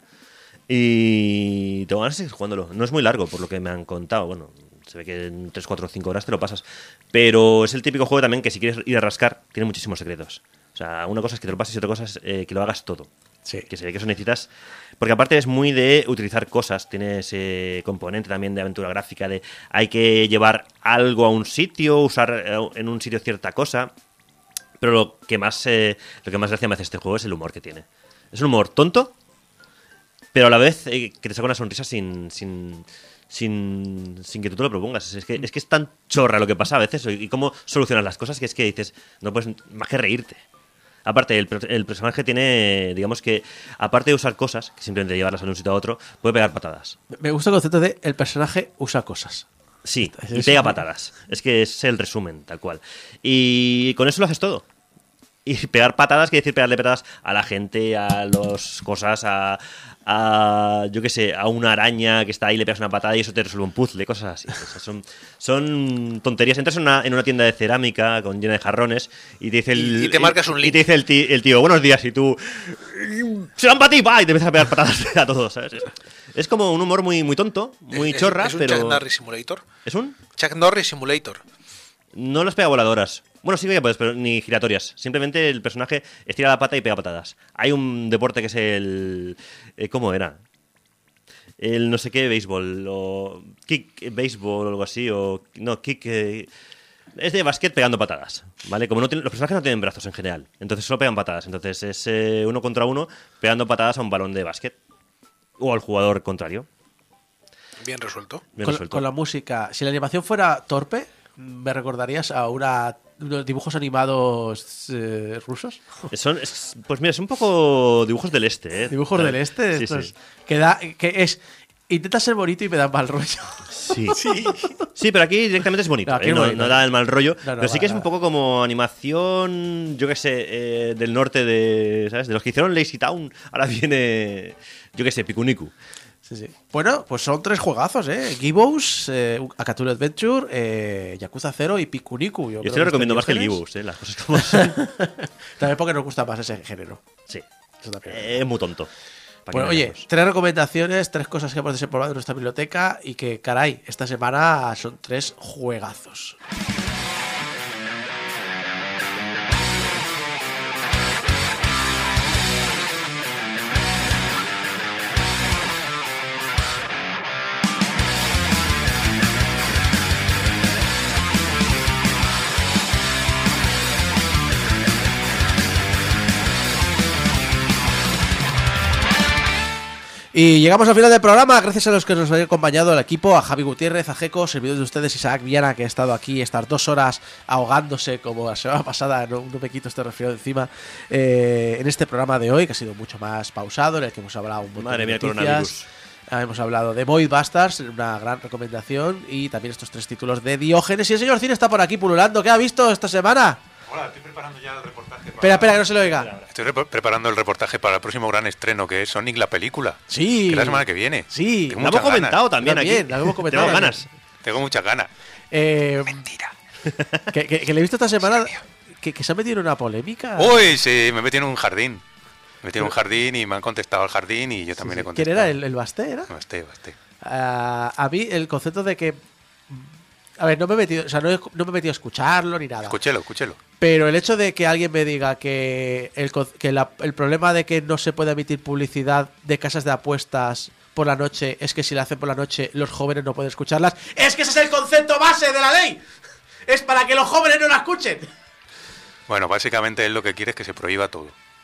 Y tengo ganas de seguir jugándolo. No es muy largo, por lo que me han contado. Bueno, se ve que en tres, cuatro, cinco horas te lo pasas. Pero es el típico juego también que si quieres ir a rascar, tiene muchísimos secretos. O sea, una cosa es que te lo pases y otra cosa es eh, que lo hagas todo. Sí. Que se ve que eso necesitas. Porque aparte es muy de utilizar cosas. Tiene ese componente también de aventura gráfica. De hay que llevar algo a un sitio, usar en un sitio cierta cosa. Pero lo que más eh, lo que más gracia me hace este juego es el humor que tiene. Es un humor tonto, pero a la vez eh, que te saca una sonrisa sin sin, sin sin que tú te lo propongas. Es que es que es tan chorra lo que pasa a veces y cómo solucionas las cosas que es que dices, no puedes más que reírte. Aparte, el, el personaje tiene, digamos que, aparte de usar cosas, que simplemente llevarlas de un sitio a otro, puede pegar patadas. Me gusta el concepto de el personaje usa cosas. Sí, y pega patadas. Es que es el resumen, tal cual. Y con eso lo haces todo. Y pegar patadas quiere decir pegarle patadas a la gente, a las cosas, a, a yo qué sé, a una araña que está ahí, le pegas una patada y eso te resuelve un puzzle, cosas así. O sea, son, son tonterías. Entras en una, en una tienda de cerámica con llena de jarrones y te dice el, y, y te marcas un link. Y te dice el tío, el tío, buenos días, y tú se van para ti, va, y te empiezas a pegar patadas a todos, ¿sabes? Es como un humor muy, muy tonto, muy es, chorra, ¿Es un pero... Chuck Norris Simulator? ¿Es un? Chuck Norris Simulator. No las pega voladoras. Bueno, sí que puedes, pero ni giratorias. Simplemente el personaje estira la pata y pega patadas. Hay un deporte que es el... Eh, ¿Cómo era? El no sé qué béisbol, o kick béisbol o algo así, o... No, kick... Eh, es de básquet pegando patadas, ¿vale? Como no tienen, los personajes no tienen brazos en general, entonces solo pegan patadas. Entonces es eh, uno contra uno pegando patadas a un balón de básquet. O al jugador contrario. Bien resuelto. Bien con, resuelto. Con la música. Si la animación fuera torpe, ¿me recordarías a una, unos dibujos animados eh, rusos? Son, es, pues mira, es un poco dibujos del este, ¿eh? Dibujos del este. Sí, estos, sí. Que, da, que es... Intenta ser bonito y me da mal rollo. Sí. sí. Sí, pero aquí directamente es bonito. No, ¿eh? no, bonito. no da el mal rollo. No, no, pero sí que va, es un va. poco como animación, yo qué sé, eh, del norte de. ¿Sabes? De los que hicieron Lazy Town. Ahora viene, yo qué sé, Pikuniku. Sí, sí. Bueno, pues son tres juegazos, ¿eh? Gibos, eh, Akature Adventure, eh, Yakuza Zero y Pikuniku. Yo, Yo este lo recomiendo más que el Gibos, ¿eh? Las cosas como son. También porque nos gusta más ese género. Sí. Eh, es muy tonto. Bueno, oye, veamos. Tres recomendaciones, tres cosas que hemos desempolvado en nuestra biblioteca y que, caray, esta semana son tres juegazos. Y llegamos al final del programa, gracias a los que nos han acompañado el equipo, a Javi Gutiérrez, a Jeco, servidores de ustedes, Isaac Viana, que ha estado aquí estas dos horas ahogándose como la semana pasada, no, no me quito este resfriado encima, eh, en este programa de hoy, que ha sido mucho más pausado, en el que hemos hablado un montón Madre de mía, noticias. coronavirus. Hemos hablado de Void Bastards, una gran recomendación, y también estos tres títulos de Diógenes. Y el señor Cine está por aquí pululando. ¿Qué ha visto esta semana? Hola, estoy preparando ya el reportaje. Para... Espera, espera, que no se lo oiga. Estoy re preparando el reportaje para el próximo gran estreno, que es Sonic la película. Sí. Que es la semana que viene. Sí. Tengo lo hemos comentado ganas. también, también aquí. Lo hemos comentado. Tengo ganas. Tengo muchas ganas. Eh, Mentira. Que, que, que le he visto esta semana que, que se ha metido en una polémica. Uy, sí, me he metido en un jardín. Me he metido en un jardín y me han contestado al jardín y yo también sí, sí. he contestado. ¿Quién era? ¿El, el Basté era? Basté, Basté. Uh, a mí el concepto de que... A ver, no me he metido, o sea, no, he, no me he metido a escucharlo ni nada. Escúchelo, escúchelo. Pero el hecho de que alguien me diga que el, que la, el problema de que no se puede emitir publicidad de casas de apuestas por la noche es que si la hacen por la noche los jóvenes no pueden escucharlas. ¡Es que ese es el concepto base de la ley! ¡Es para que los jóvenes no la escuchen! Bueno, básicamente él lo que quiere es que se prohíba todo.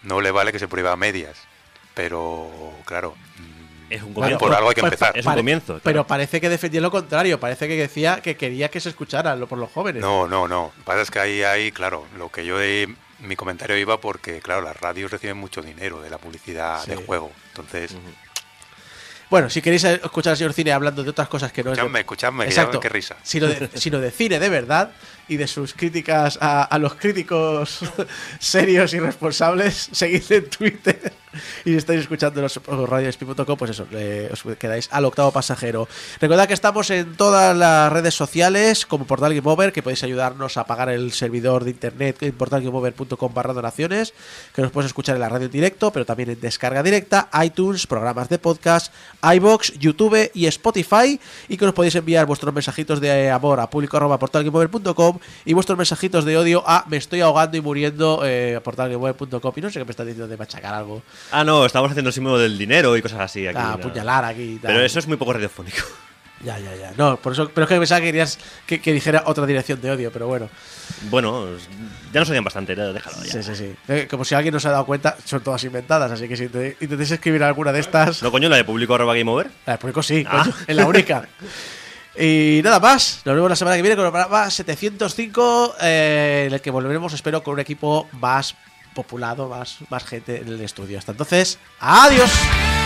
no le vale que se prohíba a medias. Pero, claro, es un comienzo. Por algo hay que Pues, empezar. Es un comienzo. Claro. Pero parece que defendía lo contrario. Parece que decía que quería que se escuchara lo- por los jóvenes. No, no, no. Lo que pasa es que ahí, ahí, claro, lo que yo he, mi comentario iba porque, claro, las radios reciben mucho dinero de la publicidad Sí. del juego. Entonces, Bueno, si queréis escuchar al señor Cine hablando de otras cosas que no escuchadme, es de... escuchadme, que ya Exacto. ven qué risa. Sino de, sino de cine de verdad y de sus críticas a, a los críticos serios y responsables, seguid en Twitter y si estáis escuchando los radio s p punto com, pues eso, eh, os quedáis al octavo pasajero. Recordad que estamos en todas las redes sociales como Portal Game Over, que podéis ayudarnos a pagar el servidor de internet en portal game over punto com barra donaciones, que nos puedes escuchar en la radio en directo, pero también en descarga directa, iTunes, programas de podcast, iVoox, YouTube y Spotify, y que nos podéis enviar vuestros mensajitos de amor a público arroba portal game over punto com y vuestros mensajitos de odio a me estoy ahogando y muriendo eh, a portal game over punto com. Y no sé qué me estás diciendo de machacar algo. Ah, no, estamos haciendo el símbolo del dinero y cosas así. Aquí, Ah, nada. apuñalar aquí y tal. Pero eso es muy poco radiofónico. Ya, ya, ya. No, por eso, pero es que pensaba que querías que, que dijera otra dirección de odio, pero bueno. Bueno, ya nos odian bastante, ya, déjalo ya. Sí, sí, sí. Eh, como si alguien no se ha dado cuenta, son todas inventadas, así que si te, intentéis escribir alguna de estas. ¿No, coño, la de público arroba game over? La de público sí, Ah. coño, es la única. Y nada más, nos vemos la semana que viene con el programa setecientos cinco, eh, en el que volveremos, espero, con un equipo más populado, más, más gente en el estudio. Hasta entonces, ¡adiós!